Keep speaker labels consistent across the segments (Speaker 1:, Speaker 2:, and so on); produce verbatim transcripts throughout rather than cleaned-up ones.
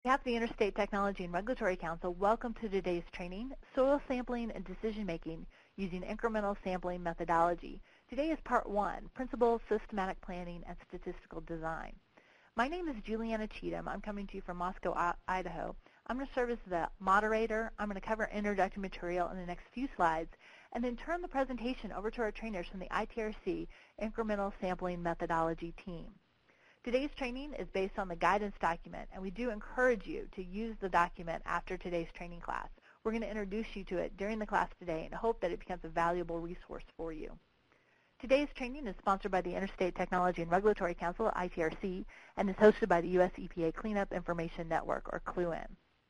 Speaker 1: behalf of the Interstate Technology and Regulatory Council, welcome to today's training, Soil Sampling and Decision Making Using Incremental Sampling Methodology. Today is part one, Principles, Systematic Planning, and Statistical Design. My name is Juliana Cheatham. I'm coming to you from Moscow, Idaho. I'm going to serve as the moderator. I'm going to cover introductory material in the next few slides, and then turn the presentation over to our trainers from the I T R C Incremental Sampling Methodology team. Today's training is based on the guidance document, and we do encourage you to use the document after today's training class. We're going to introduce you to it during the class today and hope that it becomes a valuable resource for you. Today's training is sponsored by the Interstate Technology and Regulatory Council, I T R C, and is hosted by the U S E P A Cleanup Information Network, or C L U N.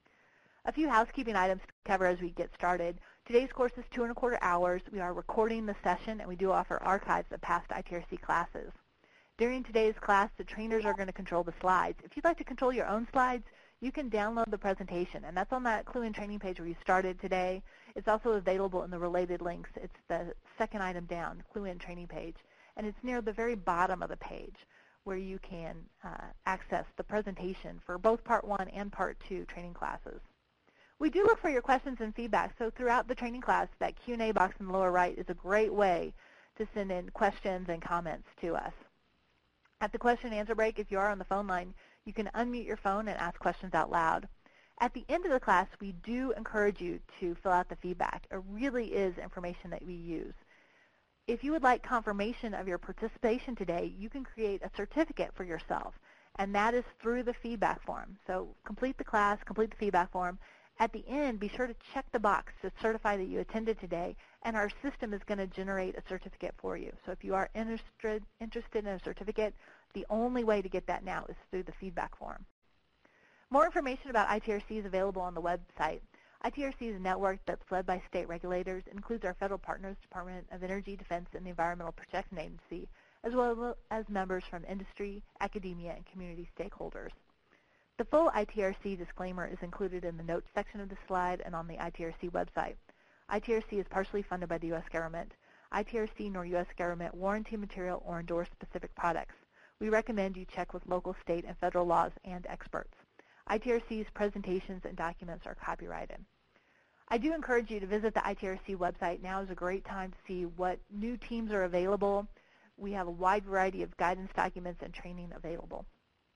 Speaker 1: A few housekeeping items to cover as we get started. Today's course is two and a quarter hours. We are recording the session, and we do offer archives of past I T R C classes. During today's class, the trainers are going to control the slides. If you'd like to control your own slides, you can download the presentation, and that's on that C L U N training page where you started today. It's also available in the related links. It's the second item down, C L U N training page, and it's near the very bottom of the page where you can uh, access the presentation for both part one and part two training classes. We do look for your questions and feedback, so throughout the training class, that Q and A box in the lower right is a great way to send in questions and comments to us. At the question and answer break, if you are on the phone line, you can unmute your phone and ask questions out loud. At the end of the class, we do encourage you to fill out the feedback. It really is information that we use. If you would like confirmation of your participation today, you can create a certificate for yourself, and that is through the feedback form. So complete the class, complete the feedback form. At the end, be sure to check the box to certify that you attended today, and our system is going to generate a certificate for you. So if you are interested, interested in a certificate, the only way to get that now is through the feedback form. More information about I T R C is available on the website. I T R C is a network that's led by state regulators. It includes our federal partners, Department of Energy, Defense, and the Environmental Protection Agency, as well as members from industry, academia, and community stakeholders. The full I T R C disclaimer is included in the notes section of the slide and on the I T R C website. I T R C is partially funded by the U S government. I T R C nor U S government warranty material or endorse specific products. We recommend you check with local, state, and federal laws and experts. I T R C's presentations and documents are copyrighted. I do encourage you to visit the I T R C website. Now is a great time to see what new teams are available. We have a wide variety of guidance documents and training available.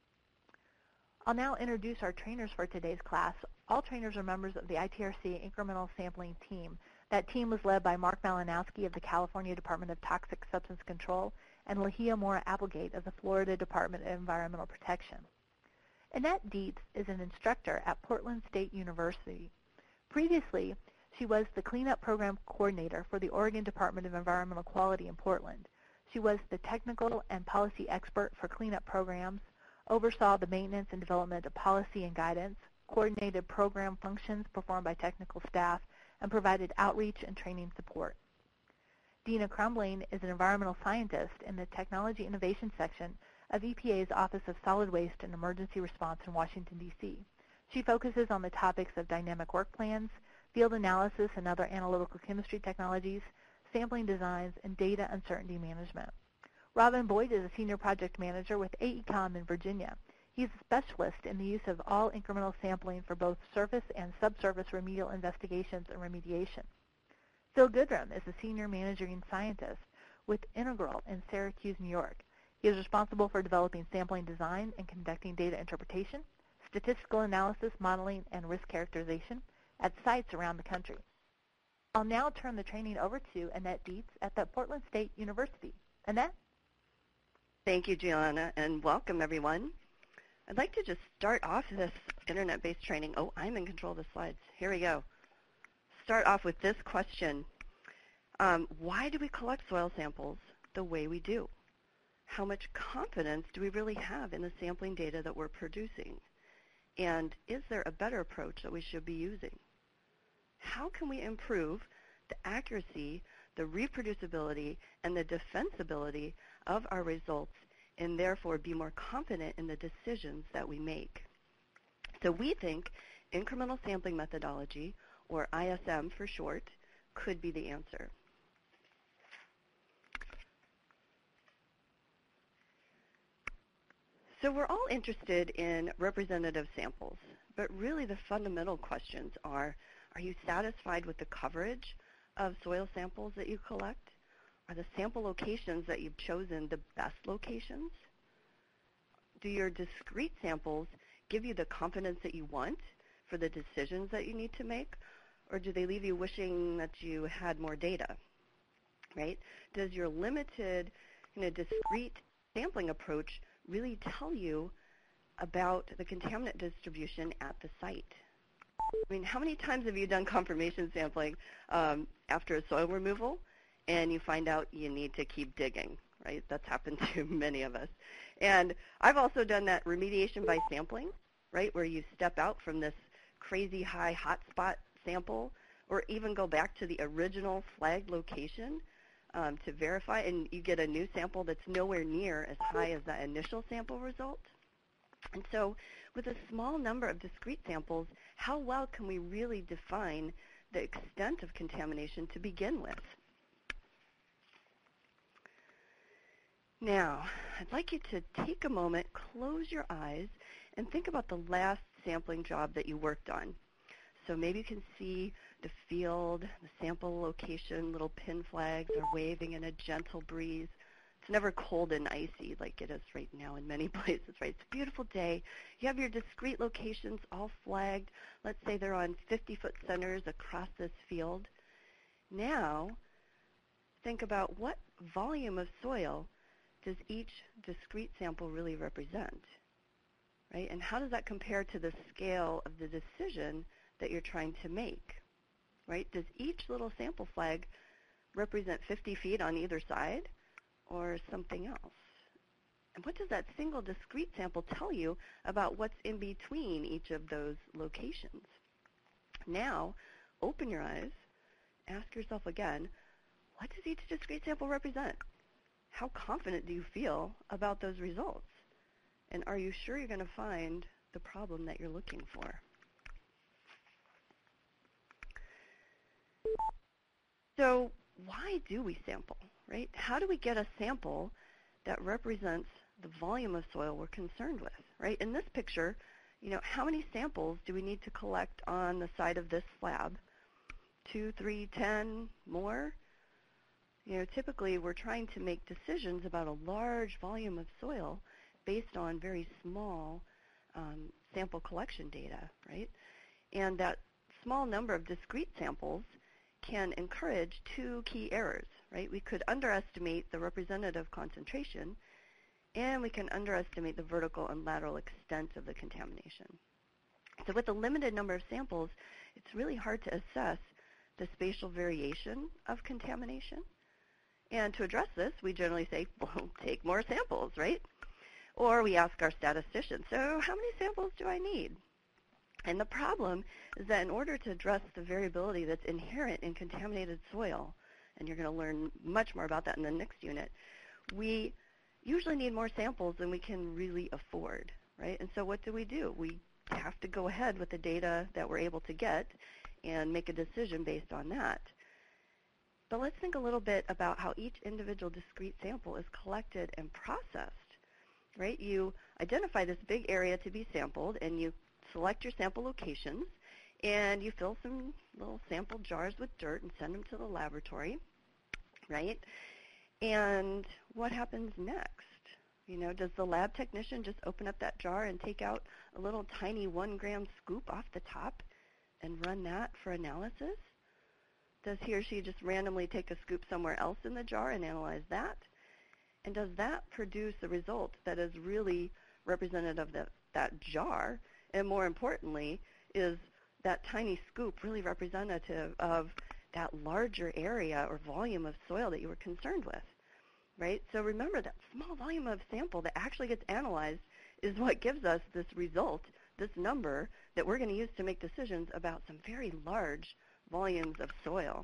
Speaker 1: I'll now introduce our trainers for today's class. All trainers are members of the I T R C Incremental Sampling Team. That team was led by Mark Malinowski of the California Department of Toxic Substance Control and Lahia Mora Applegate of the Florida Department of Environmental Protection. Annette Dietz is an instructor at Portland State University. Previously, she was the Cleanup Program Coordinator for the Oregon Department of Environmental Quality in Portland. She was the technical and policy expert for cleanup programs, oversaw the maintenance and development of policy and guidance, coordinated program functions performed by technical staff, and provided outreach and training support. Dina Crumbling is an environmental scientist in the Technology Innovation Section of E P A's Office of Solid Waste and Emergency Response in Washington, D C She focuses on the topics of dynamic work plans, field analysis and other analytical chemistry technologies, sampling designs, and data uncertainty management. Robin Boyd is a senior project manager with A E COM in Virginia. He's a specialist in the use of all incremental sampling for both surface and subsurface remedial investigations and remediation. Phil Goodrum is a senior managing scientist with Integral in Syracuse, New York. He is responsible for developing sampling design and conducting data interpretation, statistical analysis, modeling, and risk characterization at sites around the country. I'll now turn the training over to Annette Dietz at the Portland State University. Annette?
Speaker 2: Thank you, Gianna, and welcome, everyone. I'd like to just start off this internet-based training. Oh, I'm in control of the slides. Here we go. Start off with this question. Um, why do we collect soil samples the way we do? How much confidence do we really have in the sampling data that we're producing? And is there a better approach that we should be using? How can we improve the accuracy, the reproducibility, and the defensibility of our results, and therefore be more confident in the decisions that we make? So we think incremental sampling methodology, or I S M for short, could be the answer. So we're all interested in representative samples, but really the fundamental questions are, are you satisfied with the coverage of soil samples that you collect? Are the sample locations that you've chosen the best locations? Do your discrete samples give you the confidence that you want for the decisions that you need to make, or do they leave you wishing that you had more data, right? Does your limited, you know, discrete sampling approach really tell you about the contaminant distribution at the site? I mean, how many times have you done confirmation sampling um, after a soil removal and you find out you need to keep digging, right? That's happened to many of us. And I've also done that remediation by sampling, right, where you step out from this crazy high hotspot sample or even go back to the original flagged location um, to verify, and you get a new sample that's nowhere near as high as that initial sample result. And so with a small number of discrete samples, how well can we really define the extent of contamination to begin with? Now, I'd like you to take a moment, close your eyes, and think about the last sampling job that you worked on. So maybe you can see the field, the sample location, little pin flags are waving in a gentle breeze. It's never cold and icy like it is right now in many places, right? It's a beautiful day. You have your discrete locations all flagged. Let's say they're on fifty-foot centers across this field. Now, think about what volume of soil does each discrete sample really represent, right? And how does that compare to the scale of the decision that you're trying to make, right? Does each little sample flag represent fifty feet on either side or something else? And what does that single discrete sample tell you about what's in between each of those locations? Now, open your eyes, ask yourself again, what does each discrete sample represent? How confident do you feel about those results? And are you sure you're going to find the problem that you're looking for? So why do we sample, right? How do we get a sample that represents the volume of soil we're concerned with, right? In this picture, you know, how many samples do we need to collect on the side of this slab? Two, three, ten, more? You know, typically we're trying to make decisions about a large volume of soil based on very small um, sample collection data, right? And that small number of discrete samples can encourage two key errors, right? We could underestimate the representative concentration, and we can underestimate the vertical and lateral extent of the contamination. So with a limited number of samples, it's really hard to assess the spatial variation of contamination. And to address this, we generally say, well, take more samples, right? Or we ask our statistician, so how many samples do I need? And the problem is that in order to address the variability that's inherent in contaminated soil, and you're going to learn much more about that in the next unit, we usually need more samples than we can really afford, right? And so what do we do? We have to go ahead with the data that we're able to get and make a decision based on that. But let's think a little bit about how each individual discrete sample is collected and processed, right? You identify this big area to be sampled, and you select your sample locations, and you fill some little sample jars with dirt and send them to the laboratory, right? And what happens next? You know, does the lab technician just open up that jar and take out a little tiny one gram scoop off the top and run that for analysis? Does he or she just randomly take a scoop somewhere else in the jar and analyze that? And does that produce a result that is really representative of the, that jar? And more importantly, is that tiny scoop really representative of that larger area or volume of soil that you were concerned with, right? So remember, that small volume of sample that actually gets analyzed is what gives us this result, this number that we're going to use to make decisions about some very large volumes of soil.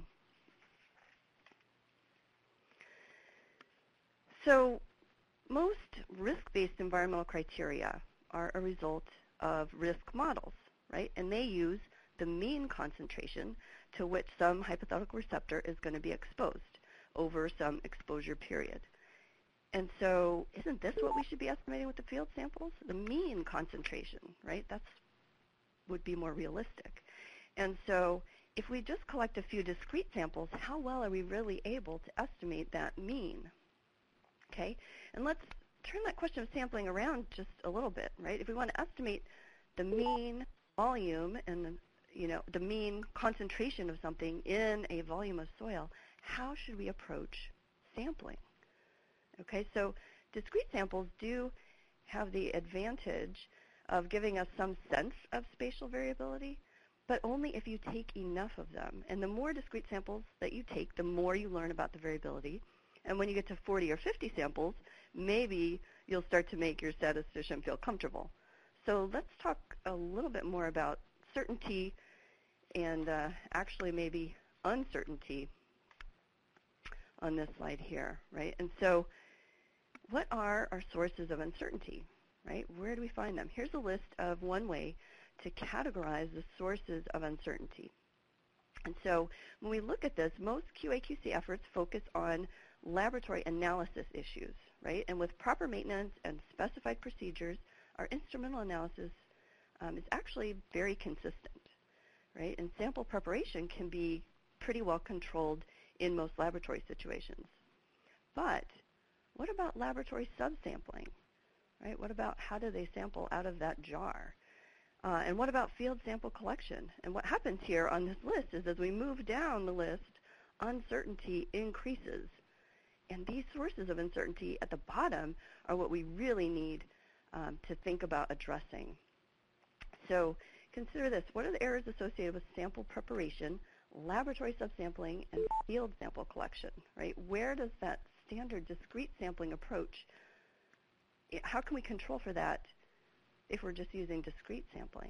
Speaker 2: So most risk-based environmental criteria are a result of risk models, right? And they use the mean concentration to which some hypothetical receptor is going to be exposed over some exposure period. And so isn't this what we should be estimating with the field samples? The mean concentration, right? That's would be more realistic. And so if we just collect a few discrete samples, how well are we really able to estimate that mean? Okay, and let's turn that question of sampling around just a little bit, right? If we want to estimate the mean volume and, you know, the mean concentration of something in a volume of soil, how should we approach sampling? Okay, so discrete samples do have the advantage of giving us some sense of spatial variability, but only if you take enough of them. And the more discrete samples that you take, the more you learn about the variability. And when you get to forty or fifty samples, maybe you'll start to make your statistician feel comfortable. So let's talk a little bit more about certainty and uh, actually maybe uncertainty on this slide here, right? And so what are our sources of uncertainty, right? Where do we find them? Here's a list of one way to categorize the sources of uncertainty. And so when we look at this, most Q A Q C efforts focus on laboratory analysis issues, right? And with proper maintenance and specified procedures, our instrumental analysis um, is actually very consistent, right? And sample preparation can be pretty well controlled in most laboratory situations. But what about laboratory subsampling, right? What about how do they sample out of that jar? Uh, and what about field sample collection? And what happens here on this list is as we move down the list, uncertainty increases. And these sources of uncertainty at the bottom are what we really need um, to think about addressing. So consider this. What are the errors associated with sample preparation, laboratory subsampling, and field sample collection, right? Where does that standard discrete sampling approach, how can we control for that if we're just using discrete sampling?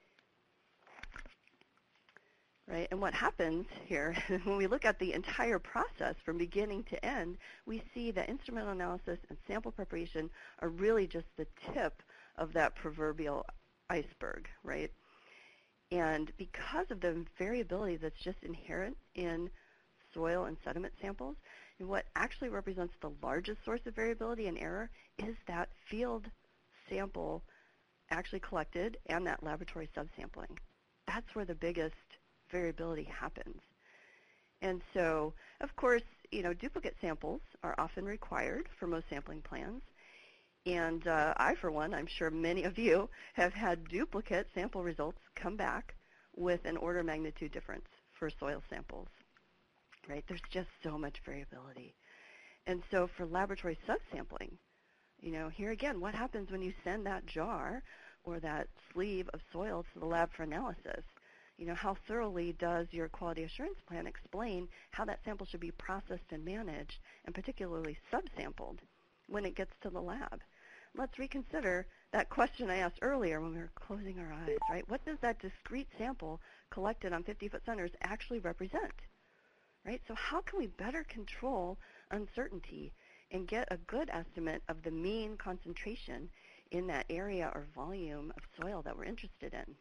Speaker 2: Right? And what happens here, when we look at the entire process from beginning to end, we see that instrumental analysis and sample preparation are really just the tip of that proverbial iceberg, right? And because of the variability that's just inherent in soil and sediment samples, and what actually represents the largest source of variability and error is that field sample actually collected and that laboratory subsampling. That's where the biggest variability happens. And so, of course, you know, duplicate samples are often required for most sampling plans. And uh, I, for one, I'm sure many of you have had duplicate sample results come back with an order of magnitude difference for soil samples, right? There's just so much variability. And so for laboratory subsampling, you know, here again, what happens when you send that jar or that sleeve of soil to the lab for analysis? You know, how thoroughly does your quality assurance plan explain how that sample should be processed and managed, and particularly subsampled when it gets to the lab? Let's reconsider that question I asked earlier when we were closing our eyes, right? What does that discrete sample collected on fifty-foot centers actually represent, right? So how can we better control uncertainty and get a good estimate of the mean concentration in that area or volume of soil that we're interested in?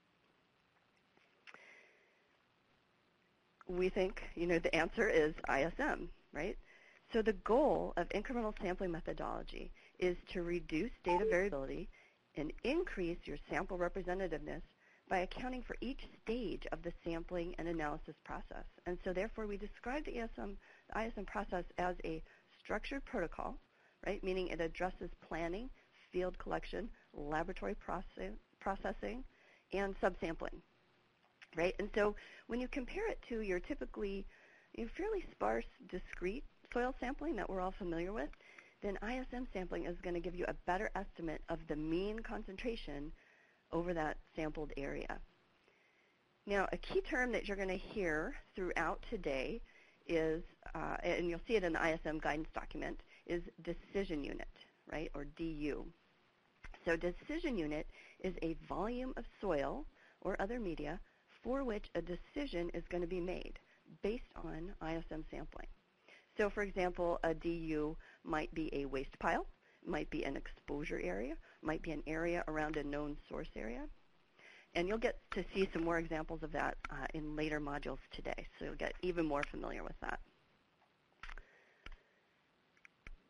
Speaker 2: We think, you know, the answer is I S M, right? So the goal of incremental sampling methodology is to reduce data variability and increase your sample representativeness by accounting for each stage of the sampling and analysis process. And so therefore we describe the I S M, the I S M process as a structured protocol, right? Meaning it addresses planning, field collection, laboratory process, processing, and subsampling. Right? And so when you compare it to your typically you know, fairly sparse, discrete soil sampling that we're all familiar with, then I S M sampling is going to give you a better estimate of the mean concentration over that sampled area. Now, a key term that you're going to hear throughout today is, uh, and you'll see it in the I S M guidance document, is decision unit, right, or D U. So decision unit is a volume of soil or other media for which a decision is going to be made based on I S M sampling. So for example, a D U might be a waste pile, might be an exposure area, might be an area around a known source area. And you'll get to see some more examples of that uh, in later modules today, so you'll get even more familiar with that.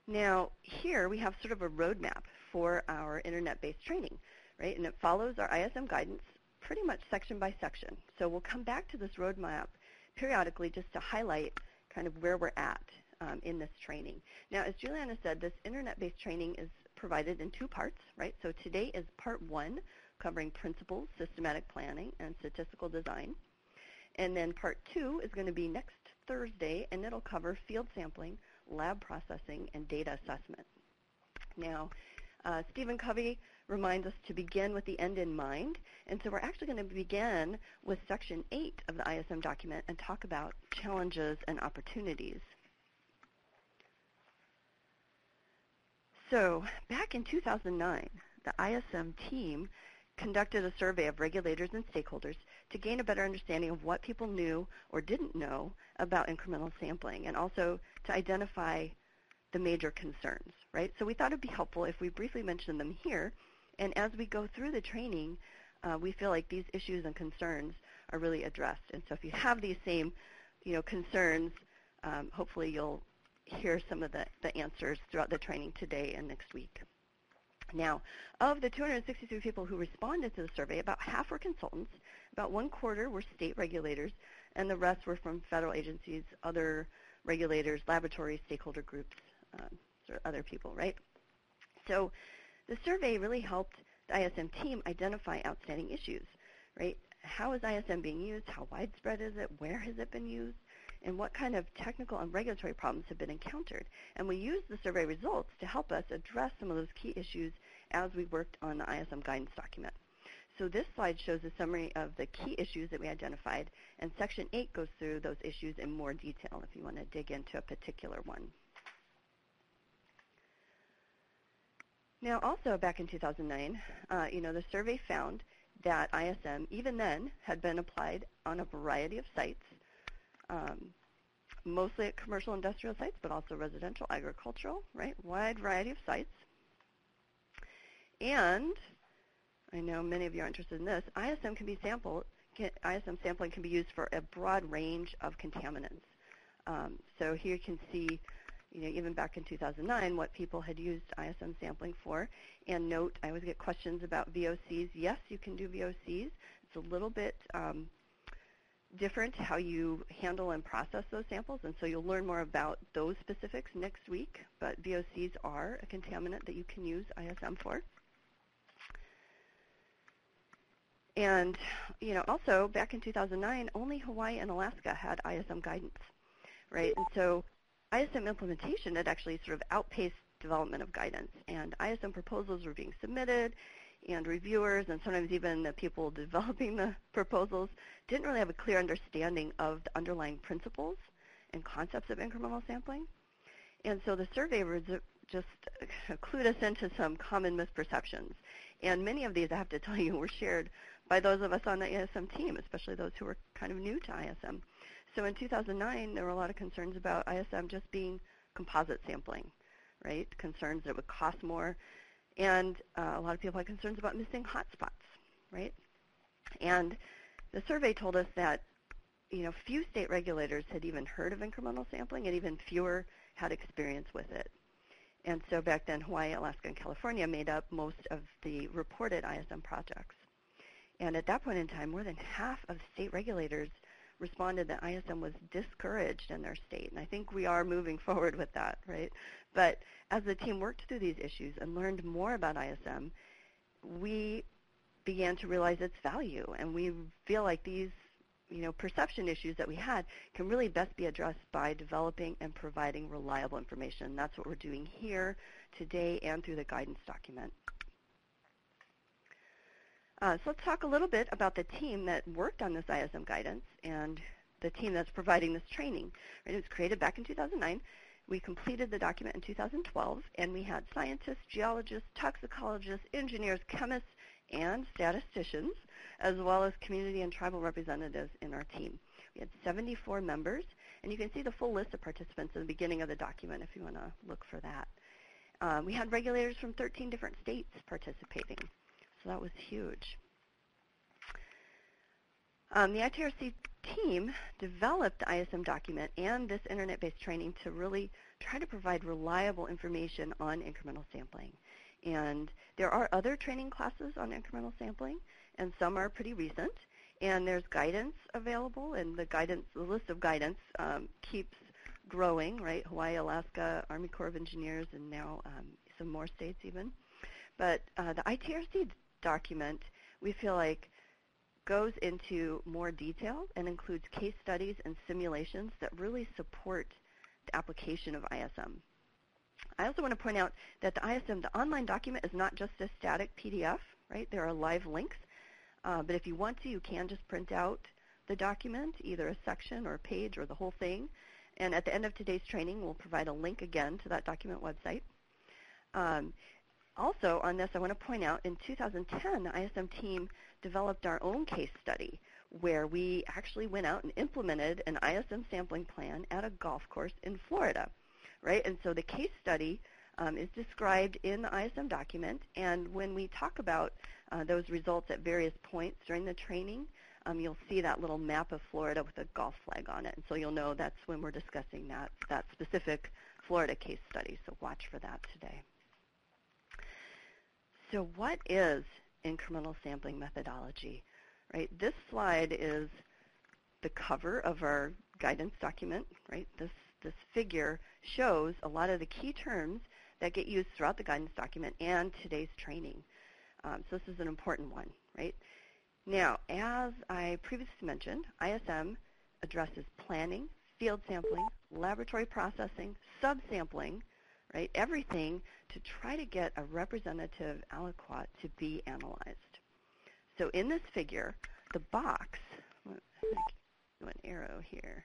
Speaker 2: Now, here we have sort of a roadmap for our internet-based training, right? And it follows our I S M guidance pretty much section by section. So we'll come back to this roadmap periodically just to highlight kind of where we're at um, in this training. Now, as Juliana said, this internet-based training is provided in two parts, right? So today is part one, covering principles, systematic planning, and statistical design. And then part two is going to be next Thursday, and it'll cover field sampling, lab processing, and data assessment. Now, uh, Stephen Covey reminds us to begin with the end in mind, and so we're actually going to begin with section eight of the I S M document and talk about challenges and opportunities. So back in two thousand nine, the I S M team conducted a survey of regulators and stakeholders to gain a better understanding of what people knew or didn't know about incremental sampling, and also to identify the major concerns, right? So we thought it would be helpful if we briefly mention them here, and as we go through the training, uh, we feel like these issues and concerns are really addressed. And so if you have these same, you know, concerns, um, hopefully you'll hear some of the, the answers throughout the training today and next week. Now, of the two hundred sixty-three people who responded to the survey, about half were consultants, about one quarter were state regulators, and the rest were from federal agencies, other regulators, laboratories, stakeholder groups, um, sort of other people, right? So the survey really helped the I S M team identify outstanding issues, right? How is I S M being used? How widespread is it? Where has it been used? And what kind of technical and regulatory problems have been encountered? And we used the survey results to help us address some of those key issues as we worked on the I S M guidance document. So this slide shows a summary of the key issues that we identified, and section eight goes through those issues in more detail if you want to dig into a particular one. Now, also back in two thousand nine, uh, you know, the survey found that I S M, even then, had been applied on a variety of sites, um, mostly at commercial industrial sites, but also residential, agricultural, right? Wide variety of sites. And I know many of you are interested in this. I S M can be sampled. Can, I S M sampling can be used for a broad range of contaminants. Um, so here you can see, you know, even back in two thousand nine, what people had used I S M sampling for. And note, I always get questions about V O Cs. Yes, you can do V O Cs. It's a little bit um, different how you handle and process those samples, and so you'll learn more about those specifics next week. But V O Cs are a contaminant that you can use I S M for. And, you know, also back in two thousand nine, only Hawaii and Alaska had I S M guidance, right? And so I S M implementation had actually sort of outpaced development of guidance, and I S M proposals were being submitted, and reviewers and sometimes even the people developing the proposals didn't really have a clear understanding of the underlying principles and concepts of incremental sampling. And so the survey just clued us into some common misperceptions. And many of these, I have to tell you, were shared by those of us on the I S M team, especially those who were kind of new to I S M. So in two thousand nine, there were a lot of concerns about I S M just being composite sampling, right? Concerns that it would cost more. And uh, a lot of people had concerns about missing hotspots, right? And the survey told us that, you know, few state regulators had even heard of incremental sampling, and even fewer had experience with it. And so back then, Hawaii, Alaska, and California made up most of the reported I S M projects. And at that point in time, more than half of state regulators responded that I S M was discouraged in their state. And I think we are moving forward with that, right? But as the team worked through these issues and learned more about I S M, we began to realize its value. And we feel like these, you know, perception issues that we had can really best be addressed by developing and providing reliable information. That's what we're doing here today and through the guidance document. Uh, so let's talk a little bit about the team that worked on this I S M guidance and the team that's providing this training. Right, it was created back in two thousand nine. We completed the document in two thousand twelve, and we had scientists, geologists, toxicologists, engineers, chemists, and statisticians, as well as community and tribal representatives in our team. We had seventy-four members, and you can see the full list of participants in the beginning of the document if you want to look for that. Um, we had regulators from thirteen different states participating. So that was huge. Um, the I T R C team developed the I S M document and this internet-based training to really try to provide reliable information on incremental sampling. And there are other training classes on incremental sampling, and some are pretty recent. And there's guidance available, and the guidance, the list of guidance um, keeps growing, right? Hawaii, Alaska, Army Corps of Engineers, and now um, some more states even. But uh, the I T R C document, we feel like, goes into more detail and includes case studies and simulations that really support the application of I S M. I also want to point out that the I S M, the online document, is not just a static P D F, right? There are live links. Uh, but if you want to, you can just print out the document, either a section or a page or the whole thing. And at the end of today's training, we'll provide a link again to that document website. Um, also on this, I want to point out, in two thousand ten, the I S M team developed our own case study where we actually went out and implemented an I S M sampling plan at a golf course in Florida, right? And so the case study um, is described in the I S M document, and when we talk about uh, those results at various points during the training, um, you'll see that little map of Florida with a golf flag on it, and so you'll know that's when we're discussing that, that specific Florida case study, so watch for that today. So what is incremental sampling methodology, right? This slide is the cover of our guidance document, right? This, this figure shows a lot of the key terms that get used throughout the guidance document and today's training. Um, so this is an important one, right? Now, as I previously mentioned, I S M addresses planning, field sampling, laboratory processing, subsampling, right? Everything to try to get a representative aliquot to be analyzed. So in this figure, the box, let's do an arrow here,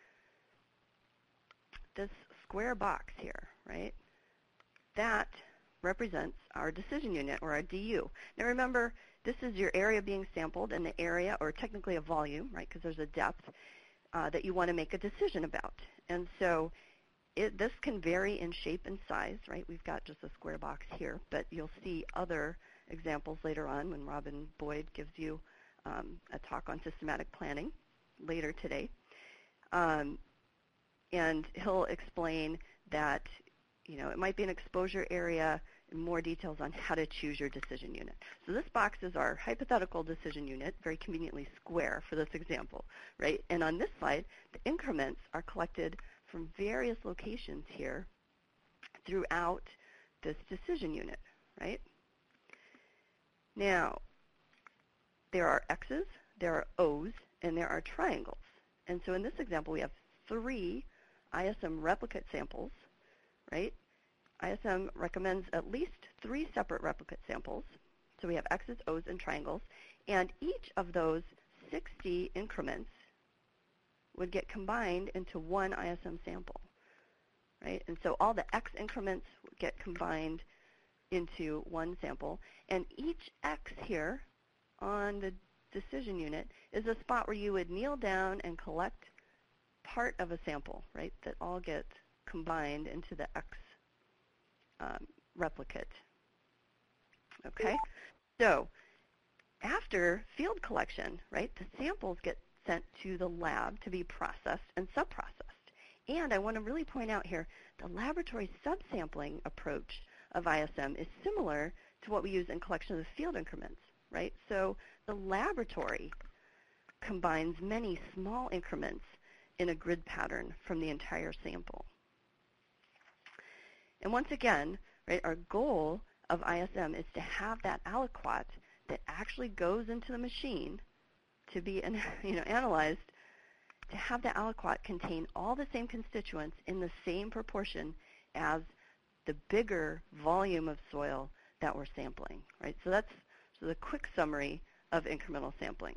Speaker 2: this square box here, right? That represents our decision unit, or our D U. Now remember, this is your area being sampled, and the area, or technically a volume, right, because there's a depth uh, that you want to make a decision about. And so it, this can vary in shape and size, right? We've got just a square box here, but you'll see other examples later on when Robin Boyd gives you um, a talk on systematic planning later today. Um, and he'll explain that, you know, it might be an exposure area, and more details on how to choose your decision unit. So this box is our hypothetical decision unit, very conveniently square for this example, right? And on this slide, the increments are collected from various locations here throughout this decision unit, right? Now, there are X's, there are O's, and there are triangles. And so in this example, we have three I S M replicate samples, right? I S M recommends at least three separate replicate samples. So we have X's, O's, and triangles. And each of those sixty increments would get combined into one I S M sample, right? And so all the X increments would get combined into one sample. And each X here on the decision unit is a spot where you would kneel down and collect part of a sample, right, that all get combined into the X um, replicate. Okay? So after field collection, right, the samples get sent to the lab to be processed and sub-processed. And I want to really point out here, the laboratory subsampling approach of I S M is similar to what we use in collection of the field increments, right? So the laboratory combines many small increments in a grid pattern from the entire sample. And once again, right, our goal of I S M is to have that aliquot that actually goes into the machine to be you know, analyzed, to have the aliquot contain all the same constituents in the same proportion as the bigger volume of soil that we're sampling, right? So that's so the quick summary of incremental sampling.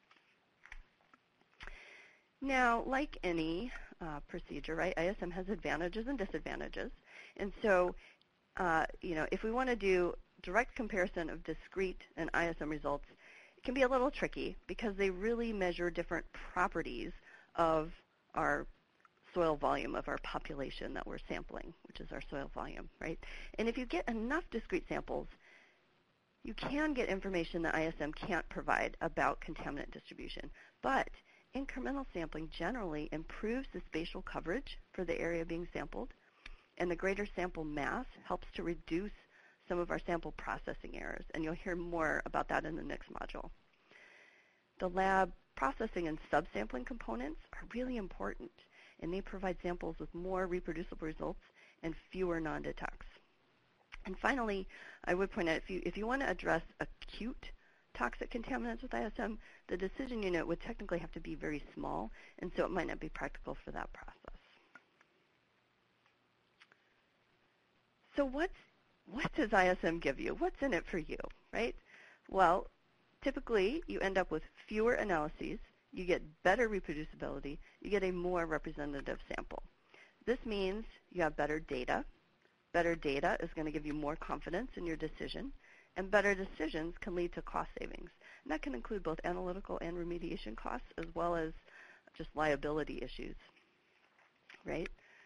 Speaker 2: Now, like any uh, procedure, right, I S M has advantages and disadvantages. And so, uh, you know, if we want to do direct comparison of discrete and I S M results, it can be a little tricky because they really measure different properties of our soil volume, of our population that we're sampling, which is our soil volume, right? And if you get enough discrete samples, you can get information that I S M can't provide about contaminant distribution. But incremental sampling generally improves the spatial coverage for the area being sampled, And the greater sample mass helps to reduce some of our sample processing errors, and you'll hear more about that in the next module. The lab processing and subsampling components are really important, and they provide samples with more reproducible results and fewer non-detects. And finally, I would point out, if you, if you want to address acute toxic contaminants with I S M, the decision unit would technically have to be very small, and so it might not be practical for that process. So what's, what does I S M give you? What's in it for you, right? Well, typically, you end up with fewer analyses, you get better reproducibility, you get a more representative sample. This means you have better data. Better data is going to give you more confidence in your decision, and better decisions can lead to cost savings. And that can include both analytical and remediation costs, as well as just liability issues, right?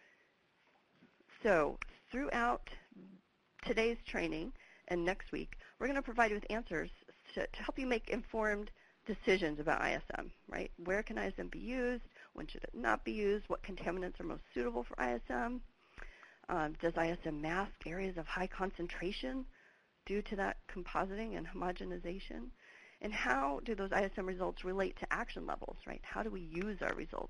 Speaker 2: So throughout today's training and next week, we're going to provide you with answers to, to help you make informed decisions about I S M, right? Where can I S M be used? When should it not be used? What contaminants are most suitable for I S M? Um, does I S M mask areas of high concentration due to that compositing and homogenization? And how do those I S M results relate to action levels, right? How do we use our results?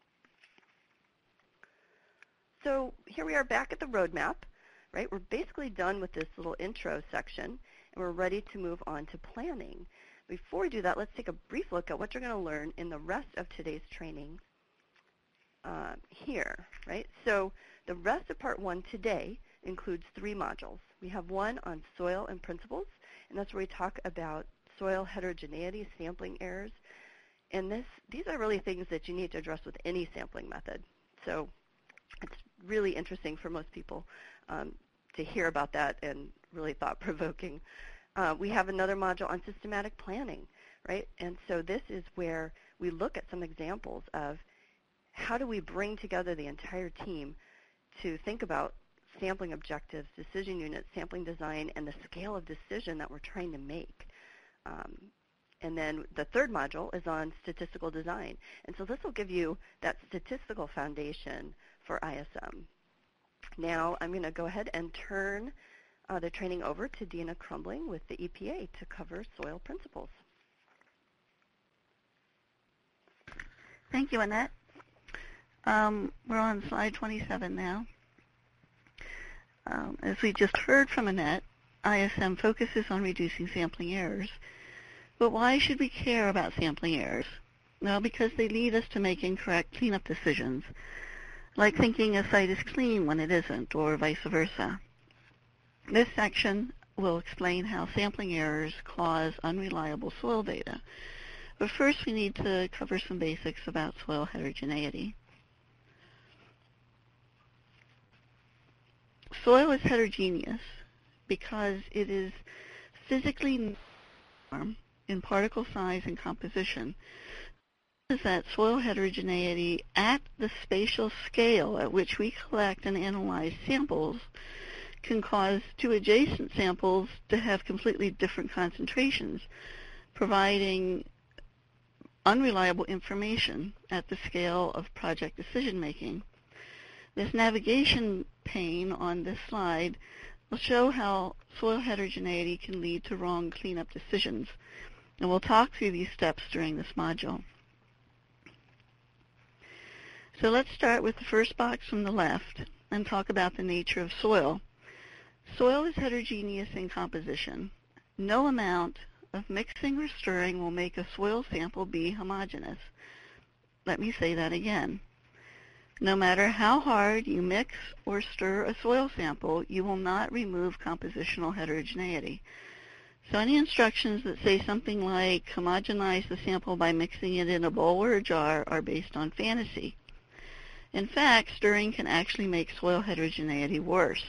Speaker 2: So here we are back at the roadmap, right? We're basically done with this little intro section, and we're ready to move on to planning. Before we do that, let's take a brief look at what you're going to learn in the rest of today's training uh, here, right? So the rest of part one today includes three modules. We have one on soil and principles, and that's where we talk about soil heterogeneity, sampling errors. And this, these are really things that you need to address with any sampling method. So it's really interesting for most people um, to hear about that, and really thought-provoking. Uh, we have another module on systematic planning, right? And so this is where we look at some examples of how do we bring together the entire team to think about sampling objectives, decision units, sampling design, and the scale of decision that we're trying to make. Um, and then the third module is on statistical design. And so this will give you that statistical foundation for I S M. Now I'm going to go ahead and turn uh, the training over to Dina Crumbling with the E P A to cover soil principles.
Speaker 3: Thank you, Annette. Um, we're on slide twenty-seven now. Um, as we just heard from Annette, I S M focuses on reducing sampling errors. But why should we care about sampling errors? Well, because they lead us to make incorrect cleanup decisions, like thinking a site is clean when it isn't, or vice versa. This section will explain how sampling errors cause unreliable soil data. But first we need to cover some basics about soil heterogeneity. Soil is heterogeneous because it is physically uniform in particle size and composition. Is that soil heterogeneity at the spatial scale at which we collect and analyze samples can cause two adjacent samples to have completely different concentrations, providing unreliable information at the scale of project decision making. This navigation pane on this slide will show how soil heterogeneity can lead to wrong cleanup decisions, and we'll talk through these steps during this module. So let's start with the first box from the left and talk about the nature of soil. Soil is heterogeneous in composition. No amount of mixing or stirring will make a soil sample be homogeneous. Let me say that again. No matter how hard you mix or stir a soil sample, you will not remove compositional heterogeneity. So any instructions that say something like homogenize the sample by mixing it in a bowl or a jar are based on fantasy. In fact, stirring can actually make soil heterogeneity worse.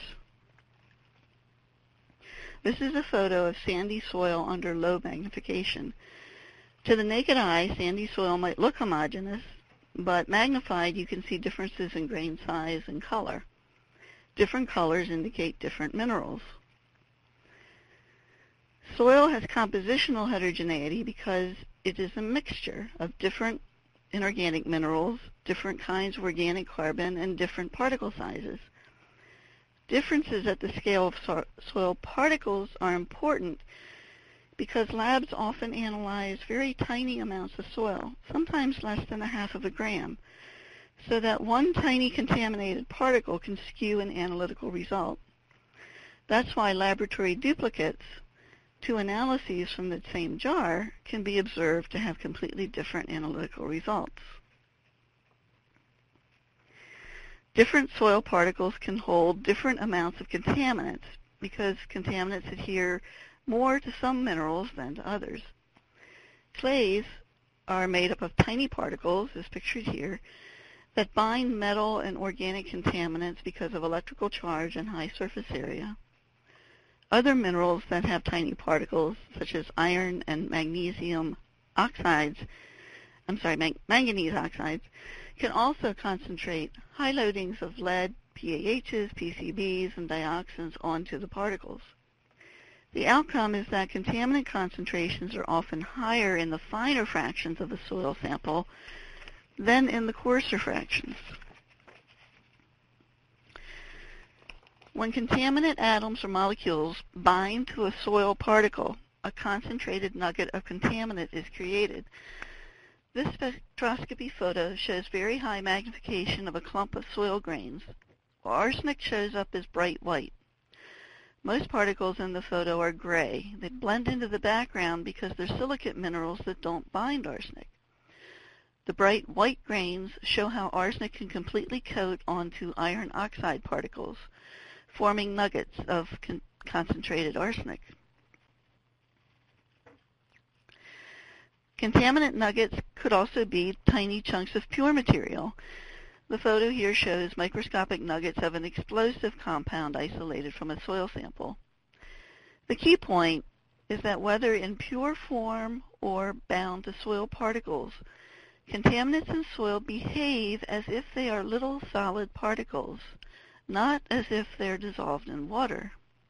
Speaker 3: This is a photo of sandy soil under low magnification. To the naked eye, sandy soil might look homogeneous, but magnified you can see differences in grain size and color. Different colors indicate different minerals. Soil has compositional heterogeneity because it is a mixture of different inorganic minerals, different kinds of organic carbon, and different particle sizes. Differences at the scale of so- soil particles are important because labs often analyze very tiny amounts of soil, sometimes less than a half of a gram, so that one tiny contaminated particle can skew an analytical result. That's why laboratory duplicates, two analyses from the same jar, can be observed to have completely different analytical results. Different soil particles can hold different amounts of contaminants because contaminants adhere more to some minerals than to others. Clays are made up of tiny particles, as pictured here, that bind metal and organic contaminants because of electrical charge and high surface area. Other minerals that have tiny particles, such as iron and magnesium oxides, I'm sorry, mang- manganese oxides, can also concentrate high loadings of lead, P A Hs, P C Bs, and dioxins onto the particles. The outcome is that contaminant concentrations are often higher in the finer fractions of the soil sample than in the coarser fractions. When contaminant atoms or molecules bind to a soil particle, a concentrated nugget of contaminant is created. This spectroscopy photo shows very high magnification of a clump of soil grains. Arsenic shows up as bright white. Most particles in the photo are gray. They blend into the background because they're silicate minerals that don't bind arsenic. The bright white grains show how arsenic can completely coat onto iron oxide particles, forming nuggets of con- concentrated arsenic. Contaminant nuggets could also be tiny chunks of pure material. The photo here shows microscopic nuggets of an explosive compound isolated from a soil sample. The key point is that whether in pure form or bound to soil particles, contaminants in soil behave as if they are little solid particles, not as if they're dissolved in water.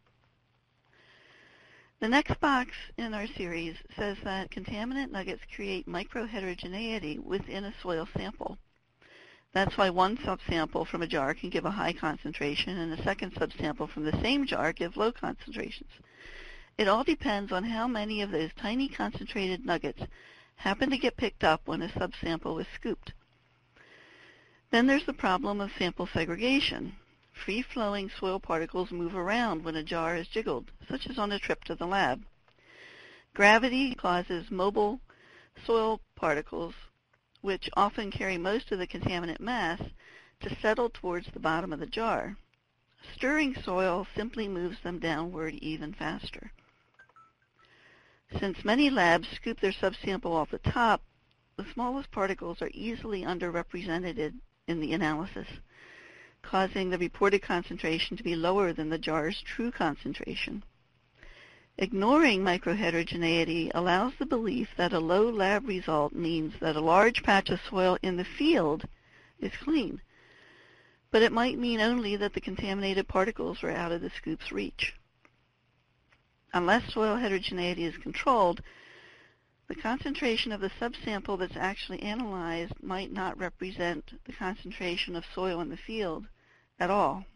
Speaker 3: The next box in our series says that contaminant nuggets create microheterogeneity within a soil sample. That's why one subsample from a jar can give a high concentration and a second subsample from the same jar give low concentrations. It all depends on how many of those tiny concentrated nuggets happen to get picked up when a subsample is scooped. Then there's the problem of sample segregation. Free-flowing soil particles move around when a jar is jiggled, such as on a trip to the lab. Gravity causes mobile soil particles, which often carry most of the contaminant mass, to settle towards the bottom of the jar. Stirring soil simply moves them downward even faster. Since many labs scoop their subsample off the top, the smallest particles are easily underrepresented in the analysis, causing the reported concentration to be lower than the jar's true concentration. Ignoring microheterogeneity allows the belief that a low lab result means that a large patch of soil in the field is clean, but it might mean only that the contaminated particles are out of the scoop's reach. Unless soil heterogeneity is controlled, the concentration of the subsample that's actually analyzed might not represent the concentration of soil in the field at all.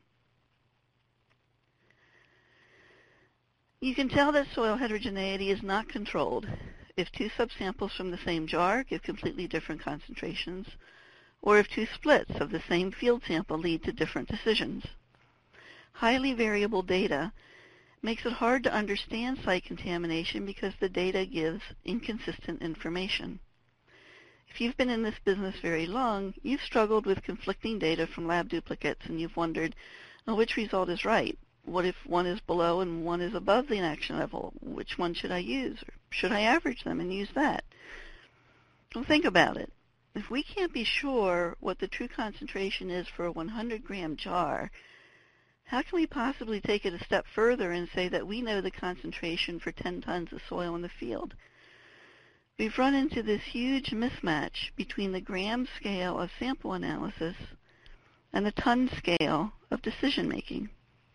Speaker 3: You can tell that soil heterogeneity is not controlled if two subsamples from the same jar give completely different concentrations, or if two splits of the same field sample lead to different decisions. Highly variable data makes it hard to understand site contamination because the data gives inconsistent information. If you've been in this business very long, you've struggled with conflicting data from lab duplicates, and you've wondered, well, which result is right? What if one is below and one is above the inaction level? Which one should I use? Or should I average them and use that? Well, think about it. If we can't be sure what the true concentration is for a one hundred gram jar, how can we possibly take it a step further and say that we know the concentration for ten tons of soil in the field? We've run into this huge mismatch between the gram scale of sample analysis and the ton scale of decision making.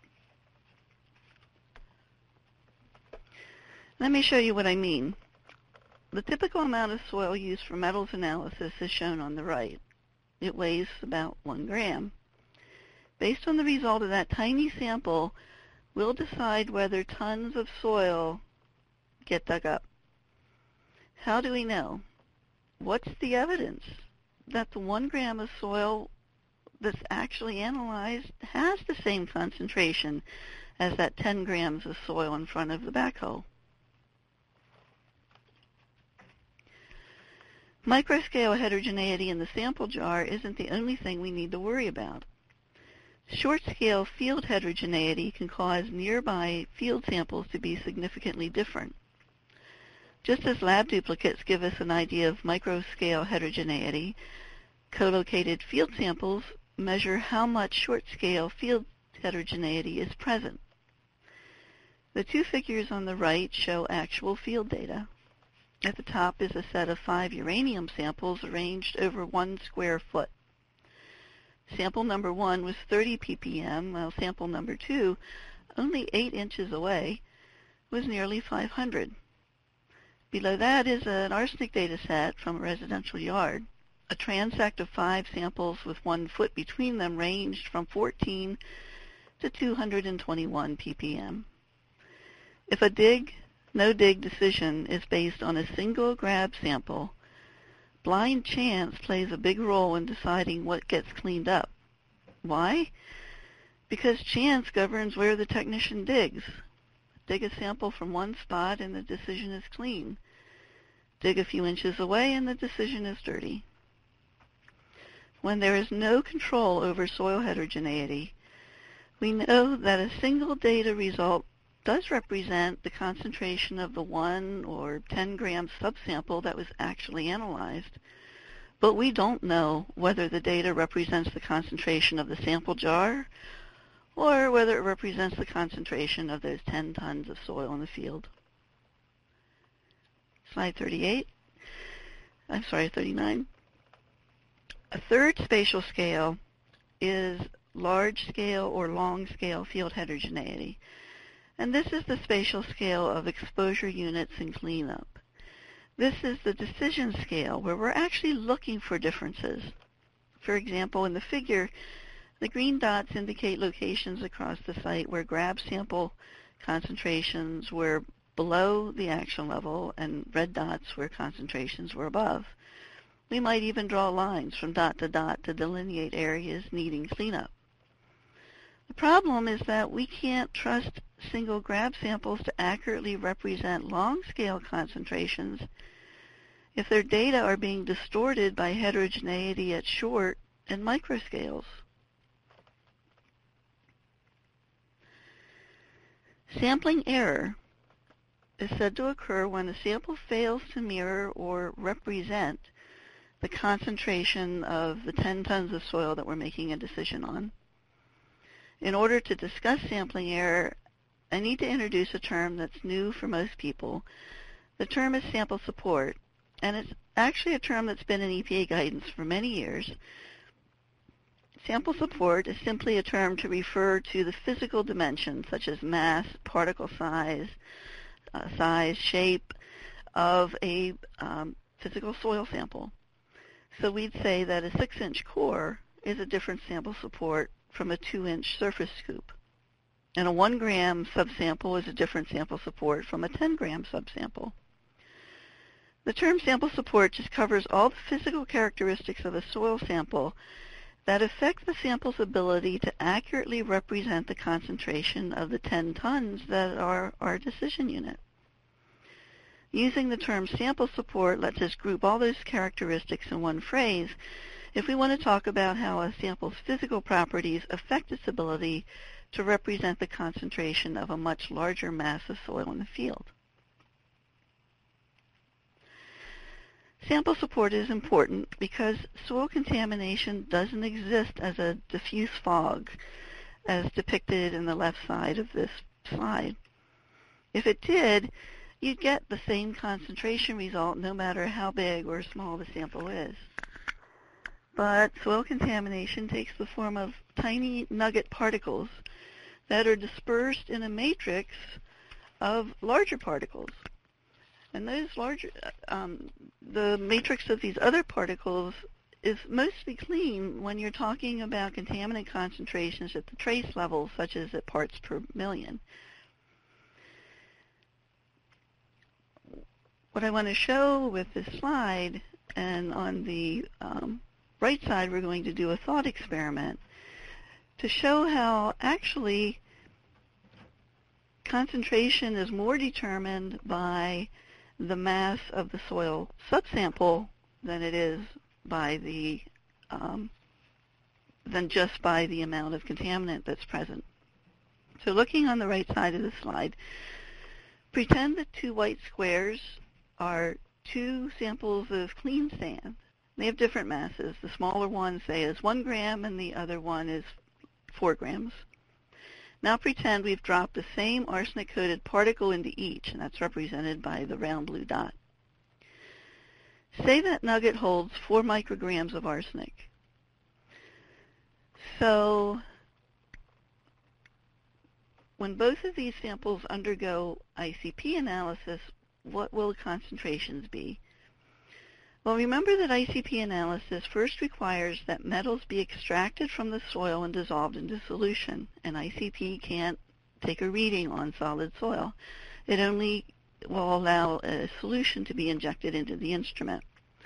Speaker 3: Let me show you what I mean. The typical amount of soil used for metals analysis is shown on the right. It weighs about one gram. Based on the result of that tiny sample, we'll decide whether tons of soil get dug up. How do we know? What's the evidence that the one gram of soil that's actually analyzed has the same concentration as that ten grams of soil in front of the backhoe? Microscale heterogeneity in the sample jar isn't the only thing we need to worry about. Short-scale field heterogeneity can cause nearby field samples to be significantly different. Just as lab duplicates give us an idea of microscale heterogeneity, co-located field samples measure how much short-scale field heterogeneity is present. The two figures on the right show actual field data. At the top is a set of five uranium samples arranged over one square foot. Sample number one was thirty p p m, while sample number two, only eight inches away, was nearly five hundred. Below that is an arsenic data set from a residential yard. A transect of five samples with one foot between them ranged from fourteen to two hundred twenty-one p p m. If a dig, no-dig decision is based on a single grab sample, blind chance plays a big role in deciding what gets cleaned up. Why? Because chance governs where the technician digs. Dig a sample from one spot and the decision is clean. Dig a few inches away and the decision is dirty. When there is no control over soil heterogeneity, we know that a single data result does represent the concentration of the one or ten gram subsample that was actually analyzed, but we don't know whether the data represents the concentration of the sample jar or whether it represents the concentration of those ten tons of soil in the field. Slide thirty-eight. I'm sorry, thirty-nine. A third spatial scale is large-scale or long-scale field heterogeneity. And this is the spatial scale of exposure units and cleanup. This is the decision scale where we're actually looking for differences. For example, in the figure, the green dots indicate locations across the site where grab sample concentrations were below the action level and red dots where concentrations were above. We might even draw lines from dot to dot to delineate areas needing cleanup. The problem is that we can't trust single grab samples to accurately represent long-scale concentrations if their data are being distorted by heterogeneity at short and microscales. Sampling error is said to occur when a sample fails to mirror or represent the concentration of the ten tons of soil that we're making a decision on. In order to discuss sampling error, I need to introduce a term that's new for most people. The term is sample support, and it's actually a term that's been in E P A guidance for many years. Sample support is simply a term to refer to the physical dimensions, such as mass, particle size, uh, size, shape, of a um, physical soil sample. So we'd say that a six-inch core is a different sample support from a two-inch surface scoop. And a one gram subsample is a different sample support from a ten gram subsample. The term sample support just covers all the physical characteristics of a soil sample that affect the sample's ability to accurately represent the concentration of the ten tons that are our decision unit. Using the term sample support lets us group all those characteristics in one phrase if we want to talk about how a sample's physical properties affect its ability to represent the concentration of a much larger mass of soil in the field. Sample support is important because soil contamination doesn't exist as a diffuse fog, as depicted in the left side of this slide. If it did, you'd get the same concentration result no matter how big or small the sample is. But soil contamination takes the form of tiny nugget particles that are dispersed in a matrix of larger particles. And those larger, um, the matrix of these other particles is mostly clean when you're talking about contaminant concentrations at the trace level, such as at parts per million. What I want to show with this slide, and on the um, right side we're going to do a thought experiment to show how actually concentration is more determined by the mass of the soil subsample than it is by the um, than just by the amount of contaminant that's present. So looking on the right side of the slide, pretend that two white squares are two samples of clean sand. They have different masses. The smaller one, say, is one gram, and the other one is four grams. Now pretend we've dropped the same arsenic-coated particle into each, and that's represented by the round blue dot. Say that nugget holds four micrograms of arsenic. So when both of these samples undergo I C P analysis, what will the concentrations be? Well, remember that I C P analysis first requires that metals be extracted from the soil and dissolved into solution, and I C P can't take a reading on solid soil. It only will allow a solution to be injected into the instrument.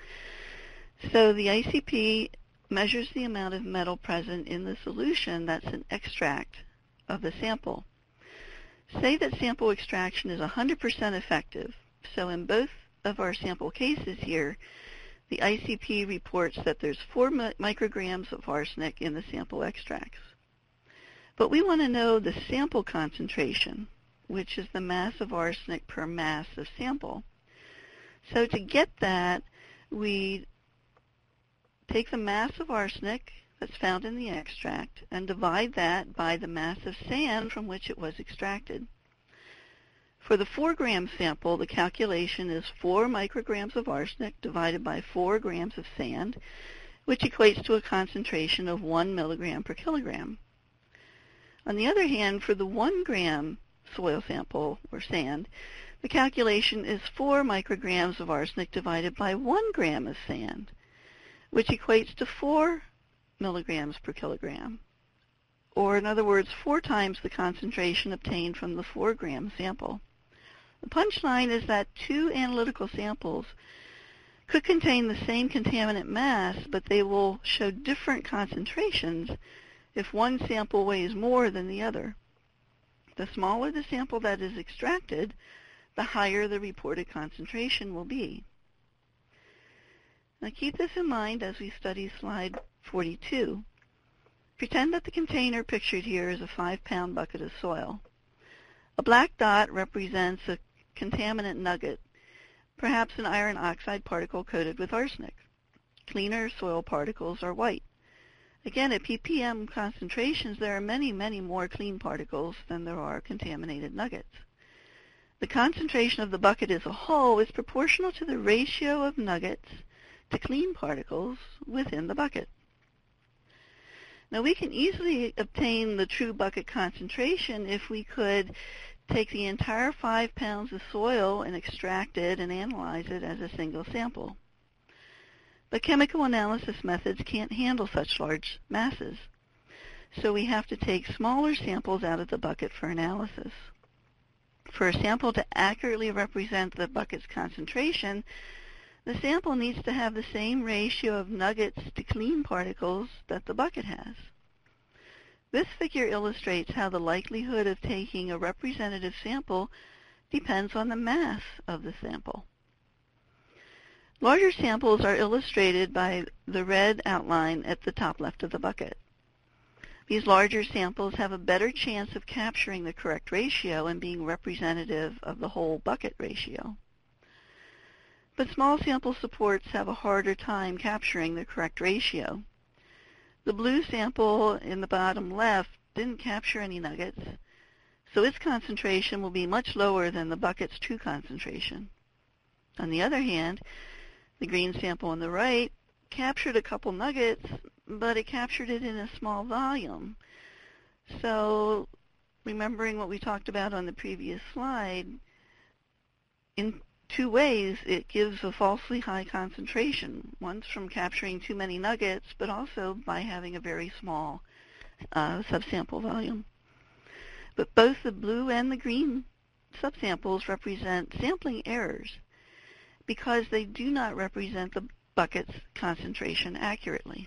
Speaker 3: So the I C P measures the amount of metal present in the solution that's an extract of the sample. Say that sample extraction is one hundred percent effective. So in both of our sample cases here, the I C P reports that there's four micrograms of arsenic in the sample extracts. But we want to know the sample concentration, which is the mass of arsenic per mass of sample. So to get that, we take the mass of arsenic that's found in the extract and divide that by the mass of sand from which it was extracted. For the four gram sample, the calculation is four micrograms of arsenic divided by four grams of sand, which equates to a concentration of one milligram per kilogram. On the other hand, for the one gram soil sample, or sand, the calculation is four micrograms of arsenic divided by one gram of sand, which equates to four milligrams per kilogram, or in other words, four times the concentration obtained from the four gram sample. The punchline is that two analytical samples could contain the same contaminant mass, but they will show different concentrations if one sample weighs more than the other. The smaller the sample that is extracted, the higher the reported concentration will be. Now keep this in mind as we study slide forty-two. Pretend that the container pictured here is a five-pound bucket of soil. A black dot represents a contaminant nugget, perhaps an iron oxide particle coated with arsenic. Cleaner soil particles are white. Again, at ppm concentrations, there are many, many more clean particles than there are contaminated nuggets. The concentration of the bucket as a whole is proportional to the ratio of nuggets to clean particles within the bucket. Now, we can easily obtain the true bucket concentration if we could take the entire five pounds of soil and extract it and analyze it as a single sample. But chemical analysis methods can't handle such large masses, so we have to take smaller samples out of the bucket for analysis. For a sample to accurately represent the bucket's concentration, the sample needs to have the same ratio of nuggets to clean particles that the bucket has. This figure illustrates how the likelihood of taking a representative sample depends on the mass of the sample. Larger samples are illustrated by the red outline at the top left of the bucket. These larger samples have a better chance of capturing the correct ratio and being representative of the whole bucket ratio. But small sample supports have a harder time capturing the correct ratio. The blue sample in the bottom left didn't capture any nuggets, so its concentration will be much lower than the bucket's true concentration. On the other hand, the green sample on the right captured a couple nuggets, but it captured it in a small volume. So, remembering what we talked about on the previous slide, in two ways it gives a falsely high concentration. Once from capturing too many nuggets, but also by having a very small uh, subsample volume. But both the blue and the green subsamples represent sampling errors because they do not represent the bucket's concentration accurately.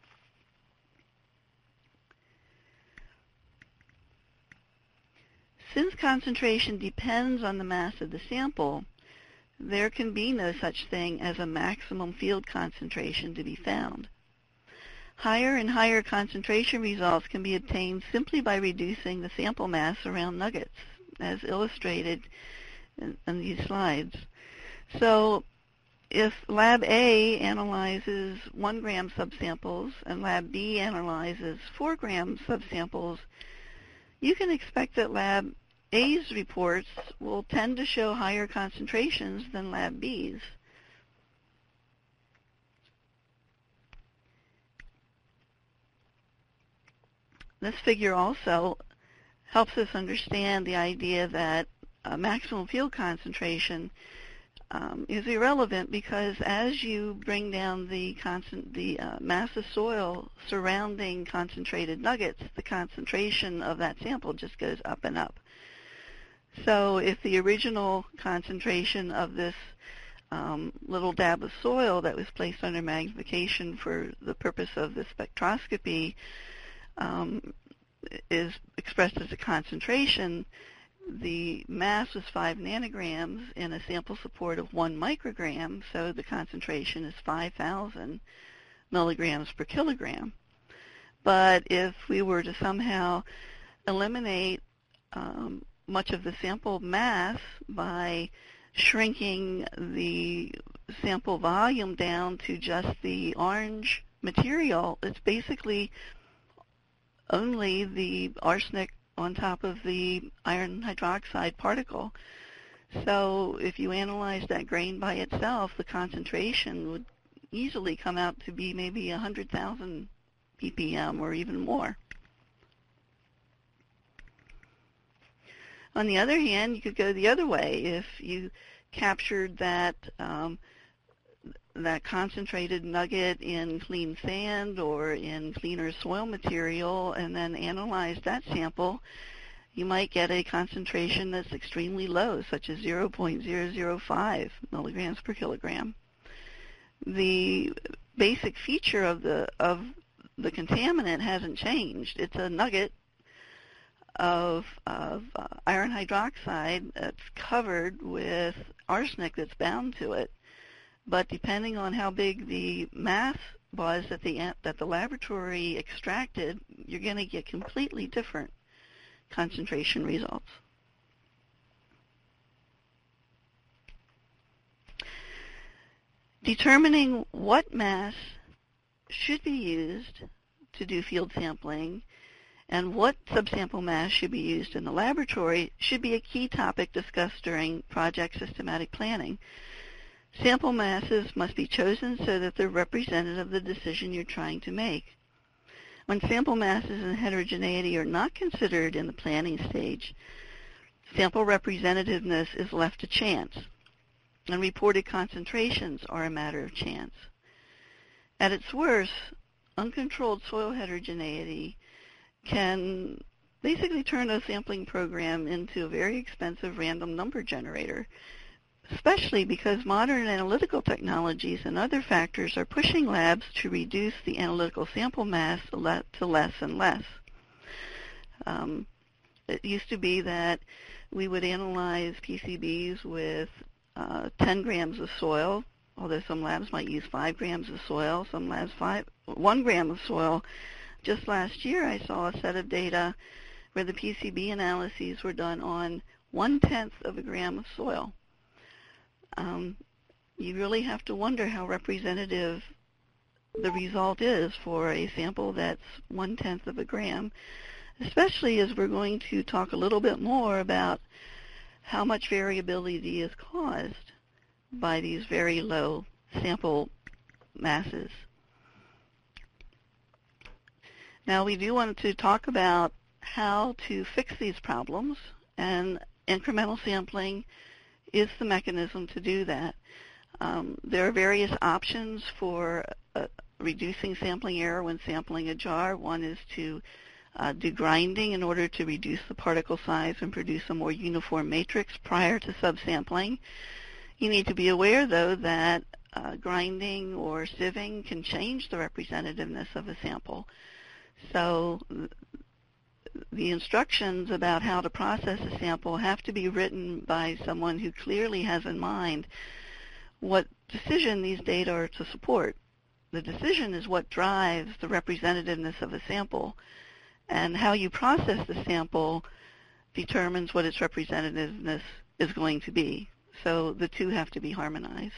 Speaker 3: Since concentration depends on the mass of the sample, there can be no such thing as a maximum field concentration to be found. Higher and higher concentration results can be obtained simply by reducing the sample mass around nuggets, as illustrated in, in these slides. So if Lab A analyzes one gram subsamples and Lab B analyzes four gram subsamples, you can expect that Lab A's reports will tend to show higher concentrations than Lab B's. This figure also helps us understand the idea that uh, maximum field concentration um, is irrelevant because as you bring down the, concent the uh, mass of soil surrounding concentrated nuggets, the concentration of that sample just goes up and up. So if the original concentration of this um, little dab of soil that was placed under magnification for the purpose of the spectroscopy um, is expressed as a concentration, the mass was five nanograms in a sample support of one microgram, so the concentration is five thousand milligrams per kilogram. But if we were to somehow eliminate um, much of the sample mass by shrinking the sample volume down to just the orange material, it's basically only the arsenic on top of the iron hydroxide particle. So if you analyze that grain by itself, the concentration would easily come out to be maybe one hundred thousand p p m or even more. On the other hand, you could go the other way. If you captured that um, that concentrated nugget in clean sand or in cleaner soil material and then analyzed that sample, you might get a concentration that's extremely low, such as zero point zero zero five milligrams per kilogram. The basic feature of the of the contaminant hasn't changed. It's a nugget of, of uh, iron hydroxide that's covered with arsenic that's bound to it. But depending on how big the mass was that the, that the laboratory extracted, you're going to get completely different concentration results. Determining what mass should be used to do field sampling and what subsample mass should be used in the laboratory should be a key topic discussed during project systematic planning. Sample masses must be chosen so that they're representative of the decision you're trying to make. When sample masses and heterogeneity are not considered in the planning stage, sample representativeness is left to chance, and reported concentrations are a matter of chance. At its worst, uncontrolled soil heterogeneity can basically turn a sampling program into a very expensive random number generator, especially because modern analytical technologies and other factors are pushing labs to reduce the analytical sample mass to less and less. Um, it used to be that we would analyze P C Bs with uh, ten grams of soil, although some labs might use five grams of soil, some labs five, one gram of soil. Just last year I saw a set of data where the P C B analyses were done on one-tenth of a gram of soil. Um, you really have to wonder how representative the result is for a sample that's one-tenth of a gram, especially as we're going to talk a little bit more about how much variability is caused by these very low sample masses. Now, we do want to talk about how to fix these problems, and incremental sampling is the mechanism to do that. Um, there are various options for uh, reducing sampling error when sampling a jar. One is to uh, do grinding in order to reduce the particle size and produce a more uniform matrix prior to subsampling. You need to be aware, though, that uh, grinding or sieving can change the representativeness of a sample. So the instructions about how to process a sample have to be written by someone who clearly has in mind what decision these data are to support. The decision is what drives the representativeness of a sample, and how you process the sample determines what its representativeness is going to be. So the two have to be harmonized.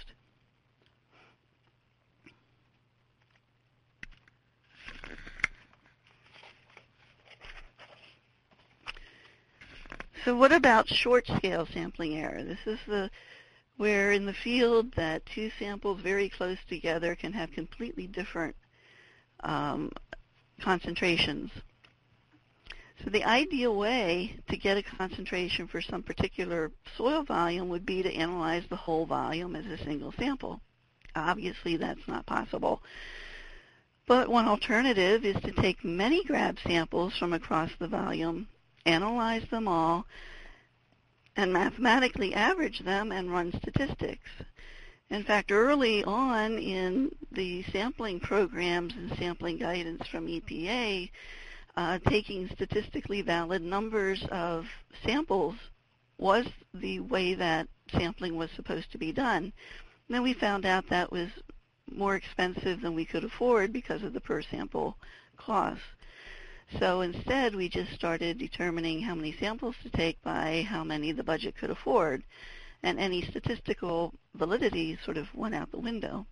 Speaker 3: So what about short-scale sampling error? This is the where in the field that two samples very close together can have completely different um, concentrations. So the ideal way to get a concentration for some particular soil volume would be to analyze the whole volume as a single sample. Obviously, that's not possible. But one alternative is to take many grab samples from across the volume, analyze them all, and mathematically average them and run statistics. In fact, early on in the sampling programs and sampling guidance from E P A, uh, taking statistically valid numbers of samples was the way that sampling was supposed to be done. And then we found out that was more expensive than we could afford because of the per sample costs. So instead, we just started determining how many samples to take by how many the budget could afford, and any statistical validity sort of went out the window.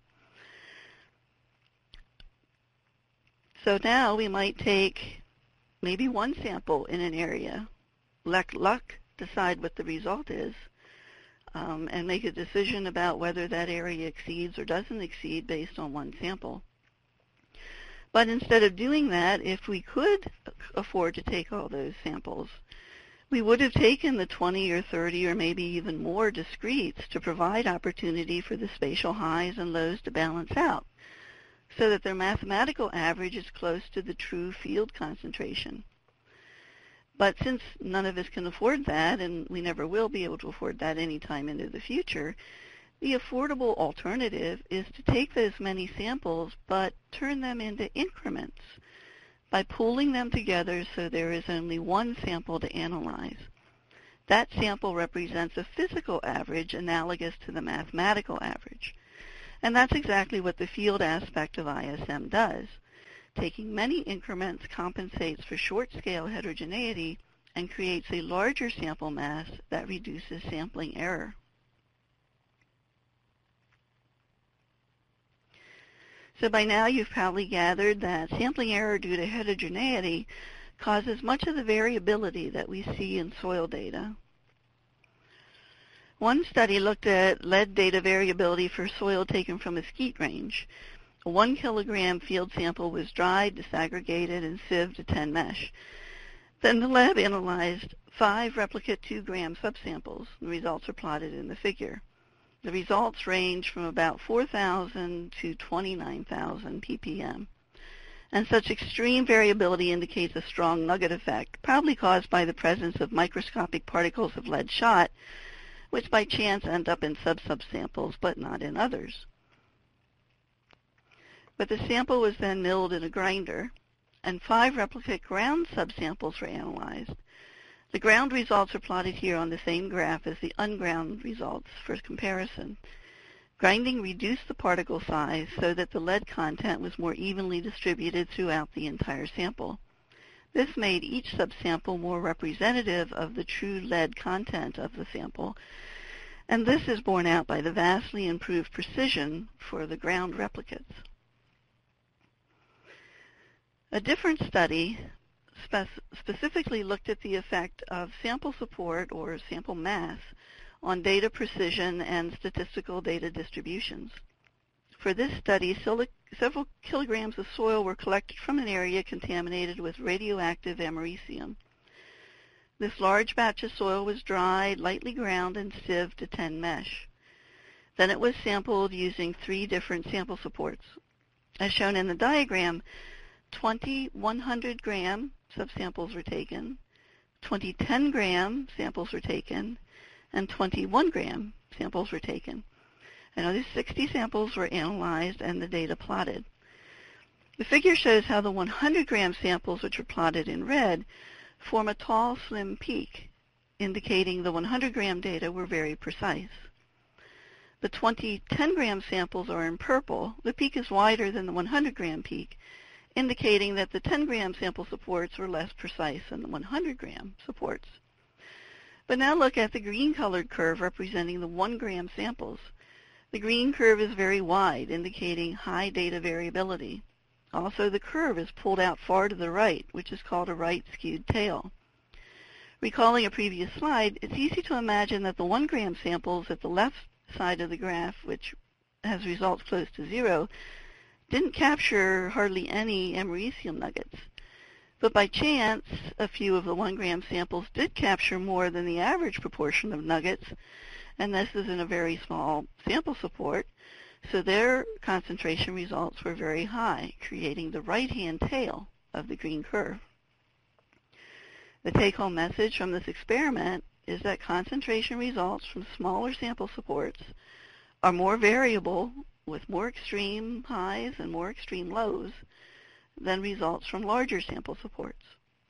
Speaker 3: So now we might take maybe one sample in an area, let luck decide what the result is, um, and make a decision about whether that area exceeds or doesn't exceed based on one sample. But instead of doing that, if we could afford to take all those samples, we would have taken the twenty or thirty or maybe even more discretes to provide opportunity for the spatial highs and lows to balance out, so that their mathematical average is close to the true field concentration. But since none of us can afford that, and we never will be able to afford that any time into the future, the affordable alternative is to take those many samples but turn them into increments by pooling them together so there is only one sample to analyze. That sample represents a physical average analogous to the mathematical average. And that's exactly what the field aspect of I S M does. Taking many increments compensates for short-scale heterogeneity and creates a larger sample mass that reduces sampling error. So by now you've probably gathered that sampling error due to heterogeneity causes much of the variability that we see in soil data. One study looked at lead data variability for soil taken from a skeet range. A one kilogram field sample was dried, disaggregated, and sieved to ten mesh. Then the lab analyzed five replicate two gram subsamples. The results are plotted in the figure. The results range from about four thousand to twenty-nine thousand p p m. And such extreme variability indicates a strong nugget effect, probably caused by the presence of microscopic particles of lead shot, which by chance end up in sub-subsamples, but not in others. But the sample was then milled in a grinder, and five replicate ground subsamples were analyzed. The ground results are plotted here on the same graph as the unground results for comparison. Grinding reduced the particle size so that the lead content was more evenly distributed throughout the entire sample. This made each subsample more representative of the true lead content of the sample, and this is borne out by the vastly improved precision for the ground replicates. A different study specifically looked at the effect of sample support or sample mass on data precision and statistical data distributions. For this study, several kilograms of soil were collected from an area contaminated with radioactive americium. This large batch of soil was dried, lightly ground, and sieved to ten mesh. Then it was sampled using three different sample supports. As shown in the diagram, twenty one hundred gram subsamples were taken, twenty ten gram samples were taken, and twenty-one gram samples were taken. Another sixty samples were analyzed and the data plotted. The figure shows how the one hundred gram samples, which are plotted in red, form a tall, slim peak, indicating the one hundred gram data were very precise. The twenty ten gram samples are in purple. The peak is wider than the one hundred gram peak, indicating that the ten gram sample supports were less precise than the one hundred gram supports. But now look at the green-colored curve representing the one gram samples. The green curve is very wide, indicating high data variability. Also, the curve is pulled out far to the right, which is called a right-skewed tail. Recalling a previous slide, it's easy to imagine that the one gram samples at the left side of the graph, which has results close to zero, didn't capture hardly any americium nuggets. But by chance, a few of the one gram samples did capture more than the average proportion of nuggets, and this is in a very small sample support, so their concentration results were very high, creating the right-hand tail of the green curve. The take-home message from this experiment is that concentration results from smaller sample supports are more variable with more extreme highs and more extreme lows than results from larger sample supports.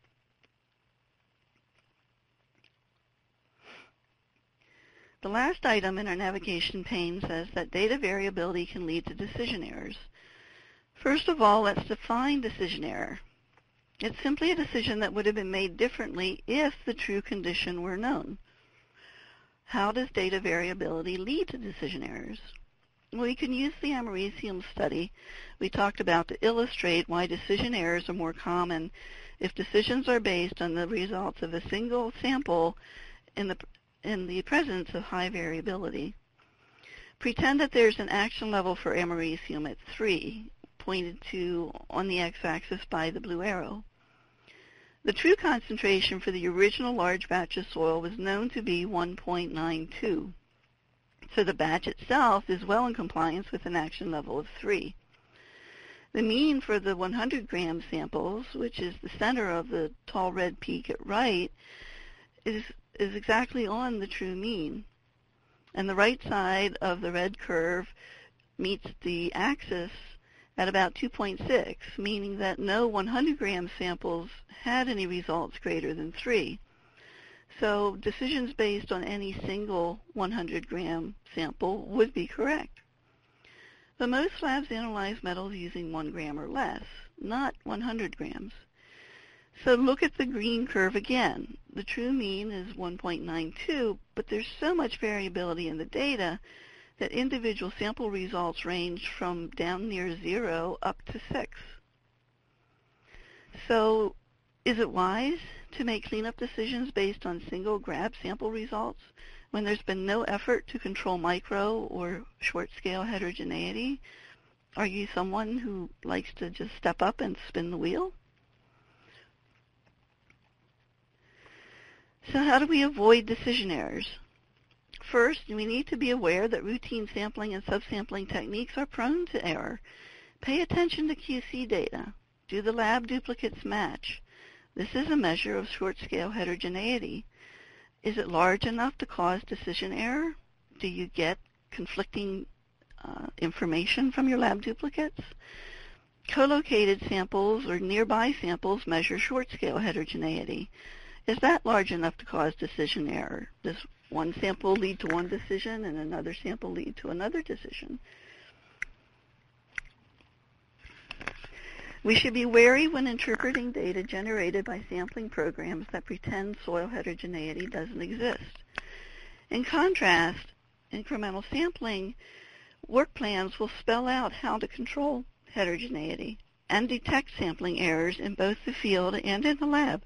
Speaker 3: The last item in our navigation pane says that data variability can lead to decision errors. First of all, let's define decision error. It's simply a decision that would have been made differently if the true condition were known. How does data variability lead to decision errors? Well, we can use the americium study we talked about to illustrate why decision errors are more common if decisions are based on the results of a single sample in the, in the presence of high variability. Pretend that there's an action level for americium at three, pointed to on the x-axis by the blue arrow. The true concentration for the original large batch of soil was known to be one point nine two. So the batch itself is well in compliance with an action level of three. The mean for the one hundred gram samples, which is the center of the tall red peak at right, is, is exactly on the true mean. And the right side of the red curve meets the axis at about two point six, meaning that no one hundred gram samples had any results greater than three. So decisions based on any single one hundred gram sample would be correct. But most labs analyze metals using one gram or less, not one hundred grams. So look at the green curve again. The true mean is one point nine two, but there's so much variability in the data that individual sample results range from down near zero up to six. So is it wise to make cleanup decisions based on single grab sample results when there's been no effort to control micro or short-scale heterogeneity? Are you someone who likes to just step up and spin the wheel? So how do we avoid decision errors? First, we need to be aware that routine sampling and subsampling techniques are prone to error. Pay attention to Q C data. Do the lab duplicates match? This is a measure of short-scale heterogeneity. Is it large enough to cause decision error? Do you get conflicting uh, information from your lab duplicates? Co-located samples or nearby samples measure short-scale heterogeneity. Is that large enough to cause decision error? Does one sample lead to one decision and another sample lead to another decision? We should be wary when interpreting data generated by sampling programs that pretend soil heterogeneity doesn't exist. In contrast, incremental sampling work plans will spell out how to control heterogeneity and detect sampling errors in both the field and in the lab.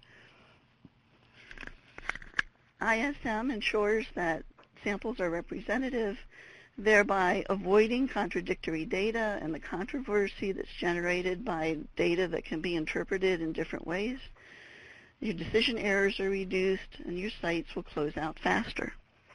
Speaker 3: I S M ensures that samples are representative, thereby avoiding contradictory data and the controversy that's generated by data that can be interpreted in different ways. your decision errors are reduced, and your sites will close out faster.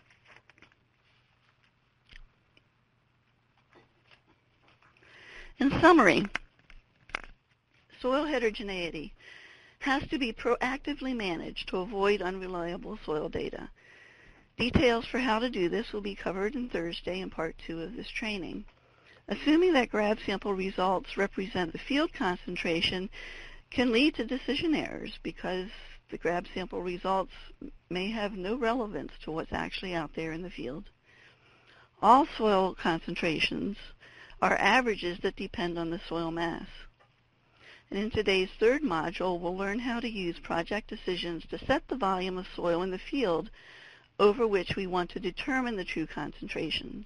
Speaker 3: In summary, soil heterogeneity has to be proactively managed to avoid unreliable soil data. Details for how to do this will be covered in Thursday in part two of this training. Assuming that grab sample results represent the field concentration can lead to decision errors because the grab sample results may have no relevance to what's actually out there in the field. All soil concentrations are averages that depend on the soil mass. And in today's third module, we'll learn how to use project decisions to set the volume of soil in the field over which we want to determine the true concentrations.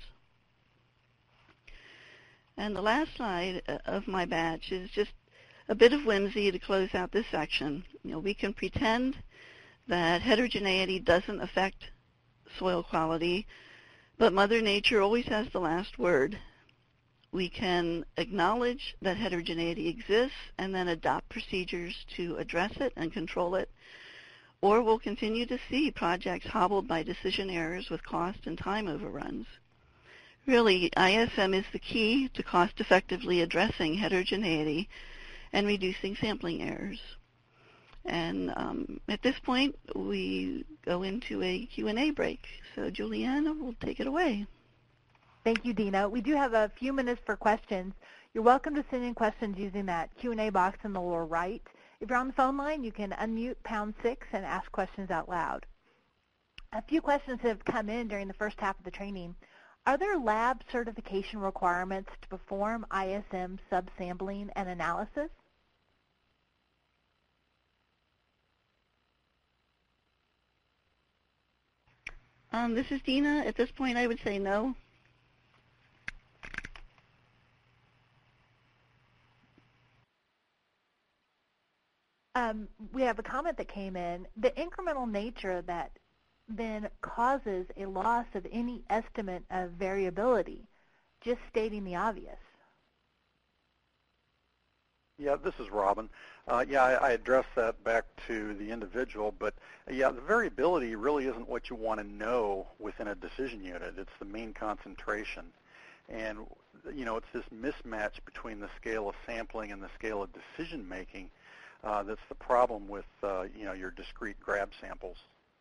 Speaker 3: And the last slide of my batch is just a bit of whimsy to close out this section. You know, we can pretend that heterogeneity doesn't affect soil quality, but Mother Nature always has the last word. We can acknowledge that heterogeneity exists and then adopt procedures to address it and control it, or we'll continue to see projects hobbled by decision errors with cost and time overruns. Really, I S M is the key to cost-effectively addressing heterogeneity and reducing sampling errors. And um, at this point, we go into a Q and A break. So Juliana will take it away.
Speaker 1: Thank you, Dina. We do have a few minutes for questions. You're welcome to send in questions using that Q and A box in the lower right. If you're on the phone line, you can unmute pound six and ask questions out loud. A few questions have come in during the first half of the training. Are there lab certification requirements to perform I S M subsampling and analysis?
Speaker 3: Um, this is Dina. At this point, I would say no.
Speaker 1: Um, we have a comment that came in. The incremental nature that then causes a loss of any estimate of variability, just stating the obvious.
Speaker 4: Yeah, this is Robin. Uh, yeah, I, I addressed that back to the individual, but uh, yeah, the variability really isn't what you want to know within a decision unit. It's the mean concentration. And, you know, it's this mismatch between the scale of sampling and the scale of decision making uh, that's the problem with, uh, you know, your discrete grab samples.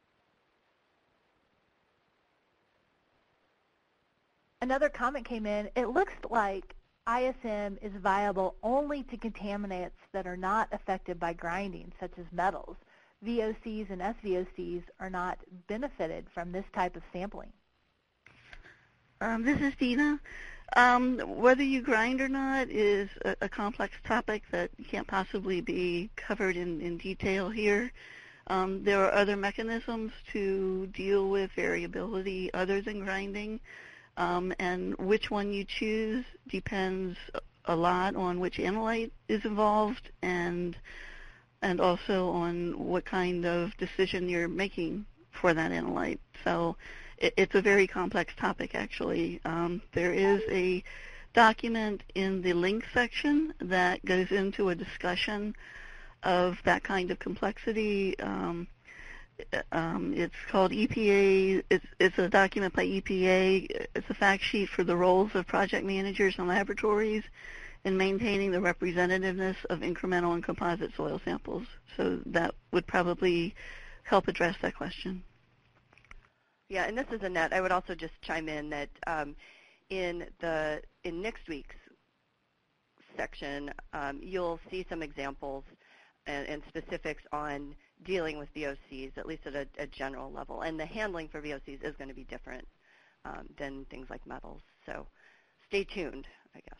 Speaker 1: Another comment came in. It looks like I S M is viable only to contaminants that are not affected by grinding, such as metals. V O Cs and S V O Cs are not benefited from this type of sampling.
Speaker 3: Um, this is Dina. Um, whether you grind or not is a, a complex topic that can't possibly be covered in, in detail here. Um, there are other mechanisms to deal with variability other than grinding. Um, and which one you choose depends a lot on which analyte is involved and and also on what kind of decision you're making for that analyte. So it, it's a very complex topic, actually. Um, there is a document in the links section that goes into a discussion of that kind of complexity. Um, Um, it's called E P A. It's, it's a document by E P A. It's a fact sheet for the roles of project managers and laboratories in maintaining the representativeness of incremental and composite soil samples. So that would probably help address that question.
Speaker 2: Yeah, and this is Annette. I would also just chime in that um, in the in next week's section, um, you'll see some examples and, and specifics on dealing with V O Cs, at least at a, a general level. And the handling for V O Cs is going to be different um, than things like metals. So stay tuned, I guess.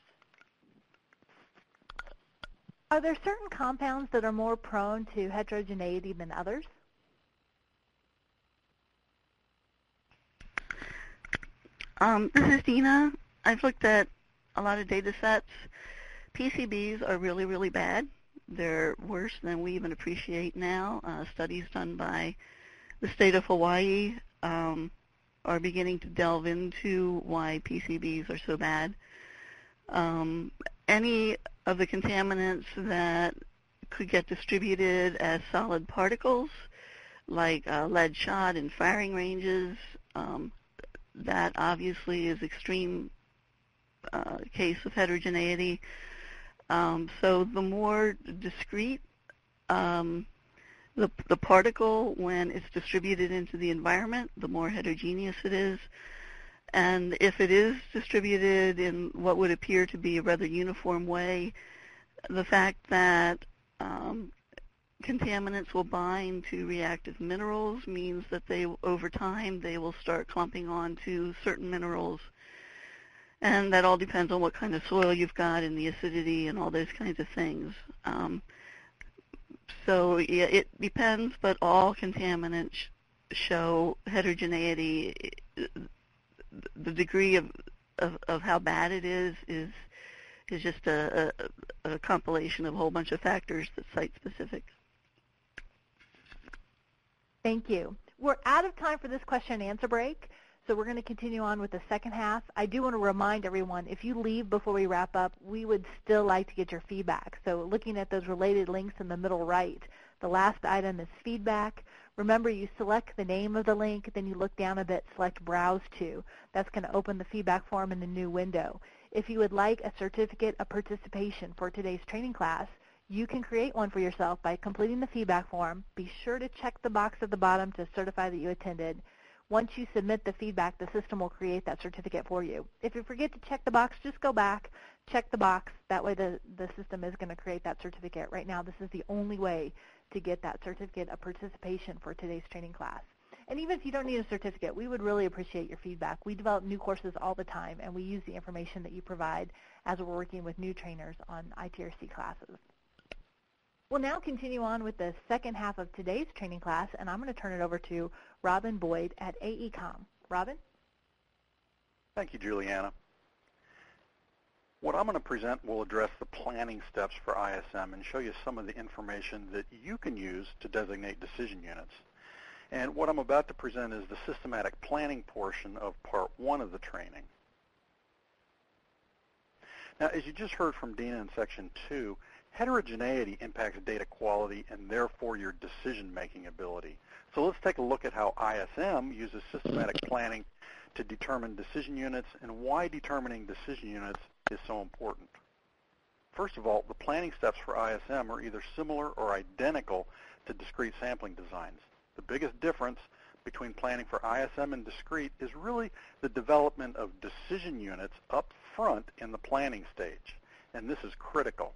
Speaker 1: Are there certain compounds that are more prone to heterogeneity than others?
Speaker 3: Um, this is Dina. I've looked at a lot of data sets. P C Bs are really, really bad. They're worse than we even appreciate now. Uh, studies done by the state of Hawaii um, are beginning to delve into why P C Bs are so bad. Um, any of the contaminants that could get distributed as solid particles, like uh, lead shot in firing ranges. Um, that obviously is extreme uh, case of heterogeneity. Um, so the more discrete um, the, the particle, when it's distributed into the environment, the more heterogeneous it is. And if it is distributed in what would appear to be a rather uniform way, the fact that um, contaminants will bind to reactive minerals means that they, over time, they will start clumping onto certain minerals. And that all depends on what kind of soil you've got and the acidity and all those kinds of things. Um, so yeah, it depends, but all contaminants show heterogeneity. The degree of, of, of how bad it is is is just a, a, a compilation of a whole bunch of factors that's site-specific.
Speaker 1: Thank you. We're out of time for this question and answer break, so we're going to continue on with the second half. I do want to remind everyone, if you leave before we wrap up, we would still like to get your feedback. So looking at those related links in the middle right, the last item is feedback. Remember, you select the name of the link, then you look down a bit, select Browse To. That's going to open the feedback form in a new window. If you would like a certificate of participation for today's training class, you can create one for yourself by completing the feedback form. Be sure to check the box at the bottom to certify that you attended. Once you submit the feedback, the system will create that certificate for you. If you forget to check the box, just go back, check the box. That way the, the system is going to create that certificate. Right now, this is the only way to get that certificate of participation for today's training class. And even if you don't need a certificate, we would really appreciate your feedback. We develop new courses all the time, and we use the information that you provide as we're working with new trainers on I T R C classes. We'll now continue on with the second half of today's training class, and I'm going to turn it over to Robin Boyd at A E COM. Robin?
Speaker 4: Thank you, Juliana. What I'm going to present will address the planning steps for I S M and show you some of the information that you can use to designate decision units. And what I'm about to present is the systematic planning portion of part one of the training. Now, as you just heard from Dina in section two, heterogeneity impacts data quality and therefore your decision-making ability. So let's take a look at how I S M uses systematic planning to determine decision units and why determining decision units is so important. First of all, the planning steps for I S M are either similar or identical to discrete sampling designs. The biggest difference between planning for I S M and discrete is really the development of decision units up front in the planning stage, and this is critical.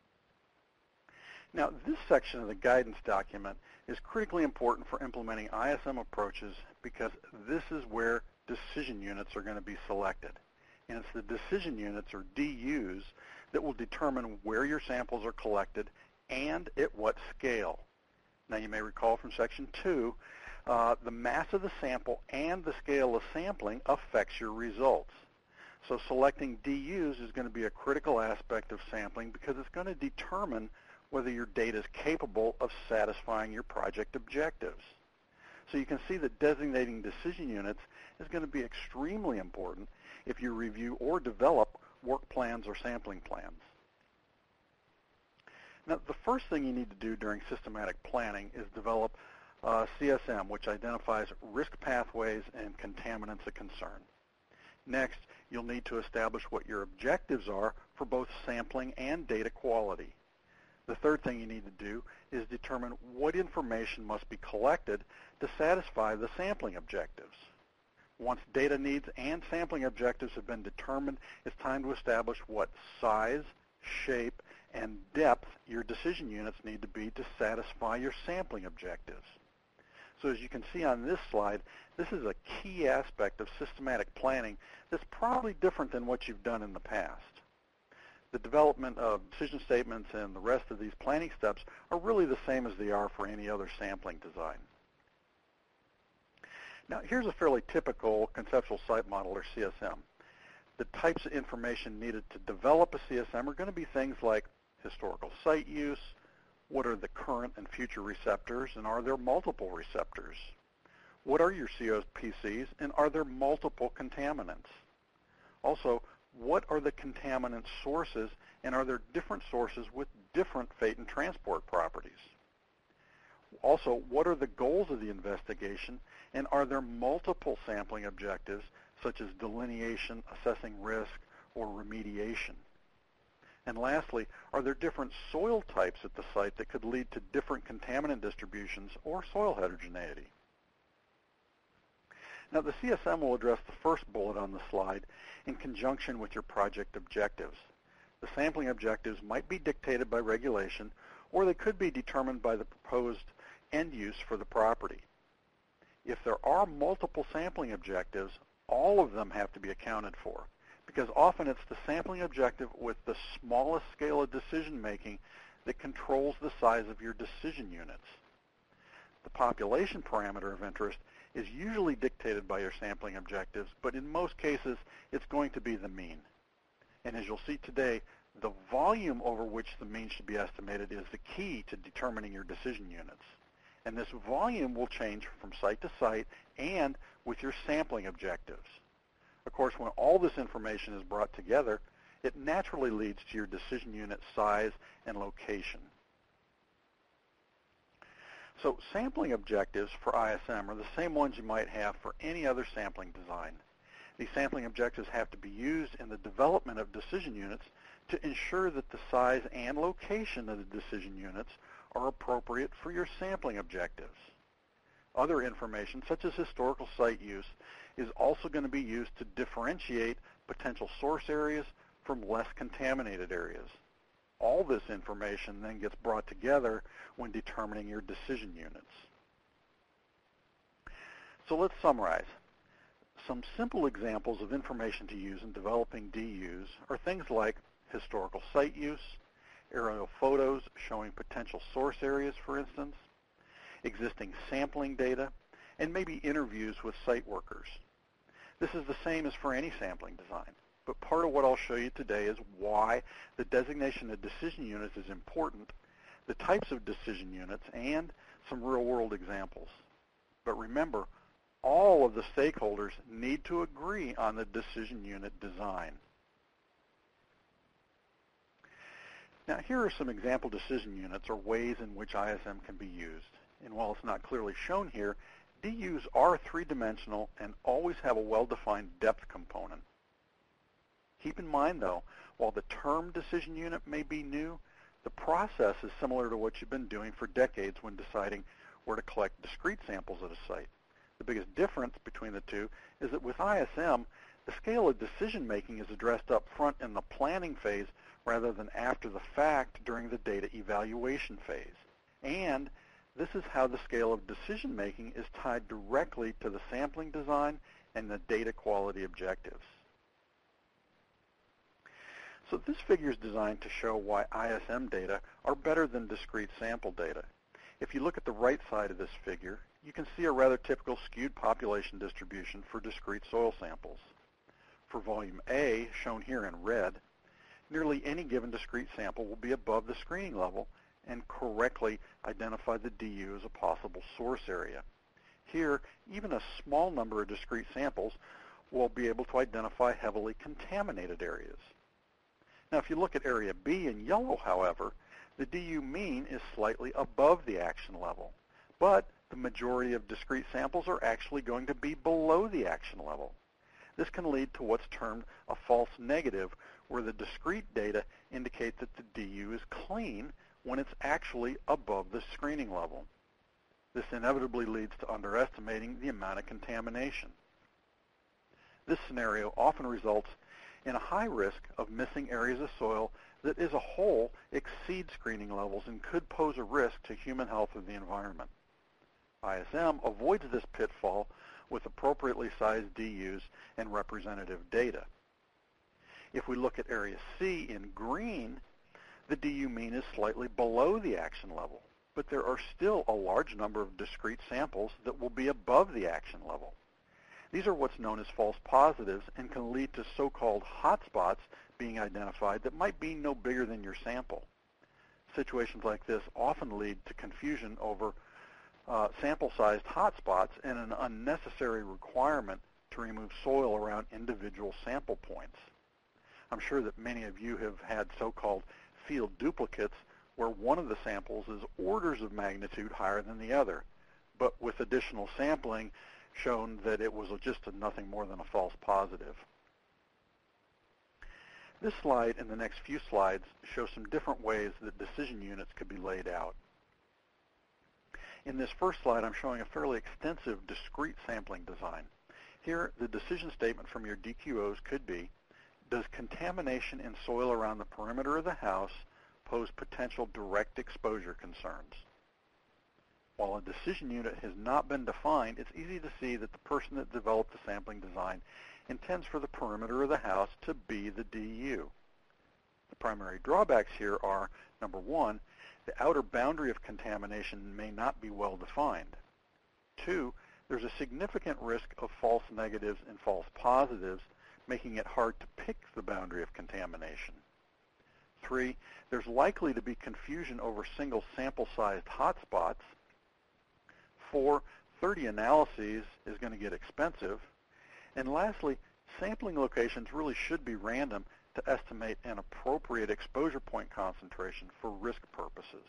Speaker 4: Now, this section of the guidance document is critically important for implementing I S M approaches because this is where decision units are going to be selected. And it's the decision units, or D Us, that will determine where your samples are collected and at what scale. Now, you may recall from section two, uh, the mass of the sample and the scale of sampling affects your results. So selecting D Us is going to be a critical aspect of sampling because it's going to determine whether your data is capable of satisfying your project objectives. So you can see that designating decision units is going to be extremely important if you review or develop work plans or sampling plans. Now, the first thing you need to do during systematic planning is develop uh, C S M, which identifies risk pathways and contaminants of concern. Next, you'll need to establish what your objectives are for both sampling and data quality. The third thing you need to do is determine what information must be collected to satisfy the sampling objectives. Once data needs and sampling objectives have been determined, it's time to establish what size, shape, and depth your decision units need to be to satisfy your sampling objectives. So as you can see on this slide, this is a key aspect of systematic planning that's probably different than what you've done in the past. The development of decision statements and the rest of these planning steps are really the same as they are for any other sampling design. Now, here's a fairly typical conceptual site model, or C S M. The types of information needed to develop a C S M are going to be things like historical site use, what are the current and future receptors, and are there multiple receptors? What are your C O P Cs, and are there multiple contaminants? Also, what are the contaminant sources, and are there different sources with different fate and transport properties? Also, what are the goals of the investigation, and are there multiple sampling objectives, such as delineation, assessing risk, or remediation? And lastly, are there different soil types at the site that could lead to different contaminant distributions or soil heterogeneity? Now, the C S M will address the first bullet on the slide in conjunction with your project objectives. The sampling objectives might be dictated by regulation, or they could be determined by the proposed end use for the property. If there are multiple sampling objectives, all of them have to be accounted for, because often it's the sampling objective with the smallest scale of decision making that controls the size of your decision units. The population parameter of interest is usually dictated by your sampling objectives, but in most cases it's going to be the mean. And as you'll see today, the volume over which the mean should be estimated is the key to determining your decision units. And this volume will change from site to site and with your sampling objectives. Of course, when all this information is brought together, it naturally leads to your decision unit size and location. So sampling objectives for I S M are the same ones you might have for any other sampling design. These sampling objectives have to be used in the development of decision units to ensure that the size and location of the decision units are appropriate for your sampling objectives. Other information, such as historical site use, is also going to be used to differentiate potential source areas from less contaminated areas. All this information then gets brought together when determining your decision units. So let's summarize. Some simple examples of information to use in developing D Us are things like historical site use, aerial photos showing potential source areas, for instance, existing sampling data, and maybe interviews with site workers. This is the same as for any sampling design, but part of what I'll show you today is why the designation of decision units is important, the types of decision units, and some real-world examples. But remember, all of the stakeholders need to agree on the decision unit design. Now, here are some example decision units or ways in which I S M can be used. And while it's not clearly shown here, D Us are three-dimensional and always have a well-defined depth component. Keep in mind, though, while the term decision unit may be new, the process is similar to what you've been doing for decades when deciding where to collect discrete samples at a site. The biggest difference between the two is that with I S M, the scale of decision-making is addressed up front in the planning phase rather than after the fact during the data evaluation phase. And this is how the scale of decision-making is tied directly to the sampling design and the data quality objectives. So this figure is designed to show why I S M data are better than discrete sample data. If you look at the right side of this figure, you can see a rather typical skewed population distribution for discrete soil samples. For volume A, shown here in red, nearly any given discrete sample will be above the screening level and correctly identify the D U as a possible source area. Here, even a small number of discrete samples will be able to identify heavily contaminated areas. Now, if you look at area B in yellow, however, the D U mean is slightly above the action level, but the majority of discrete samples are actually going to be below the action level. This can lead to what's termed a false negative, where the discrete data indicate that the D U is clean when it's actually above the screening level. This inevitably leads to underestimating the amount of contamination. This scenario often results in a high risk of missing areas of soil that as a whole exceed screening levels and could pose a risk to human health or the environment. I S M avoids this pitfall with appropriately sized D Us and representative data. If we look at area C in green, the D U mean is slightly below the action level, but there are still a large number of discrete samples that will be above the action level. These are what's known as false positives and can lead to so-called hotspots being identified that might be no bigger than your sample. Situations like this often lead to confusion over uh, sample-sized hotspots and an unnecessary requirement to remove soil around individual sample points. I'm sure that many of you have had so-called field duplicates where one of the samples is orders of magnitude higher than the other, but with additional sampling shown that it was just a nothing more than a false positive. This slide and the next few slides show some different ways that decision units could be laid out. In this first slide, I'm showing a fairly extensive discrete sampling design. Here, the decision statement from your D Q Os could be, does contamination in soil around the perimeter of the house pose potential direct exposure concerns? While a decision unit has not been defined, it's easy to see that the person that developed the sampling design intends for the perimeter of the house to be the D U. The primary drawbacks here are, number one, the outer boundary of contamination may not be well defined. Two, there's a significant risk of false negatives and false positives, making it hard to pick the boundary of contamination. Three, there's likely to be confusion over single sample-sized hotspots. Four, thirty analyses is going to get expensive. And lastly, sampling locations really should be random to estimate an appropriate exposure point concentration for risk purposes.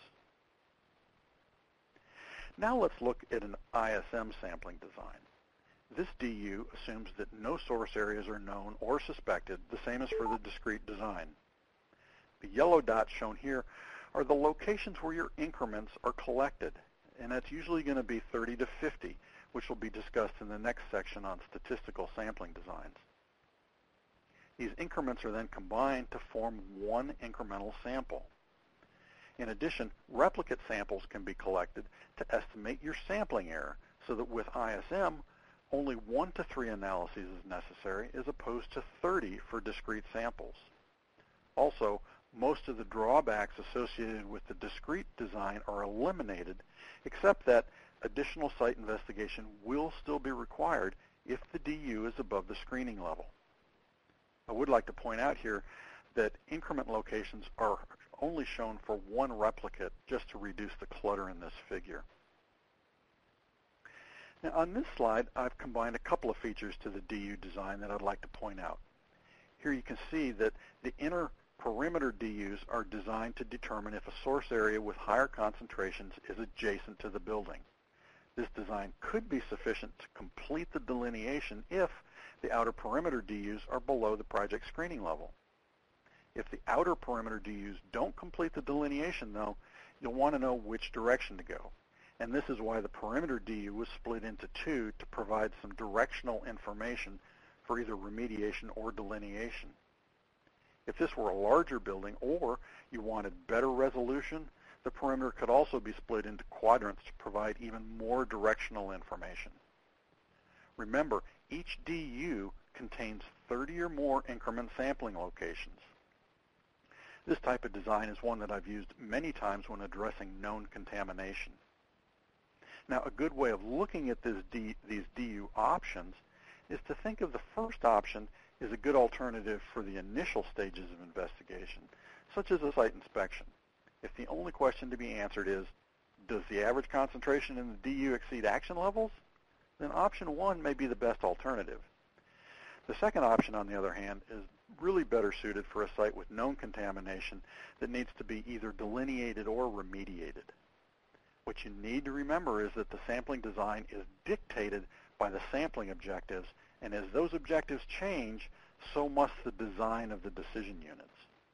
Speaker 4: Now let's look at an I S M sampling design. This D U assumes that no source areas are known or suspected, the same as for the discrete design. The yellow dots shown here are the locations where your increments are collected, and that's usually going to be thirty to fifty, which will be discussed in the next section on statistical sampling designs. These increments are then combined to form one incremental sample. In addition, replicate samples can be collected to estimate your sampling error, so that with I S M, only one to three analyses is necessary as opposed to thirty for discrete samples. Also, most of the drawbacks associated with the discrete design are eliminated, except that additional site investigation will still be required if the D U is above the screening level. I would like to point out here that increment locations are only shown for one replicate just to reduce the clutter in this figure. Now on this slide, I've combined a couple of features to the D U design that I'd like to point out. Here you can see that the inner perimeter D Us are designed to determine if a source area with higher concentrations is adjacent to the building. This design could be sufficient to complete the delineation if the outer perimeter D Us are below the project screening level. If the outer perimeter D Us don't complete the delineation, though, you'll want to know which direction to go. And this is why the perimeter D U was split into two to provide some directional information for either remediation or delineation. If this were a larger building or you wanted better resolution, the perimeter could also be split into quadrants to provide even more directional information. Remember, each D U contains thirty or more increment sampling locations. This type of design is one that I've used many times when addressing known contamination. Now, a good way of looking at this D, these D U options is to think of the first option as a good alternative for the initial stages of investigation, such as a site inspection. If the only question to be answered is, does the average concentration in the D U exceed action levels? Then option one may be the best alternative. The second option, on the other hand, is really better suited for a site with known contamination that needs to be either delineated or remediated. What you need to remember is that the sampling design is dictated by the sampling objectives, and as those objectives change, so must the design of the decision units.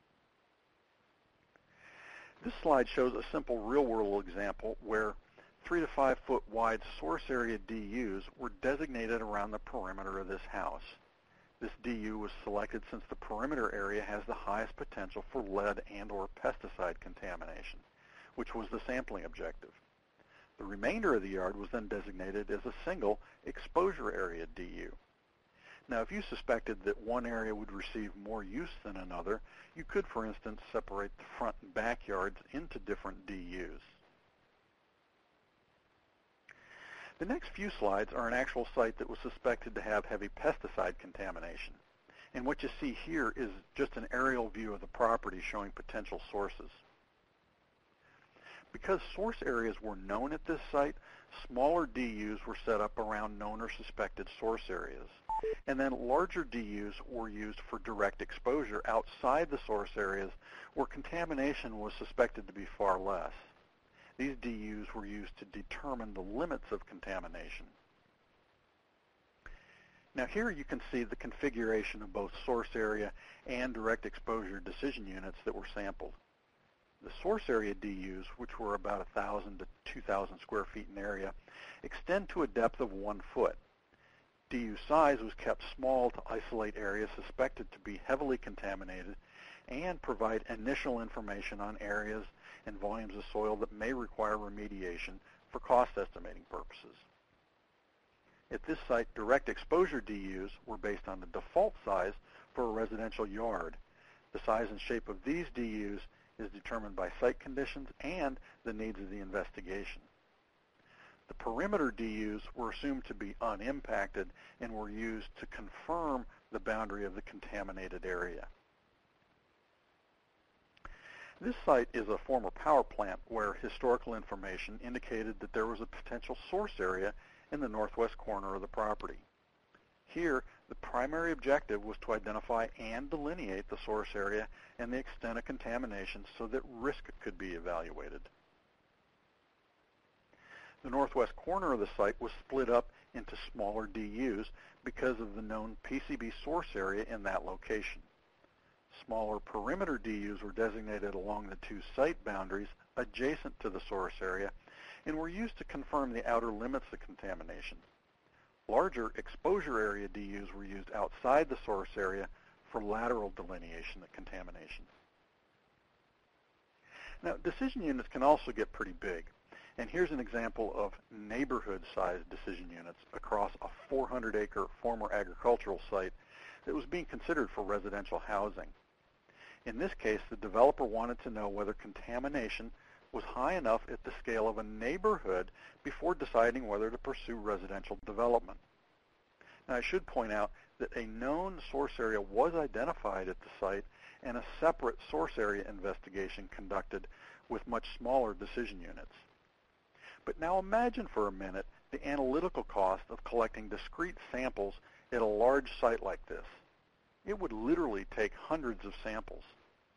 Speaker 4: This slide shows a simple real-world example where three to five foot wide source area D Us were designated around the perimeter of this house. This D U was selected since the perimeter area has the highest potential for lead and or pesticide contamination, which was the sampling objective. The remainder of the yard was then designated as a single exposure area D U. Now, if you suspected that one area would receive more use than another, you could, for instance, separate the front and backyards into different D Us. The next few slides are an actual site that was suspected to have heavy pesticide contamination. And what you see here is just an aerial view of the property showing potential sources. Because source areas were known at this site, smaller D Us were set up around known or suspected source areas. And then larger D Us were used for direct exposure outside the source areas where contamination was suspected to be far less. These D Us were used to determine the limits of contamination. Now here you can see the configuration of both source area and direct exposure decision units that were sampled. The source area D Us, which were about one thousand to two thousand square feet in area, extend to a depth of one foot. D U size was kept small to isolate areas suspected to be heavily contaminated and provide initial information on areas and volumes of soil that may require remediation for cost estimating purposes. At this site, direct exposure D Us were based on the default size for a residential yard. The size and shape of these D Us is determined by site conditions and the needs of the investigation. The perimeter D Us were assumed to be unimpacted and were used to confirm the boundary of the contaminated area. This site is a former power plant where historical information indicated that there was a potential source area in the northwest corner of the property. Here, the primary objective was to identify and delineate the source area and the extent of contamination so that risk could be evaluated. The northwest corner of the site was split up into smaller D Us because of the known P C B source area in that location. Smaller perimeter D Us were designated along the two site boundaries adjacent to the source area and were used to confirm the outer limits of contamination. Larger exposure area D Us were used outside the source area for lateral delineation of contamination. Now, decision units can also get pretty big, and here's an example of neighborhood-sized decision units across a four hundred acre former agricultural site that was being considered for residential housing. In this case, the developer wanted to know whether contamination was high enough at the scale of a neighborhood before deciding whether to pursue residential development. Now, I should point out that a known source area was identified at the site and a separate source area investigation conducted with much smaller decision units. But now imagine for a minute the analytical cost of collecting discrete samples at a large site like this. It would literally take hundreds of samples.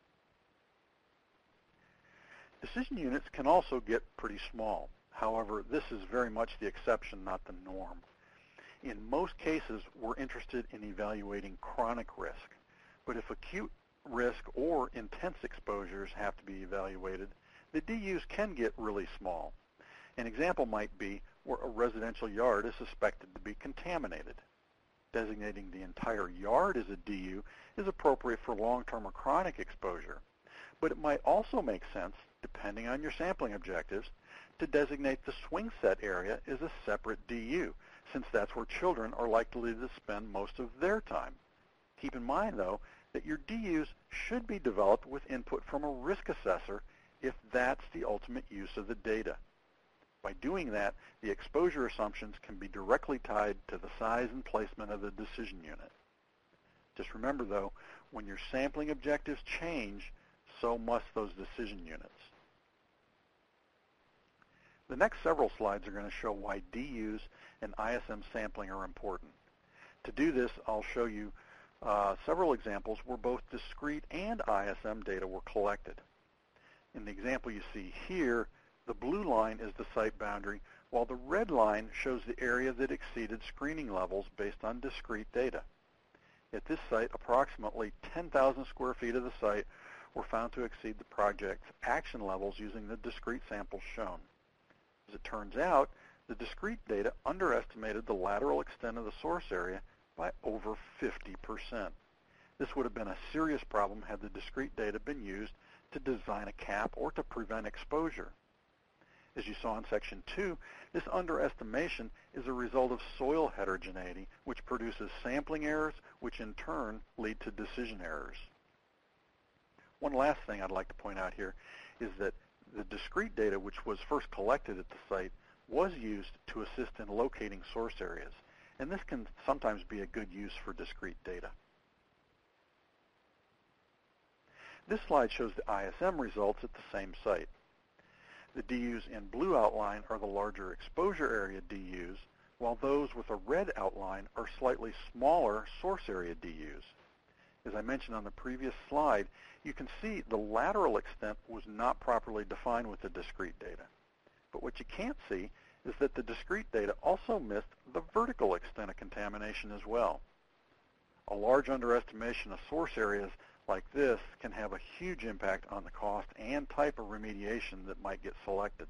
Speaker 4: Decision units can also get pretty small. However, this is very much the exception, not the norm. In most cases, we're interested in evaluating chronic risk. But if acute risk or intense exposures have to be evaluated, the D Us can get really small. An example might be where a residential yard is suspected to be contaminated. Designating the entire yard as a D U is appropriate for long-term or chronic exposure, but it might also make sense, depending on your sampling objectives, to designate the swing set area as a separate D U, since that's where children are likely to spend most of their time. Keep in mind, though, that your D Us should be developed with input from a risk assessor if that's the ultimate use of the data. By doing that, the exposure assumptions can be directly tied to the size and placement of the decision unit. Just remember, though, when your sampling objectives change, so must those decision units. The next several slides are going to show why D Us and I S M sampling are important. To do this, I'll show you uh, several examples where both discrete and I S M data were collected. In the example you see here, the blue line is the site boundary, while the red line shows the area that exceeded screening levels based on discrete data. At this site, approximately ten thousand square feet of the site were found to exceed the project's action levels using the discrete samples shown. As it turns out, the discrete data underestimated the lateral extent of the source area by over fifty percent. This would have been a serious problem had the discrete data been used to design a cap or to prevent exposure. As you saw in Section two, this underestimation is a result of soil heterogeneity, which produces sampling errors, which in turn lead to decision errors. One last thing I'd like to point out here is that the discrete data which was first collected at the site was used to assist in locating source areas, and this can sometimes be a good use for discrete data. This slide shows the I S M results at the same site. The D Us in blue outline are the larger exposure area D Us, while those with a red outline are slightly smaller source area D Us. As I mentioned on the previous slide, you can see the lateral extent was not properly defined with the discrete data. But what you can't see is that the discrete data also missed the vertical extent of contamination as well. A large underestimation of source areas like this can have a huge impact on the cost and type of remediation that might get selected.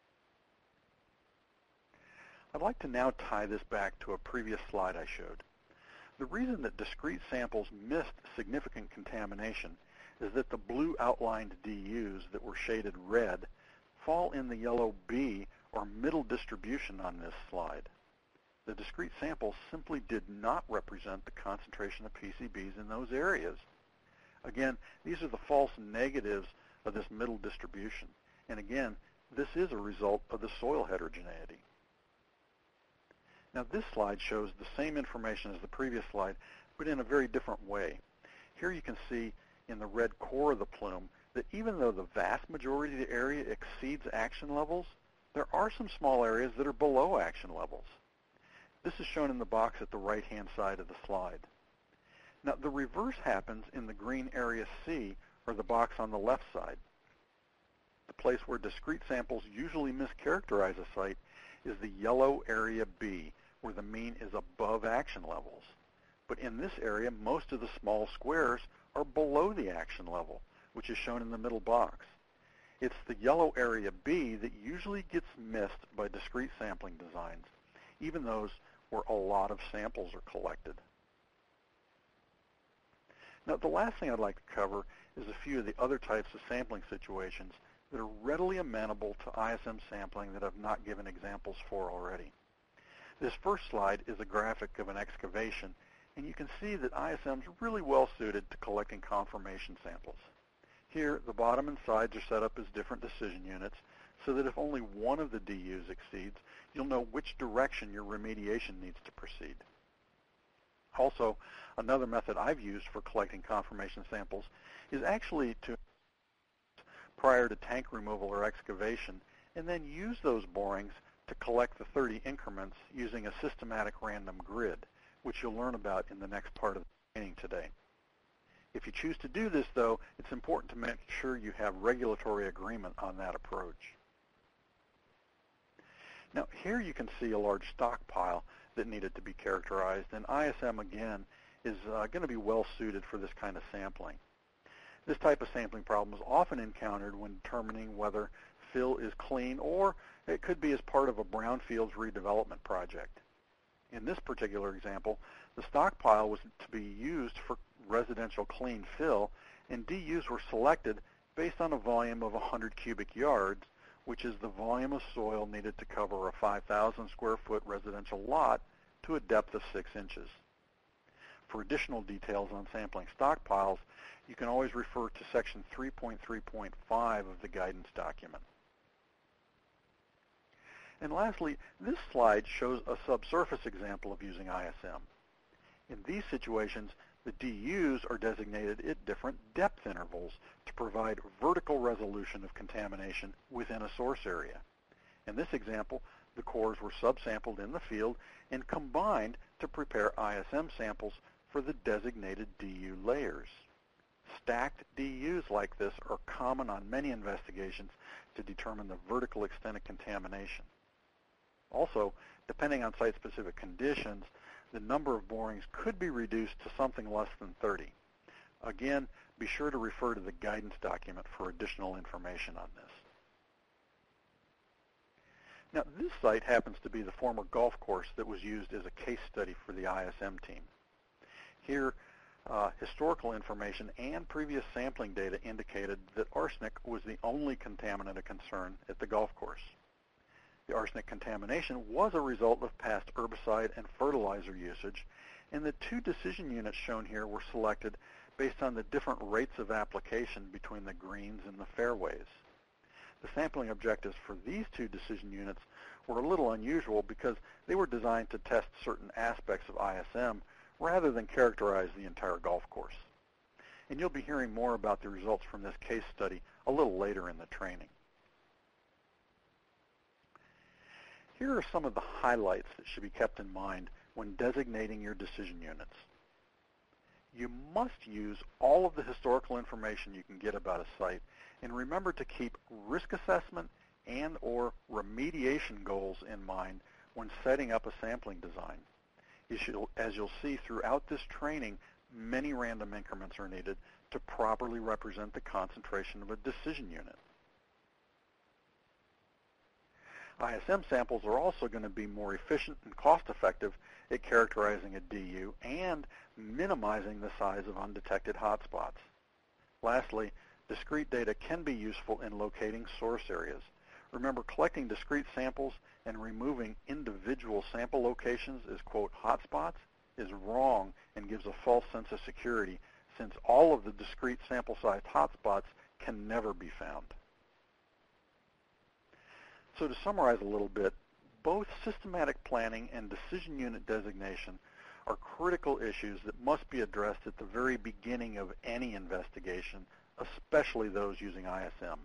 Speaker 4: I'd like to now tie this back to a previous slide I showed. The reason that discrete samples missed significant contamination is that the blue outlined D Us that were shaded red fall in the yellow B or middle distribution on this slide. The discrete samples simply did not represent the concentration of P C Bs in those areas. Again, these are the false negatives of this middle distribution. And again, this is a result of the soil heterogeneity. Now this slide shows the same information as the previous slide, but in a very different way. Here you can see in the red core of the plume that even though the vast majority of the area exceeds action levels, there are some small areas that are below action levels. This is shown in the box at the right-hand side of the slide. Now the reverse happens in the green area C, or the box on the left side. The place where discrete samples usually mischaracterize a site is the yellow area B, where the mean is above action levels. But in this area, most of the small squares are below the action level, which is shown in the middle box. It's the yellow area B that usually gets missed by discrete sampling designs, even those where a lot of samples are collected. Now, the last thing I'd like to cover is a few of the other types of sampling situations that are readily amenable to I S M sampling that I've not given examples for already. This first slide is a graphic of an excavation, and you can see that I S M is really well suited to collecting conformation samples. Here, the bottom and sides are set up as different decision units so that if only one of the D Us exceeds, you'll know which direction your remediation needs to proceed. Also, another method I've used for collecting conformation samples is actually to prior to tank removal or excavation, and then use those borings to collect the thirty increments using a systematic random grid, which you'll learn about in the next part of the training today. If you choose to do this, though, it's important to make sure you have regulatory agreement on that approach. Now, here you can see a large stockpile that needed to be characterized, and I S M, again, is uh, going to be well suited for this kind of sampling. This type of sampling problem is often encountered when determining whether fill is clean, or it could be as part of a brownfields redevelopment project. In this particular example, the stockpile was to be used for residential clean fill, and D Us were selected based on a volume of one hundred cubic yards, which is the volume of soil needed to cover a five thousand square foot residential lot to a depth of six inches. For additional details on sampling stockpiles, you can always refer to section three point three point five of the guidance document. And lastly, this slide shows a subsurface example of using I S M. In these situations, the D Us are designated at different depth intervals to provide vertical resolution of contamination within a source area. In this example, the cores were subsampled in the field and combined to prepare I S M samples for the designated D U layers. Stacked D Us like this are common on many investigations to determine the vertical extent of contamination. Also, depending on site-specific conditions, the number of borings could be reduced to something less than thirty. Again, be sure to refer to the guidance document for additional information on this. Now, this site happens to be the former golf course that was used as a case study for the I S M team. Here, uh, historical information and previous sampling data indicated that arsenic was the only contaminant of concern at the golf course. The arsenic contamination was a result of past herbicide and fertilizer usage, and the two decision units shown here were selected based on the different rates of application between the greens and the fairways. The sampling objectives for these two decision units were a little unusual because they were designed to test certain aspects of I S M rather than characterize the entire golf course. And you'll be hearing more about the results from this case study a little later in the training. Here are some of the highlights that should be kept in mind when designating your decision units. You must use all of the historical information you can get about a site, and remember to keep risk assessment and or remediation goals in mind when setting up a sampling design. You should, as you'll see throughout this training, many random increments are needed to properly represent the concentration of a decision unit. I S M samples are also going to be more efficient and cost-effective at characterizing a D U and minimizing the size of undetected hotspots. Lastly, discrete data can be useful in locating source areas. Remember, collecting discrete samples and removing individual sample locations as, quote, hotspots is wrong and gives a false sense of security, since all of the discrete sample-sized hotspots can never be found. So to summarize a little bit, both systematic planning and decision unit designation are critical issues that must be addressed at the very beginning of any investigation, especially those using I S M.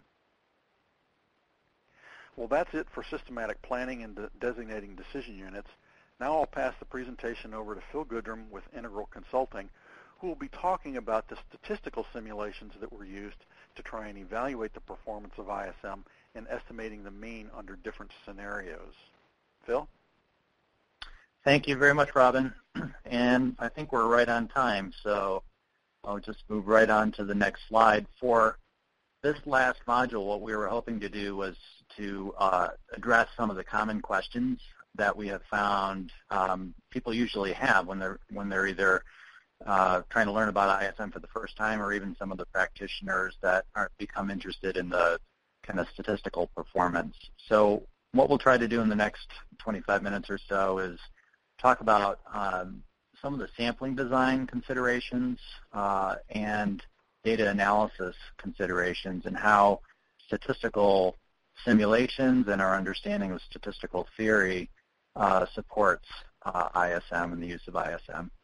Speaker 4: Well, that's it for systematic planning and de designating decision units. Now I'll pass the presentation over to Phil Goodrum with Integral Consulting, who will be talking about the statistical simulations that were used to try and evaluate the performance of I S M and estimating the mean under different scenarios. Phil?
Speaker 5: Thank you very much, Robin. And I think we're right on time, so I'll just move right on to the next slide. For this last module, what we were hoping to do was to uh, address some of the common questions that we have found um, people usually have when they're when they're either uh, trying to learn about I S M for the first time, or even some of the practitioners that aren't become interested in the kind of statistical performance. So what we'll try to do in the next twenty-five minutes or so is talk about um, some of the sampling design considerations uh, and data analysis considerations, and how statistical simulations and our understanding of statistical theory uh, supports uh, I S M and the use of I S M.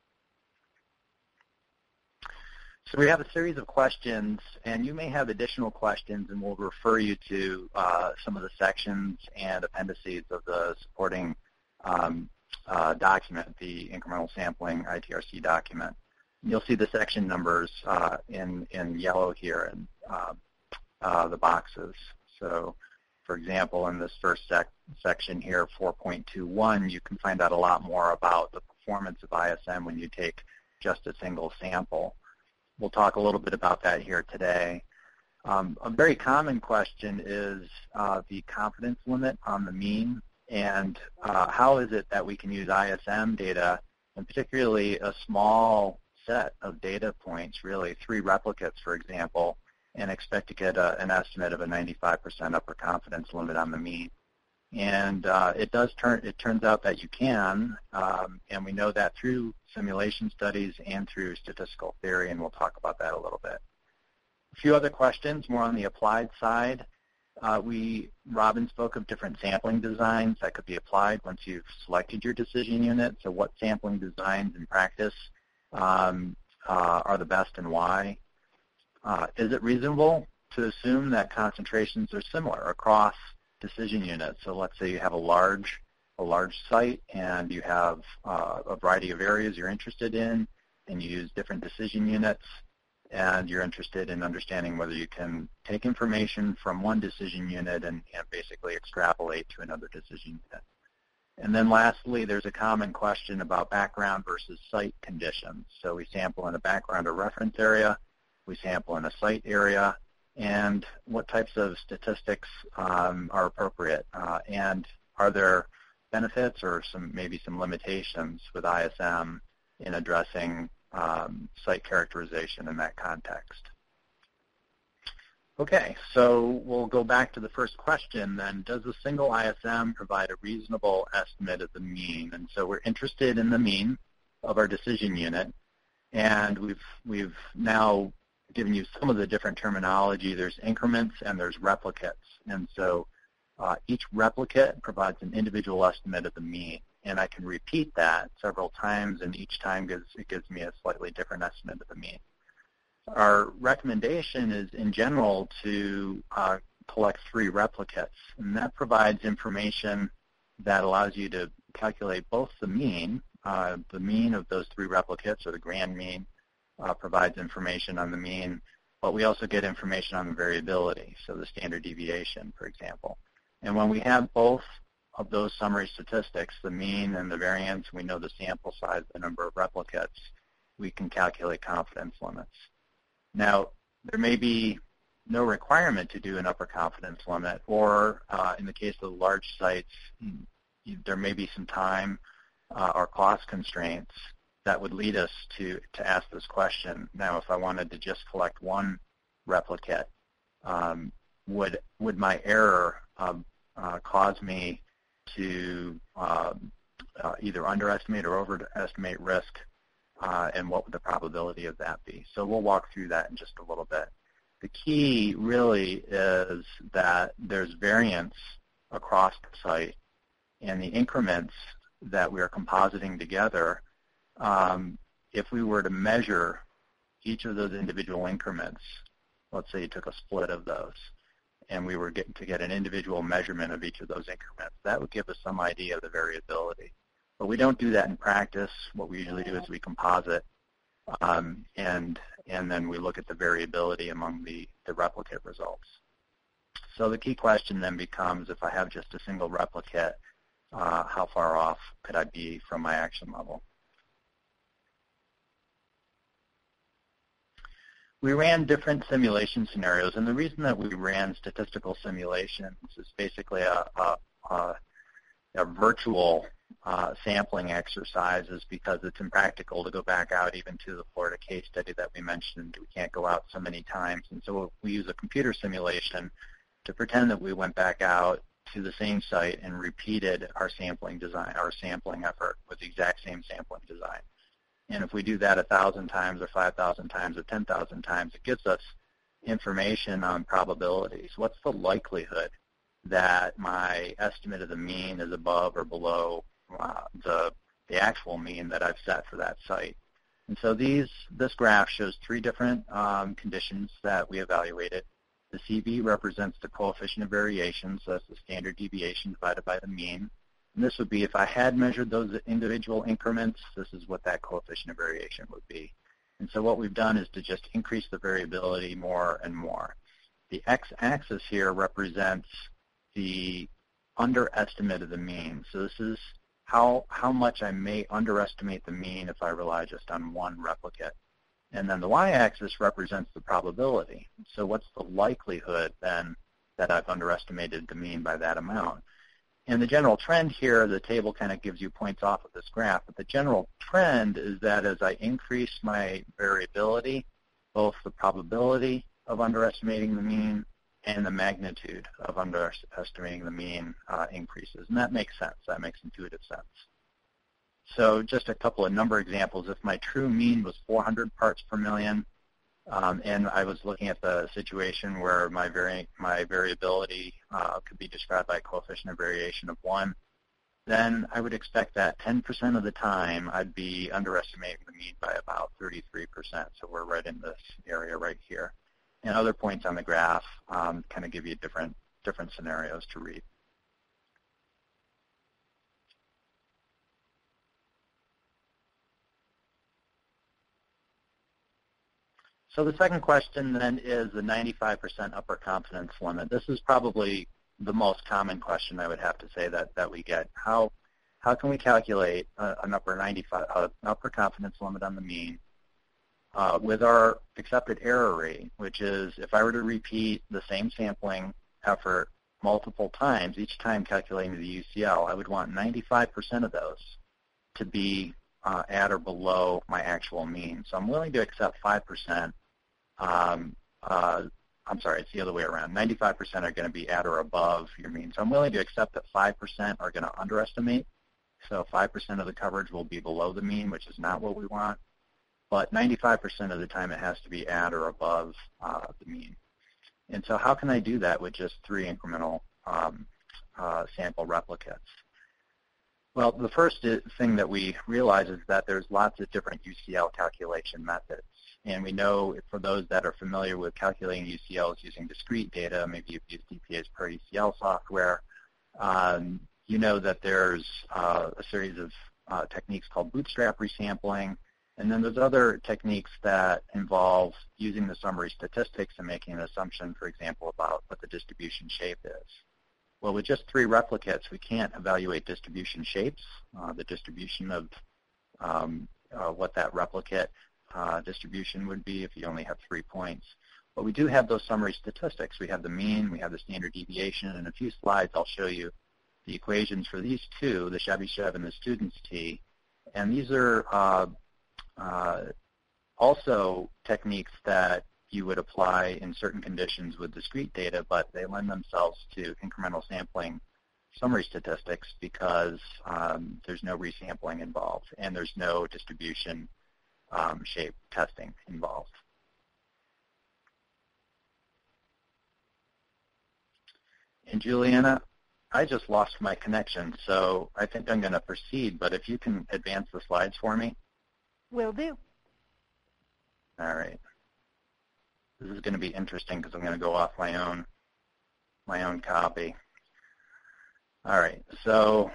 Speaker 5: So we have a series of questions, and you may have additional questions, and we'll refer you to uh, some of the sections and appendices of the supporting um, uh, document, the incremental sampling I T R C document. You'll see the section numbers uh, in, in yellow here in uh, uh, the boxes. So, for example, in this first sec section here, four point two one, you can find out a lot more about the performance of I S M when you take just a single sample. We'll talk a little bit about that here today. Um, a very common question is uh, the confidence limit on the mean, and uh, how is it that we can use I S M data, and particularly a small set of data points, really three replicates, for example, and expect to get a, an estimate of a ninety-five percent upper confidence limit on the mean. And uh, it does turn, it turns out that you can, um, and we know that through simulation studies and through statistical theory, and we'll talk about that a little bit. A few other questions, more on the applied side. Uh, we, Robin spoke of different sampling designs that could be applied once you've selected your decision unit. So what sampling designs in practice um, uh, are the best and why? Uh, is it reasonable to assume that concentrations are similar across decision units? So let's say you have a large, a large site, and you have uh, a variety of areas you're interested in, and you use different decision units, and you're interested in understanding whether you can take information from one decision unit and, and basically extrapolate to another decision unit. And then lastly, there's a common question about background versus site conditions. So we sample in a background or reference area, we sample in a site area, and what types of statistics um, are appropriate, uh, and are there benefits or some maybe some limitations with I S M in addressing um, site characterization in that context. Okay, so we'll go back to the first question then. Does a single I S M provide a reasonable estimate of the mean? And so we're interested in the mean of our decision unit, and we've, we've now given you some of the different terminology. There's increments and there's replicates. And so uh, each replicate provides an individual estimate of the mean. And I can repeat that several times, and each time gives, it gives me a slightly different estimate of the mean. Our recommendation is, in general, to uh, collect three replicates, and that provides information that allows you to calculate both the mean, uh, the mean of those three replicates, or the grand mean, uh, provides information on the mean, but we also get information on the variability, so the standard deviation, for example. And when we have both of those summary statistics, the mean and the variance, we know the sample size, the number of replicates, we can calculate confidence limits. Now, there may be no requirement to do an upper confidence limit, or uh, in the case of large sites, there may be some time uh, or cost constraints that would lead us to, to ask this question. Now, if I wanted to just collect one replicate, um, would, would my error um, uh, cause me to um, uh, either underestimate or overestimate risk, uh, and what would the probability of that be? So we'll walk through that in just a little bit. The key really is that there's variance across the site, and the increments that we are compositing together, um, if we were to measure each of those individual increments, let's say you took a split of those, and we were getting to get an individual measurement of each of those increments, that would give us some idea of the variability. But we don't do that in practice. What we usually do is we composite, um, and and then we look at the variability among the, the replicate results. So the key question then becomes, if I have just a single replicate, uh, how far off could I be from my action level? We ran different simulation scenarios, and the reason that we ran statistical simulations is basically a, a, a, a virtual uh, sampling exercise is because it's impractical to go back out even to the Florida case study that we mentioned. We can't go out so many times, and so we use a computer simulation to pretend that we went back out to the same site and repeated our sampling design, our sampling effort with the exact same sampling design. And if we do that one thousand times or five thousand times or ten thousand times, it gives us information on probabilities. What's the likelihood that my estimate of the mean is above or below uh, the, the actual mean that I've set for that site? And so these, this graph shows three different um, conditions that we evaluated. The C V represents the coefficient of variation, so that's the standard deviation divided by the mean. And this would be, if I had measured those individual increments, this is what that coefficient of variation would be. And so what we've done is to just increase the variability more and more. The x-axis here represents the underestimate of the mean. So this is how, how much I may underestimate the mean if I rely just on one replicate. And then the y-axis represents the probability. So what's the likelihood then that I've underestimated the mean by that amount? And the general trend here, the table kind of gives you points off of this graph, but the general trend is that as I increase my variability, both the probability of underestimating the mean and the magnitude of underestimating the mean uh, increases. And that makes sense. That makes intuitive sense. So just a couple of number examples. If my true mean was four hundred parts per million, Um, and I was looking at the situation where my, vari my variability uh, could be described by a coefficient of variation of one, then I would expect that ten percent of the time I'd be underestimating the mean by about thirty-three percent. So we're right in this area right here. And other points on the graph um, kind of give you different, different scenarios to read. So the second question then is the ninety-five percent upper confidence limit. This is probably the most common question I would have to say that, that we get. How, how can we calculate uh, an upper ninety-five uh, upper confidence limit on the mean uh, with our accepted error rate, which is if I were to repeat the same sampling effort multiple times, each time calculating the U C L, I would want ninety-five percent of those to be uh, at or below my actual mean. So I'm willing to accept five percent. Um, uh, I'm sorry, it's the other way around. ninety-five percent are going to be at or above your mean. So I'm willing to accept that five percent are going to underestimate. So five percent of the coverage will be below the mean, which is not what we want. But ninety-five percent of the time it has to be at or above uh, the mean. And so how can I do that with just three incremental um, uh, sample replicates? Well, the first thing that we realize is that there's lots of different U C L calculation methods. And we know for those that are familiar with calculating U C Ls using discrete data, maybe you've used D P A's per U C L software, um, you know that there's uh, a series of uh, techniques called bootstrap resampling, and then there's other techniques that involve using the summary statistics and making an assumption, for example, about what the distribution shape is. Well, with just three replicates, we can't evaluate distribution shapes, uh, the distribution of um, uh, what that replicate uh, distribution would be if you only have three points. But we do have those summary statistics. We have the mean, we have the standard deviation. In a few slides, I'll show you the equations for these two, the Chebyshev and the student's T. And these are uh, uh, also techniques that you would apply in certain conditions with discrete data, but they lend themselves to incremental sampling summary statistics because um, there's no resampling involved and there's no distribution um, shape testing involved. And Juliana, I just lost my connection, so I think I'm going to proceed, but if you can advance the slides for me.
Speaker 1: Will do.
Speaker 5: All right. This is going to be interesting because I'm going to go off my own, my own copy. All right, so,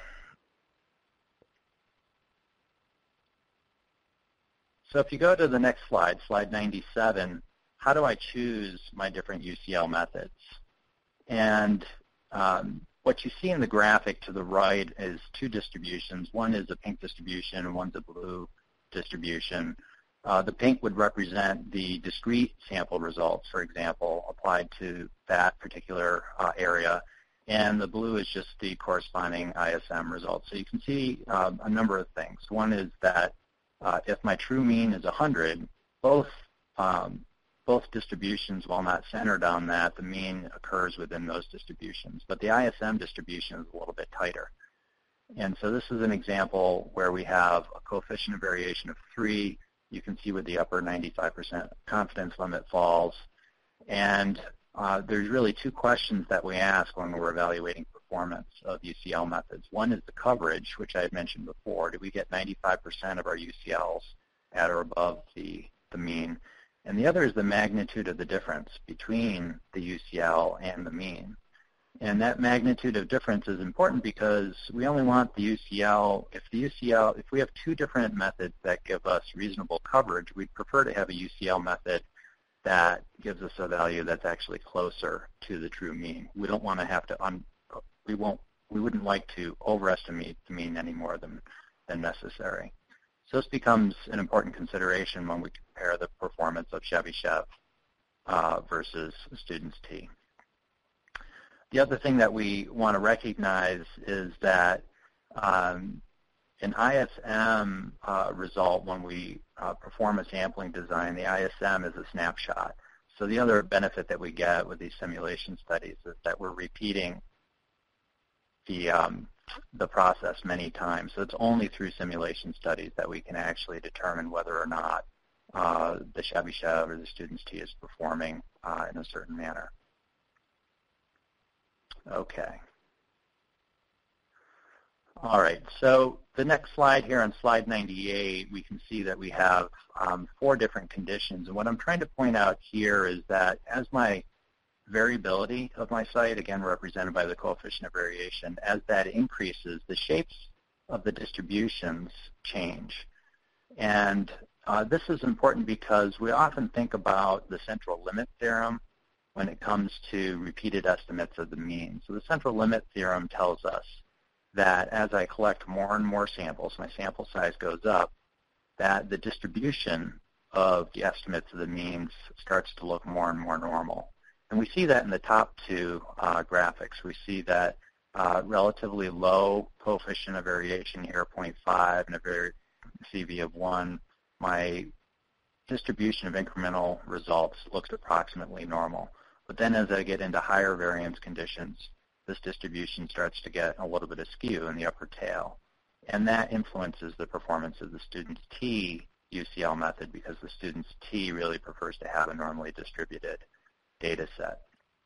Speaker 5: so if you go to the next slide, slide ninety-seven, how do I choose my different U C L methods? And um, what you see in the graphic to the right is two distributions. One is a pink distribution and one's a blue distribution. Uh, the pink would represent the discrete sample results, for example, applied to that particular uh, area. And the blue is just the corresponding I S M results. So you can see uh, a number of things. One is that uh, if my true mean is one hundred, both um, both distributions, while not centered on that, the mean occurs within those distributions. But the I S M distribution is a little bit tighter. And so this is an example where we have a coefficient of variation of three. You can see where the upper ninety-five percent confidence limit falls. And uh, there's really two questions that we ask when we're evaluating performance of U C L methods. One is the coverage, which I had mentioned before. Do we get ninety-five percent of our U C Ls at or above the, the mean? And the other is the magnitude of the difference between the U C L and the mean. And that magnitude of difference is important because we only want the U C L, if the U C L, if we have two different methods that give us reasonable coverage, we'd prefer to have a U C L method that gives us a value that's actually closer to the true mean. We don't want to have to, un, we won't, we wouldn't like to overestimate the mean any more than, than necessary. So this becomes an important consideration when we compare the performance of Chebyshev uh, versus student's T. The other thing that we want to recognize is that um, an I S M uh, result, when we uh, perform a sampling design, the I S M is a snapshot. So the other benefit that we get with these simulation studies is that we're repeating the, um, the process many times. So it's only through simulation studies that we can actually determine whether or not uh, the Chebyshev or the student's T is performing uh, in a certain manner. Okay. All right, so the next slide here on slide ninety-eight, we can see that we have um, four different conditions. And what I'm trying to point out here is that as my variability of my site, again represented by the coefficient of variation, as that increases, the shapes of the distributions change. And uh, this is important because we often think about the central limit theorem when it comes to repeated estimates of the mean. So the central limit theorem tells us that as I collect more and more samples, my sample size goes up, that the distribution of the estimates of the means starts to look more and more normal. And we see that in the top two uh, graphics. We see that uh, relatively low coefficient of variation here, zero point five, and a very C V of one. My distribution of incremental results looks approximately normal. But then as I get into higher variance conditions, this distribution starts to get a little bit askew in the upper tail. And that influences the performance of the student's T U C L method because the student's T really prefers to have a normally distributed data set.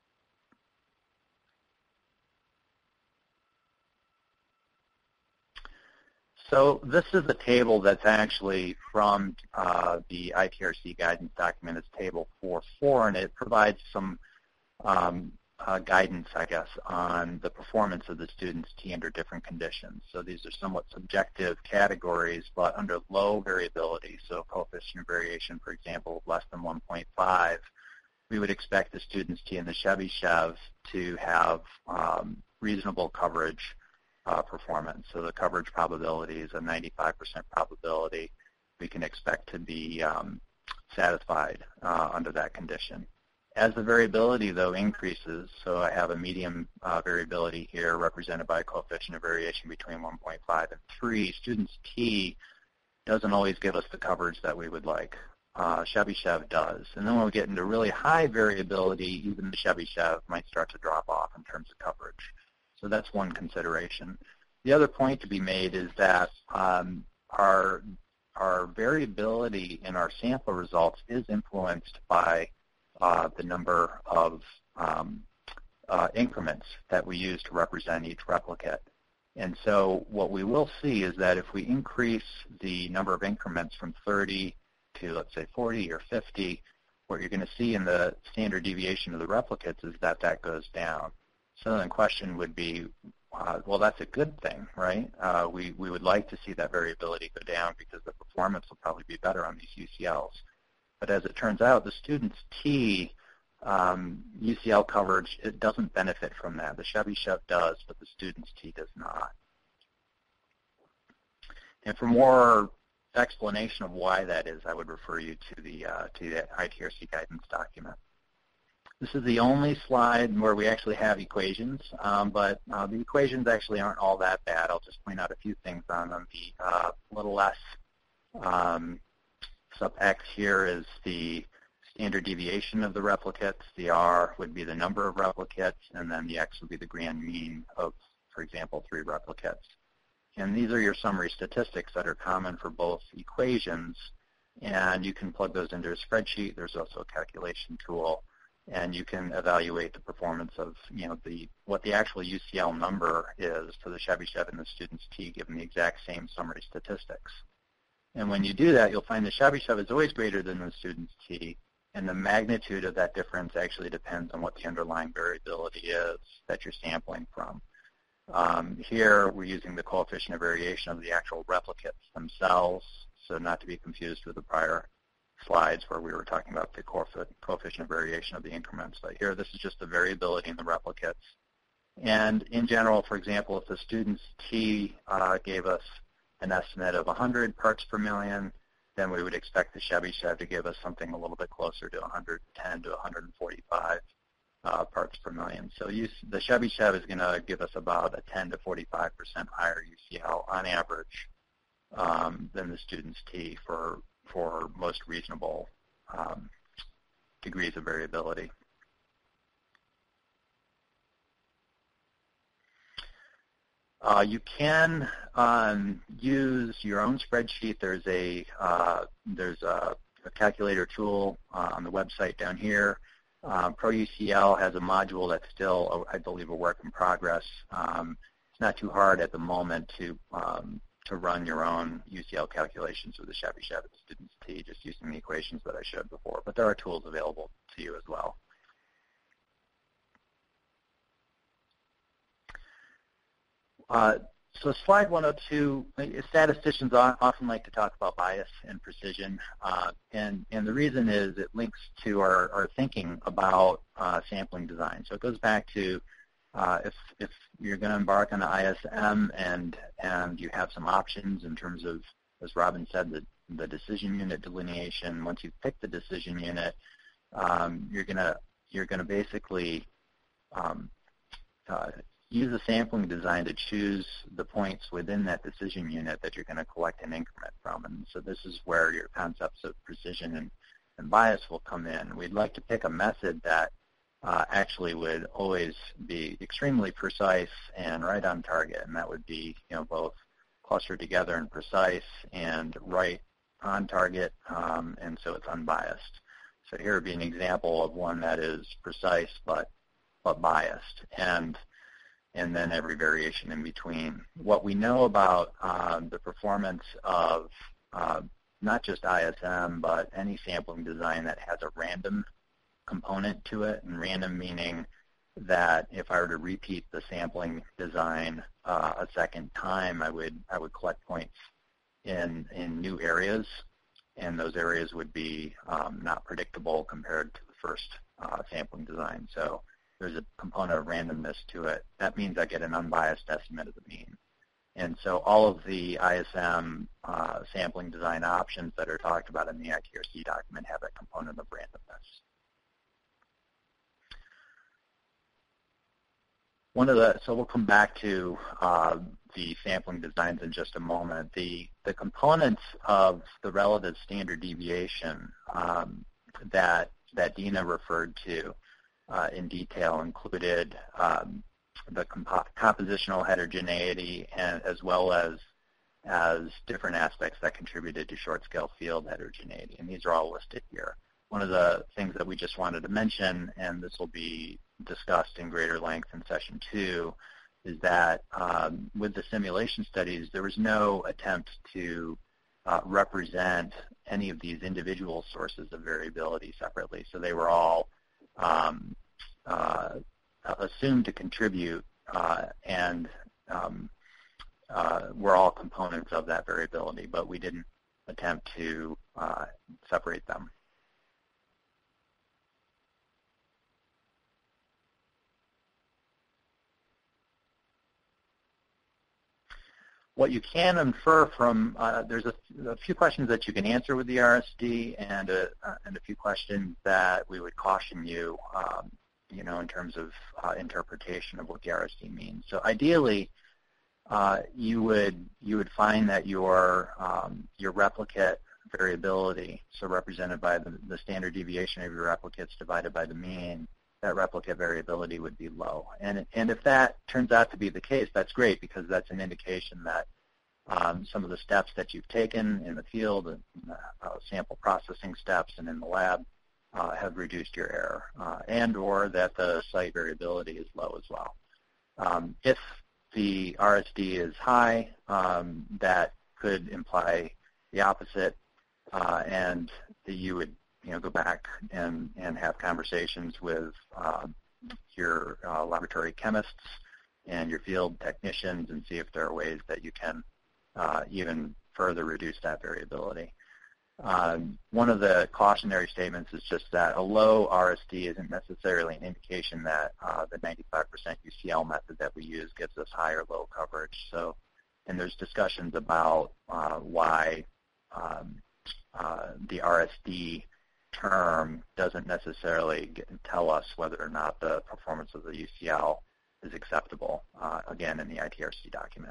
Speaker 5: So this is a table that's actually from uh, the I T R C guidance document. It's table four point four, and it provides some um, uh, guidance, I guess, on the performance of the student's T under different conditions. So these are somewhat subjective categories, but under low variability, so coefficient of variation, for example, less than one point five, we would expect the student's T in the Chebyshev to have um, reasonable coverage uh, performance. So the coverage probability is a ninety-five percent probability. We can expect to be um, satisfied uh, under that condition. As the variability, though, increases, so I have a medium uh, variability here represented by a coefficient of variation between one point five and three, student's T doesn't always give us the coverage that we would like. Uh, Chebyshev does. And then when we get into really high variability, even the Chebyshev might start to drop off in terms of coverage. So that's one consideration. The other point to be made is that um, our, our variability in our sample results is influenced by Uh, the number of um, uh, increments that we use to represent each replicate. And so what we will see is that if we increase the number of increments from thirty to, let's say, forty or fifty, what you're going to see in the standard deviation of the replicates is that that goes down. So then the question would be, uh, well, that's a good thing, right? Uh, we, we would like to see that variability go down because the performance will probably be better on these U C Ls. But as it turns out, the student's T, um, U C L coverage, it doesn't benefit from that. The Chebyshev does, but the student's T does not. And for more explanation of why that is, I would refer you to the, uh, to the I T R C guidance document. This is the only slide where we actually have equations, um, but uh, the equations actually aren't all that bad. I'll just point out a few things on them. The uh, little less um, sub x here is the standard deviation of the replicates. The R would be the number of replicates, and then the x would be the grand mean of, for example, three replicates. And these are your summary statistics that are common for both equations, and you can plug those into a spreadsheet. There's also a calculation tool, and you can evaluate the performance of, you know, the what the actual U C L number is for the Chebyshev and the student's T given the exact same summary statistics. And when you do that, you'll find the Chebyshev is always greater than the student's T, and the magnitude of that difference actually depends on what the underlying variability is that you're sampling from. Um, here, we're using the coefficient of variation of the actual replicates themselves, so not to be confused with the prior slides where we were talking about the coefficient of variation of the increments. But here, this is just the variability in the replicates. And in general, for example, if the student's T uh, gave us an estimate of one hundred parts per million, then we would expect the Chebyshev to give us something a little bit closer to one hundred ten to one hundred forty-five uh, parts per million. So you, the Chebyshev is going to give us about a ten to forty-five percent higher U C L on average um, than the student's T for, for most reasonable um, degrees of variability. Uh, you can um, use your own spreadsheet. There's a uh, there's a, a calculator tool uh, on the website down here. Uh, ProUCL has a module that's still, I believe, a work in progress. Um, it's not too hard at the moment to um, to run your own U C L calculations with the Chebyshev and the student's T, just using the equations that I showed before. But there are tools available to you as well. Uh, so slide one oh two, statisticians often like to talk about bias and precision, uh, and, and the reason is it links to our, our thinking about uh, sampling design. So it goes back to uh, if, if you're going to embark on the I S M and, and you have some options in terms of, as Robin said, the, the decision unit delineation. Once you pick the decision unit, um, you're going to you're going to basically um, uh, use a sampling design to choose the points within that decision unit that you're going to collect an increment from. And so this is where your concepts of precision and, and bias will come in. We'd like to pick a method that uh, actually would always be extremely precise and right on target. And that would be, you know, both clustered together and precise and right on target, um, and so it's unbiased. So here would be an example of one that is precise but, but biased. And and then every variation in between. What we know about um, the performance of uh, not just I S M, but any sampling design that has a random component to it, and random meaning that if I were to repeat the sampling design uh, a second time, I would I would collect points in in new areas, and those areas would be um, not predictable compared to the first uh, sampling design. So there's a component of randomness to it. That means I get an unbiased estimate of the mean. And so all of the I S M uh, sampling design options that are talked about in the I T R C document have that component of randomness. One of the, so we'll come back to uh, the sampling designs in just a moment. The, the components of the relative standard deviation um, that, that Dina referred to uh, in detail included um, the compo compositional heterogeneity, and as well as as different aspects that contributed to short-scale field heterogeneity, and these are all listed here. One of the things that we just wanted to mention, and this will be discussed in greater length in session two, is that um, with the simulation studies, there was no attempt to uh, represent any of these individual sources of variability separately, so they were all um, uh, assumed to contribute, uh, and um, uh, were all components of that variability, but we didn't attempt to uh, separate them. What you can infer from, uh, there's a, a few questions that you can answer with the R S D, and a, uh, and a few questions that we would caution you um, you know, in terms of uh, interpretation of what the R S D means. So ideally, uh, you would you would find that your um, your replicate variability, so represented by the, the standard deviation of your replicates divided by the mean, that replicate variability would be low. And and if that turns out to be the case, that's great, because that's an indication that um, some of the steps that you've taken in the field, and uh, sample processing steps, and in the lab, Uh, have reduced your error, uh, and or that the site variability is low as well. Um, if the R S D is high, um, that could imply the opposite, uh, and that you would you know, go back and, and have conversations with uh, your uh, laboratory chemists and your field technicians and see if there are ways that you can uh, even further reduce that variability. Um, one of the cautionary statements is just that a low R S D isn't necessarily an indication that uh, the ninety-five percent U C L method that we use gives us high or low coverage. So, and there's discussions about uh, why um, uh, the R S D term doesn't necessarily get, tell us whether or not the performance of the U C L is acceptable, uh, again, in the I T R C document.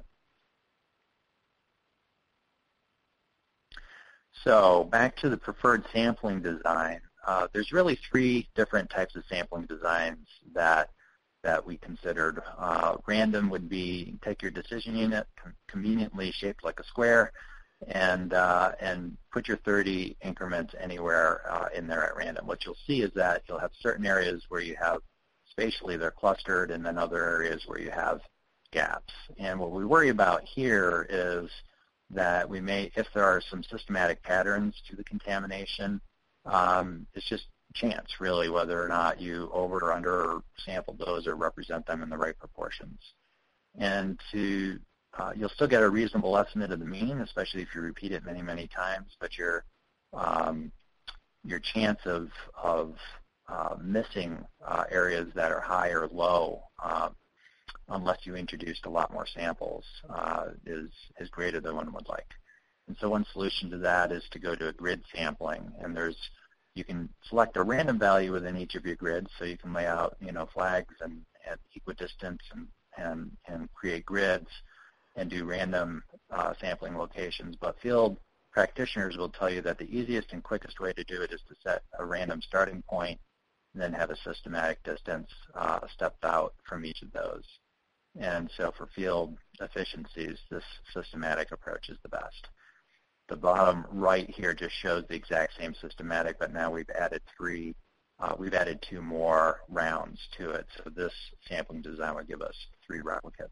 Speaker 5: So back to the preferred sampling design. Uh, there's really three different types of sampling designs that that we considered. Uh, random would be take your decision unit, con conveniently shaped like a square, and uh, and put your thirty increments anywhere uh, in there at random. What you'll see is that you'll have certain areas where you have spatially they're clustered, and then other areas where you have gaps. And what we worry about here is that we may, if there are some systematic patterns to the contamination, um, it's just chance, really, whether or not you over or under sample those or represent them in the right proportions. And to, uh, you'll still get a reasonable estimate of the mean, especially if you repeat it many, many times, but your, um, your chance of, of uh, missing uh, areas that are high or low, uh, unless you introduced a lot more samples, uh, is, is greater than one would like. And so one solution to that is to go to a grid sampling. And there's, you can select a random value within each of your grids, so you can lay out, you know, flags and at equidistance and, and, and create grids and do random uh, sampling locations. But field practitioners will tell you that the easiest and quickest way to do it is to set a random starting point and then have a systematic distance uh, stepped out from each of those. And so for field efficiencies, this systematic approach is the best. The bottom right here just shows the exact same systematic, but now we've added three, uh, we've added two more rounds to it. So this sampling design would give us three replicates.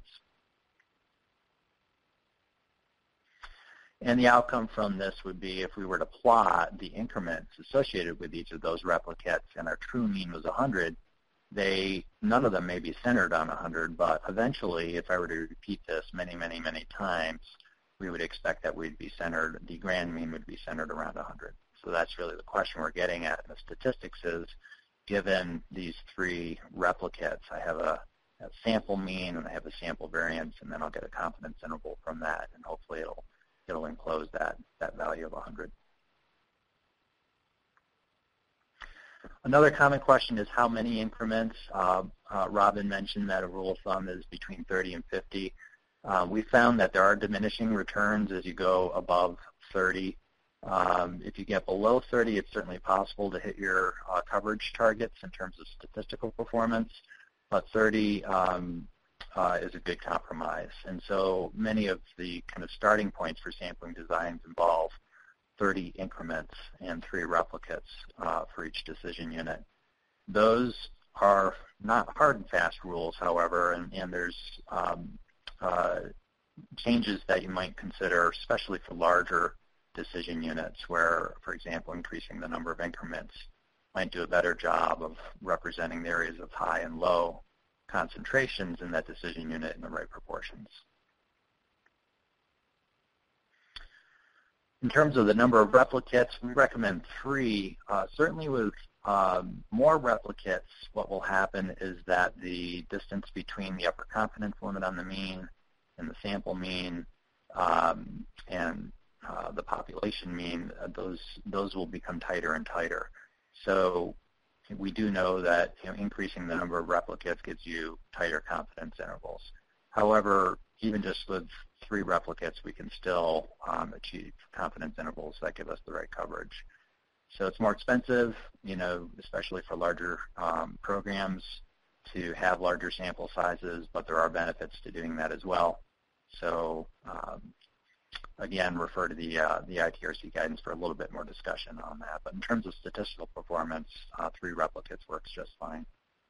Speaker 5: And the outcome from this would be if we were to plot the increments associated with each of those replicates and our true mean was one hundred, they, none of them may be centered on one hundred, but eventually, if I were to repeat this many, many, many times, we would expect that we'd be centered, the grand mean would be centered around one hundred. So that's really the question we're getting at in the statistics is, given these three replicates, I have a, a sample mean and I have a sample variance, and then I'll get a confidence interval from that, and hopefully it'll, it'll enclose that, that value of one hundred. Another common question is how many increments. Uh, uh, Robin mentioned that a rule of thumb is between thirty and fifty. Uh, we found that there are diminishing returns as you go above thirty. Um, if you get below thirty, it's certainly possible to hit your uh, coverage targets in terms of statistical performance, but thirty um, uh, is a good compromise. And so many of the kind of starting points for sampling designs involve thirty increments and three replicates uh, for each decision unit. Those are not hard and fast rules, however, and, and there's um, uh, changes that you might consider, especially for larger decision units where, for example, increasing the number of increments might do a better job of representing the areas of high and low concentrations in that decision unit in the right proportions. In terms of the number of replicates, we recommend three. Uh, certainly with um, more replicates, what will happen is that the distance between the upper confidence limit on the mean and the sample mean um, and uh, the population mean, uh, those, those will become tighter and tighter. So we do know that, you know, increasing the number of replicates gives you tighter confidence intervals. However, even just with three replicates, we can still um, achieve confidence intervals that give us the right coverage. So it's more expensive, you know, especially for larger um, programs, to have larger sample sizes, but there are benefits to doing that as well. So um, again, refer to the uh, the I T R C guidance for a little bit more discussion on that. But in terms of statistical performance, uh, three replicates works just fine.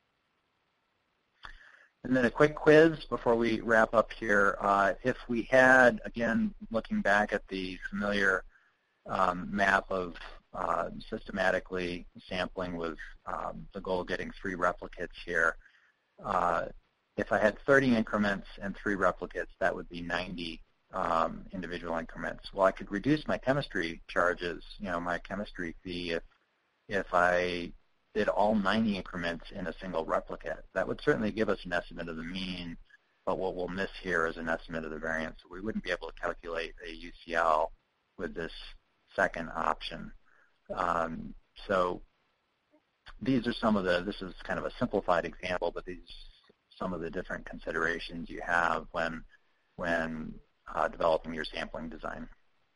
Speaker 5: And then a quick quiz before we wrap up here. Uh, if we had, again, looking back at the familiar um, map of uh, systematically sampling with um, the goal of getting three replicates here, uh, if I had thirty increments and three replicates, that would be ninety um, individual increments. Well, I could reduce my chemistry charges, you know, my chemistry fee, if, if I did all ninety increments in a single replicate. That would certainly give us an estimate of the mean, but what we'll miss here is an estimate of the variance. So we wouldn't be able to calculate a U C L with this second option. Um, so these are some of the, this is kind of a simplified example, but these are some of the different considerations you have when, when uh, developing your sampling design.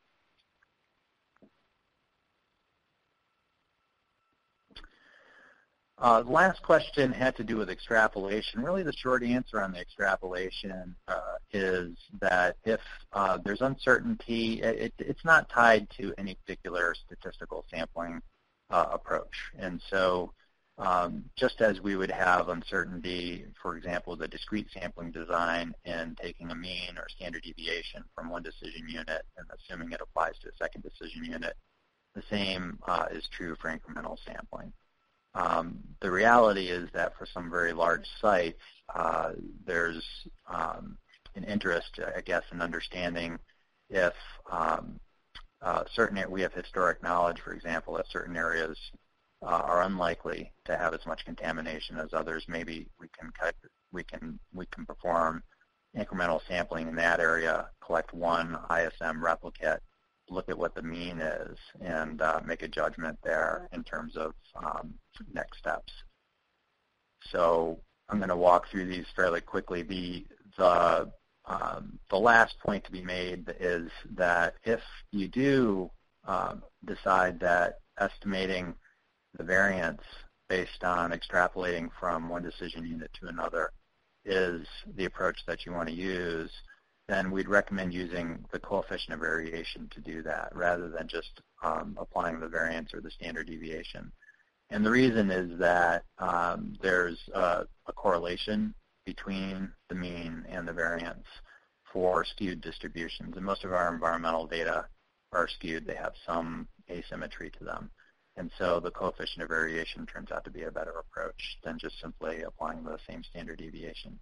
Speaker 5: Uh, the last question had to do with extrapolation. Really, the short answer on the extrapolation uh, is that if uh, there's uncertainty, it, it's not tied to any particular statistical sampling uh, approach. And so um, just as we would have uncertainty, for example, the discrete sampling design in taking a mean or standard deviation from one decision unit and assuming it applies to a second decision unit, the same uh, is true for incremental sampling. Um, the reality is that for some very large sites, uh, there's um, an interest, I guess, in understanding if um, uh, certain, we have historic knowledge, for example, that certain areas uh, are unlikely to have as much contamination as others. Maybe we can cut, we can we can perform incremental sampling in that area, collect one I S M replicate, look at what the mean is, and uh, make a judgment there in terms of um, next steps. So I'm going to walk through these fairly quickly. The, the, um, the last point to be made is that if you do um, decide that estimating the variance based on extrapolating from one decision unit to another is the approach that you want to use, then we'd recommend using the coefficient of variation to do that rather than just um, applying the variance or the standard deviation. And the reason is that um, there's a, a correlation between the mean and the variance for skewed distributions. And most of our environmental data are skewed. They have some asymmetry to them. And so the coefficient of variation turns out to be a better approach than just simply applying the same standard deviation.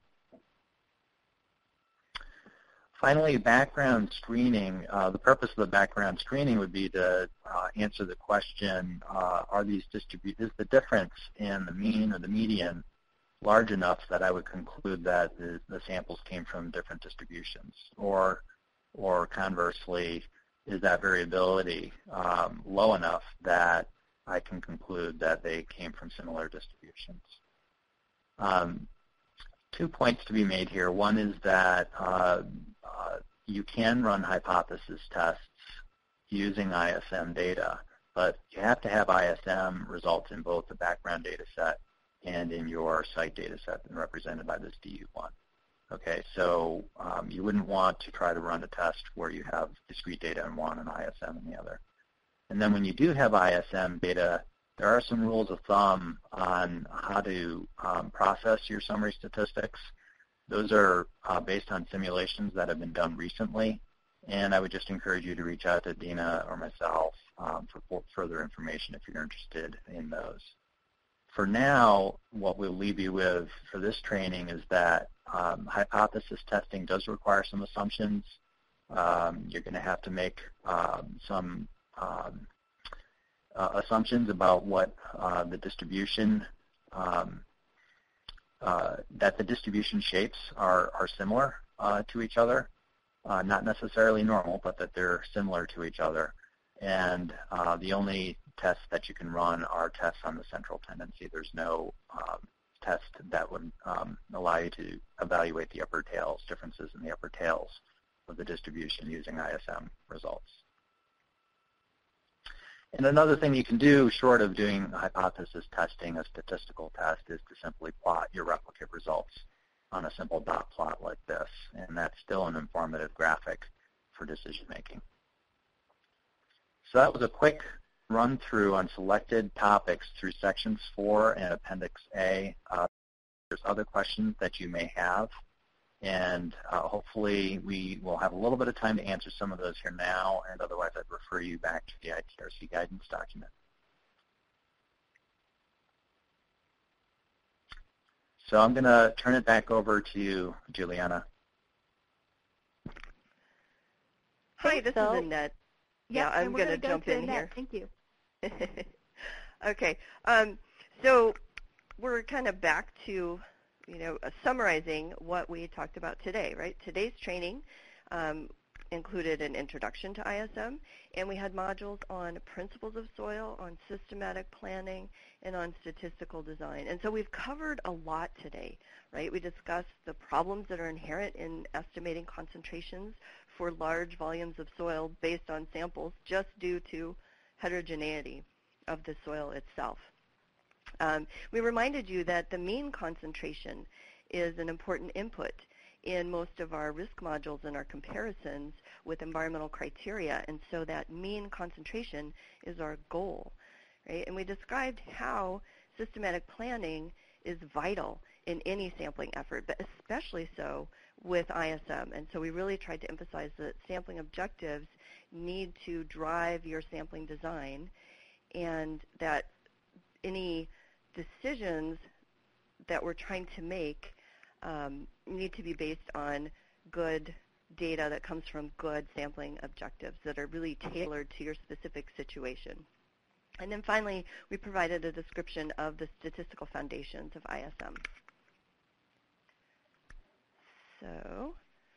Speaker 5: Finally, background screening. Uh, the purpose of the background screening would be to uh, answer the question, uh, are these distribu- is the difference in the mean or the median large enough that I would conclude that the, the samples came from different distributions? Or, or conversely, is that variability um, low enough that I can conclude that they came from similar distributions? Um, two points to be made here. One is that uh, uh, you can run hypothesis tests using I S M data, but you have to have I S M results in both the background data set and in your site data set represented by this D U one. Okay, so um, you wouldn't want to try to run a test where you have discrete data in one and I S M in the other. And then when you do have I S M data, there are some rules of thumb on how to um, process your summary statistics. Those are uh, based on simulations that have been done recently, and I would just encourage you to reach out to Dina or myself um, for further information if you're interested in those. For now, what we'll leave you with for this training is that um, hypothesis testing does require some assumptions. Um, you're going to have to make um, some um, uh, assumptions about what uh, the distribution, um, uh, that the distribution shapes are, are similar uh, to each other. Uh, not necessarily normal, but that they're similar to each other. And uh, the only tests that you can run are tests on the central tendency. There's no um, test that would um, allow you to evaluate the upper tails, differences in the upper tails of the distribution using I S M results. And another thing you can do, short of doing hypothesis testing, a statistical test, is to simply plot your replicate results on a simple dot plot like this, and that's still an informative graphic for decision making. So that was a quick run through on selected topics through sections four and appendix A. Uh, there's other questions that you may have, and uh, hopefully we will have a little bit of time to answer some of those here now, and otherwise I'd refer you back to the I T R C guidance document. So I'm going to turn it back over to you, Juliana.
Speaker 2: Hi, this
Speaker 1: so,
Speaker 2: is Annette.
Speaker 1: Yeah,
Speaker 2: yeah I'm
Speaker 1: going
Speaker 2: to
Speaker 1: go
Speaker 2: jump in
Speaker 1: Annette.
Speaker 2: here.
Speaker 1: Thank you.
Speaker 2: Okay, um, so we're kind of back to, you know, uh, summarizing what we talked about today, right? Today's training um, included an introduction to I S M, and we had modules on principles of soil, on systematic planning, and on statistical design. And so we've covered a lot today, right? We discussed the problems that are inherent in estimating concentrations for large volumes of soil based on samples just due to heterogeneity of the soil itself. Um, we reminded you that the mean concentration is an important input in most of our risk modules and our comparisons with environmental criteria, and so that mean concentration is our goal, right? And we described how systematic planning is vital in any sampling effort, but especially so with I S M. And so we really tried to emphasize that sampling objectives need to drive your sampling design, and that any decisions that we're trying to make um, need to be based on good data that comes from good sampling objectives that are really tailored to your specific situation. And then finally, we provided a description of the statistical foundations of I S M. So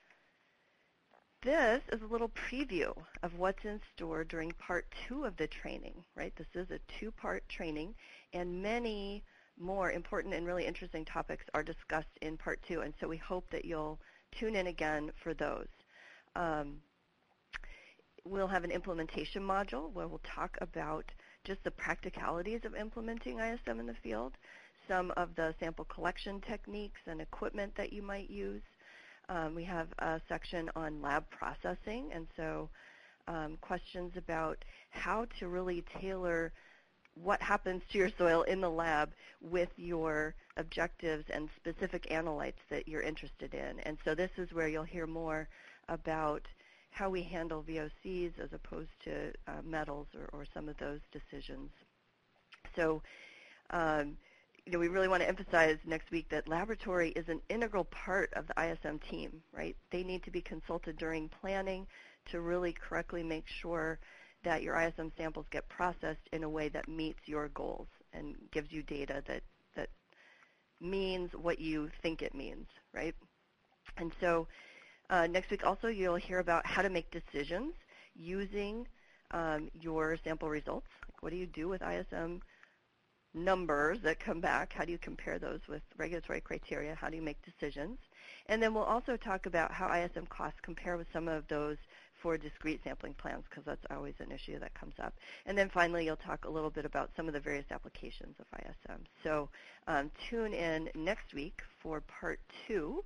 Speaker 2: this is a little preview of what's in store during part two of the training, right? This is a two-part training, and many more important and really interesting topics are discussed in part two, and so we hope that you'll tune in again for those. Um, we'll have an implementation module where we'll talk about just the practicalities of implementing I S M in the field, some of the sample collection techniques and equipment that you might use. Um, we have a section on lab processing, and so um, questions about how to really tailor what happens to your soil in the lab with your objectives and specific analytes that you're interested in. And so this is where you'll hear more about how we handle V O Cs as opposed to uh, metals or, or some of those decisions. So, um, you know, we really want to emphasize next week that laboratory is an integral part of the I S M team, right? They need to be consulted during planning to really correctly make sure that your I S M samples get processed in a way that meets your goals and gives you data that, that means what you think it means, right? And so uh, next week also you'll hear about how to make decisions using um, your sample results. Like, what do you do with I S M numbers that come back? How do you compare those with regulatory criteria? How do you make decisions? And then we'll also talk about how I S M costs compare with some of those for discrete sampling plans, because that's always an issue that comes up. And then finally, you'll talk a little bit about some of the various applications of I S M. So um, tune in next week for part two.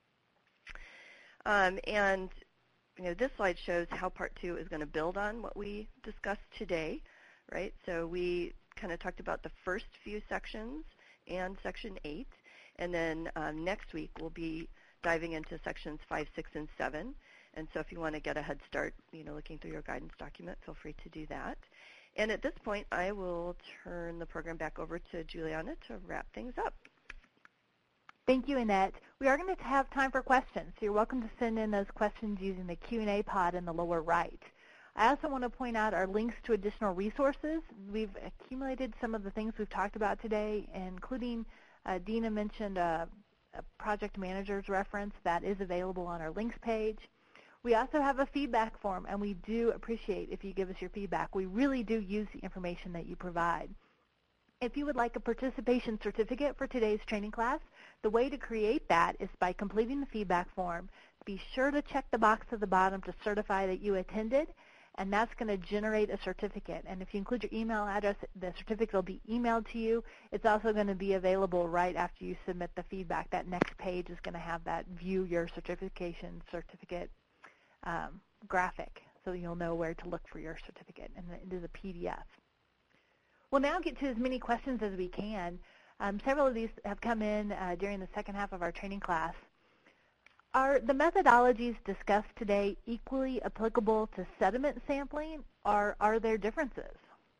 Speaker 2: Um, and you know, this slide shows how part two is going to build on what we discussed today, right? So we kind of talked about the first few sections and section eight, and then um, next week we'll be diving into sections five, six, and seven. And so if you want to get a head start, you know, looking through your guidance document, feel free to do that. And at this point, I will turn the program back over to Juliana to wrap things up.
Speaker 1: Thank you, Annette. We are going to have time for questions, so you're welcome to send in those questions using the Q and A pod in the lower right. I also want to point out our links to additional resources. We've accumulated some of the things we've talked about today, including uh, Dina mentioned a, a project manager's reference that is available on our links page. We also have a feedback form, and we do appreciate if you give us your feedback. We really do use the information that you provide. If you would like a participation certificate for today's training class, the way to create that is by completing the feedback form. Be sure to check the box at the bottom to certify that you attended, and that's going to generate a certificate. And if you include your email address, the certificate will be emailed to you. It's also going to be available right after you submit the feedback. That next page is going to have that view your certification certificate um, graphic, so you'll know where to look for your certificate, and it is a P D F. We'll now get to as many questions as we can. Um, several of these have come in uh, during the second half of our training class. Are the methodologies discussed today equally applicable to sediment sampling, or are there differences?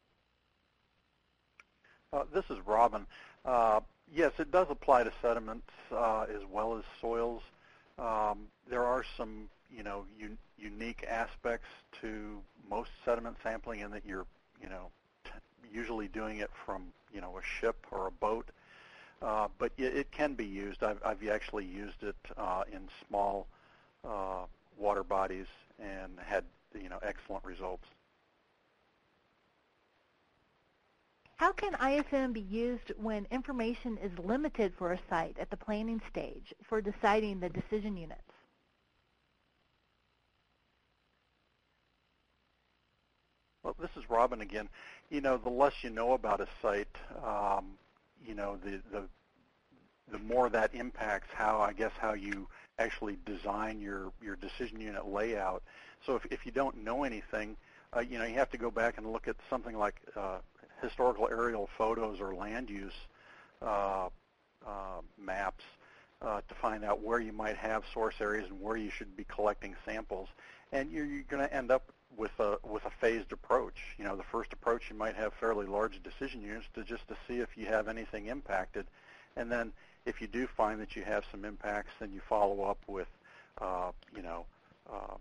Speaker 4: Uh, this is Robin. Uh, yes, it does apply to sediments uh, as well as soils. Um, there are some, you know, un unique aspects to most sediment sampling in that you're, you know, usually doing it from, you know, a ship or a boat. Uh, but it, it can be used. I've, I've actually used it uh, in small uh, water bodies and had, you know, excellent results.
Speaker 1: How can I S M be used when information is limited for a site at the planning stage for deciding the decision units?
Speaker 4: Well, this is Robin again. You know, the less you know about a site, um, you know, the, the the more that impacts how, I guess, how you actually design your, your decision unit layout. So if, if you don't know anything, uh, you know, you have to go back and look at something like uh, historical aerial photos or land use uh, uh, maps uh, to find out where you might have source areas and where you should be collecting samples. And you're, you're going to end up with a with a phased approach. You know, the first approach you might have fairly large decision units to just to see if you have anything impacted, and then if you do find that you have some impacts, then you follow up with, uh, you know, uh,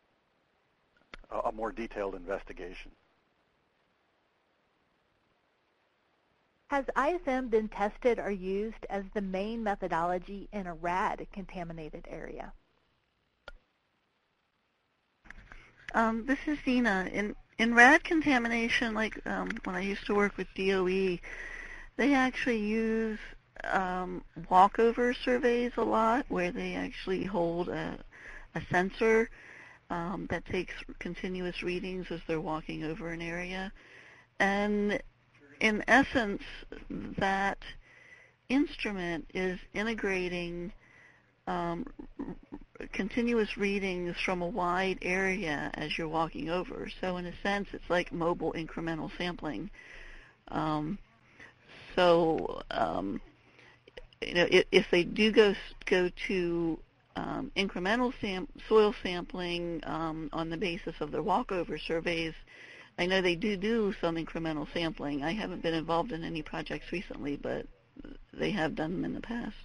Speaker 4: a more detailed investigation.
Speaker 1: Has I S M been tested or used as the main methodology in a R A D contaminated area?
Speaker 3: Um, this is Dina. In, in R A D contamination, like um, when I used to work with D O E, they actually use um, walkover surveys a lot, where they actually hold a, a sensor um, that takes continuous readings as they're walking over an area. And in essence, that instrument is integrating um, continuous readings from a wide area as you're walking over. So in a sense, it's like mobile incremental sampling. Um, so um, you know, if, if they do go go to um, incremental sam soil sampling um, on the basis of their walkover surveys, I know they do do some incremental sampling. I haven't been involved in any projects recently, but they have done them in the past.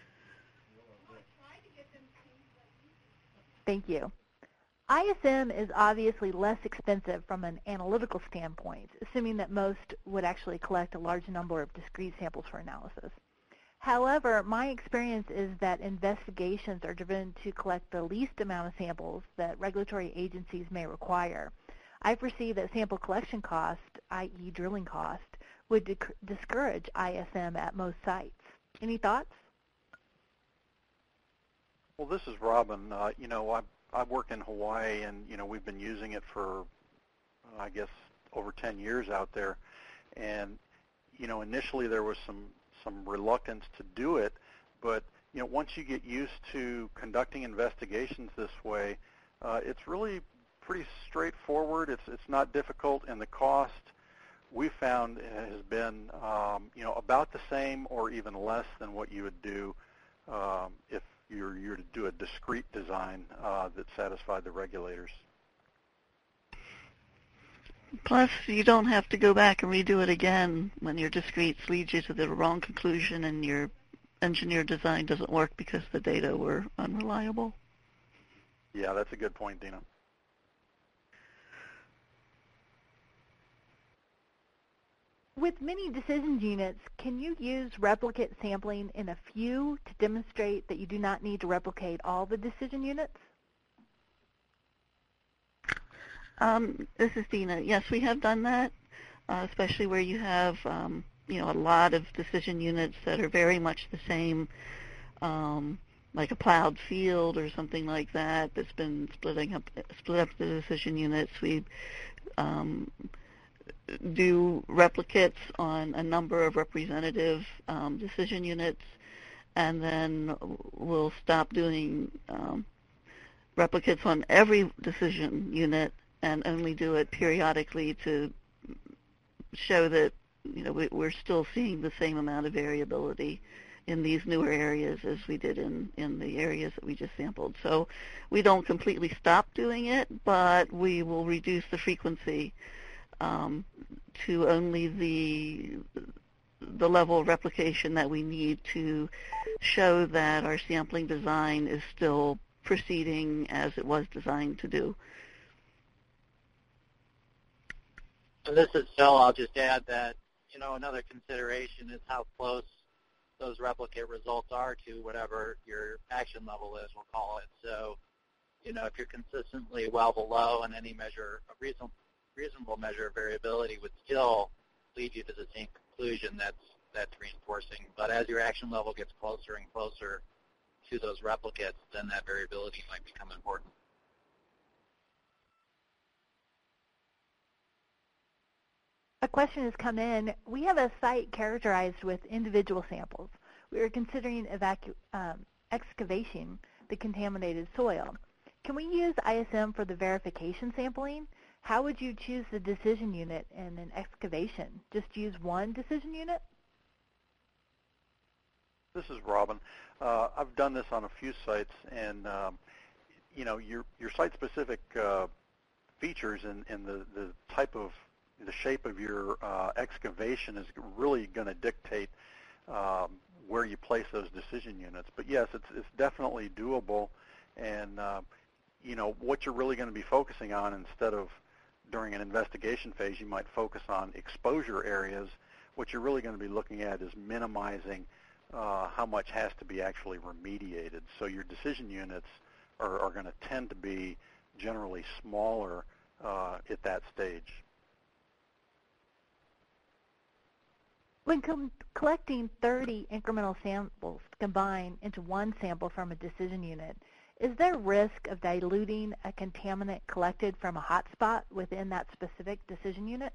Speaker 1: Thank you. I S M is obviously less expensive from an analytical standpoint, assuming that most would actually collect a large number of discrete samples for analysis. However, my experience is that investigations are driven to collect the least amount of samples that regulatory agencies may require. I foresee that sample collection cost, that is drilling cost, would dec- discourage I S M at most sites. Any thoughts?
Speaker 4: Well, this is Robin. Uh, you know, I I work in Hawaii, and you know we've been using it for, uh, I guess, over ten years out there. And you know, initially there was some some reluctance to do it, but you know, once you get used to conducting investigations this way, uh, it's really pretty straightforward. It's it's not difficult, and the cost we found has been um, you know about the same or even less than what you would do um, if you're you're to do a discrete design uh, that satisfied the regulators.
Speaker 3: Plus, you don't have to go back and redo it again when your discretes lead you to the wrong conclusion and your engineered design doesn't work because the data were unreliable.
Speaker 4: Yeah, that's a good point, Dina.
Speaker 1: With many decision units, can you use replicate sampling in a few to demonstrate that you do not need to replicate all the decision units?
Speaker 3: Um, this is Dina. Yes, we have done that, uh, especially where you have um, you know, a lot of decision units that are very much the same, um, like a plowed field or something like that that's been splitting up, split up the decision units. We um, do replicates on a number of representative um, decision units, and then we'll stop doing um, replicates on every decision unit and only do it periodically to show that, you know, we, we're still seeing the same amount of variability in these newer areas as we did in, in the areas that we just sampled. So we don't completely stop doing it, but we will reduce the frequency um, to only the the level of replication that we need to show that our sampling design is still proceeding as it was designed to do.
Speaker 5: And this is Phil. I'll just add that, you know, another consideration is how close those replicate results are to whatever your action level is, we'll call it. So, you know, if you're consistently well below and any measure, a reasonable, reasonable measure of variability would still lead you to the same conclusion, that's, that's reinforcing. But as your action level gets closer and closer to those replicates, then that variability might become important.
Speaker 1: A question has come in. We have a site characterized with individual samples. We are considering evacu um, excavation the contaminated soil. Can we use I S M for the verification sampling? How would you choose the decision unit in an excavation? Just use one decision unit?
Speaker 4: This is Robin. Uh, I've done this on a few sites, and um, you know, your your site-specific uh, features and, and the, the type of the shape of your uh, excavation is really going to dictate um, where you place those decision units. But yes, it's, it's definitely doable, and uh, you know, what you're really going to be focusing on, instead of during an investigation phase, you might focus on exposure areas. What you're really going to be looking at is minimizing uh, how much has to be actually remediated. So your decision units are, are going to tend to be generally smaller uh, at that stage.
Speaker 1: When com collecting thirty incremental samples to combine into one sample from a decision unit, is there risk of diluting a contaminant collected from a hotspot within that specific decision unit?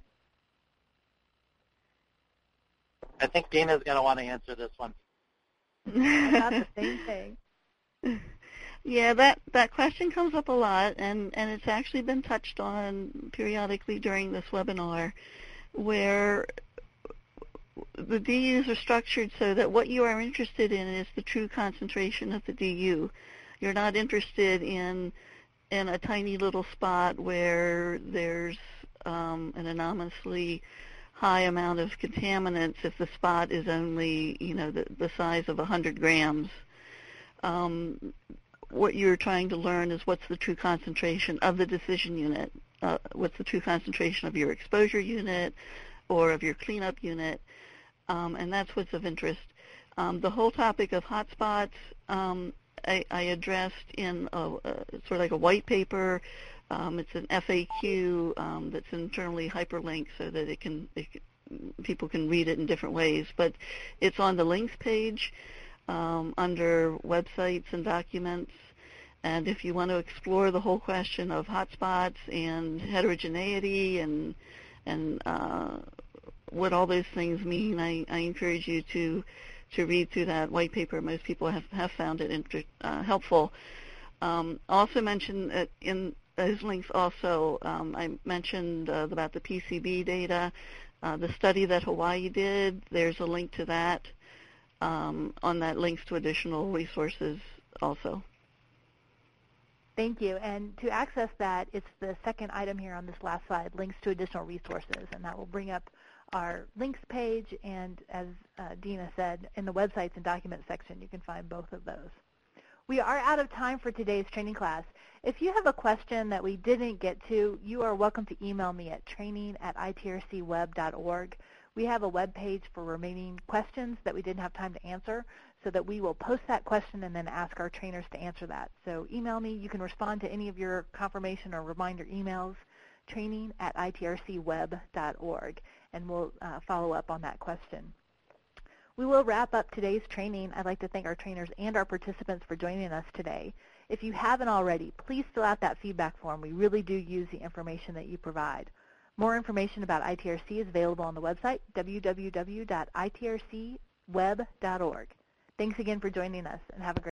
Speaker 5: I think Dina's going to want to answer this one.
Speaker 1: I thought the same thing.
Speaker 3: Yeah, that, that question comes up a lot, and, and it's actually been touched on periodically during this webinar, where the D Us are structured so that what you are interested in is the true concentration of the D U. You're not interested in in a tiny little spot where there's um, an anonymously high amount of contaminants if the spot is only, you know, the, the size of one hundred grams. Um, what you're trying to learn is what's the true concentration of the decision unit, uh, what's the true concentration of your exposure unit or of your cleanup unit, um, and that's what's of interest. Um, the whole topic of hotspots um, I, I addressed in a, a, sort of like a white paper. Um, it's an F A Q um, that's internally hyperlinked so that it can, it can people can read it in different ways. But it's on the links page um, under websites and documents. And if you want to explore the whole question of hotspots and heterogeneity and and uh, what all those things mean, I, I encourage you to to read through that white paper. Most people have, have found it inter- uh, helpful. Um, also mentioned that in those links also, um, I mentioned uh, about the P C B data, uh, the study that Hawaii did. There's a link to that um, on that links to additional resources also.
Speaker 1: Thank you. And to access that, it's the second item here on this last slide, links to additional resources, and that will bring up our links page, and as uh, Dina said, in the websites and documents section, you can find both of those. We are out of time for today's training class. If you have a question that we didn't get to, you are welcome to email me at training at I T R C web dot org. We have a web page for remaining questions that we didn't have time to answer, so that we will post that question and then ask our trainers to answer that. So email me. You can respond to any of your confirmation or reminder emails, training at I T R C web dot org, and we'll uh, follow up on that question. We will wrap up today's training. I'd like to thank our trainers and our participants for joining us today. If you haven't already, please fill out that feedback form. We really do use the information that you provide. More information about I T R C is available on the website, w w w dot I T R C web dot org. Thanks again for joining us, and have a great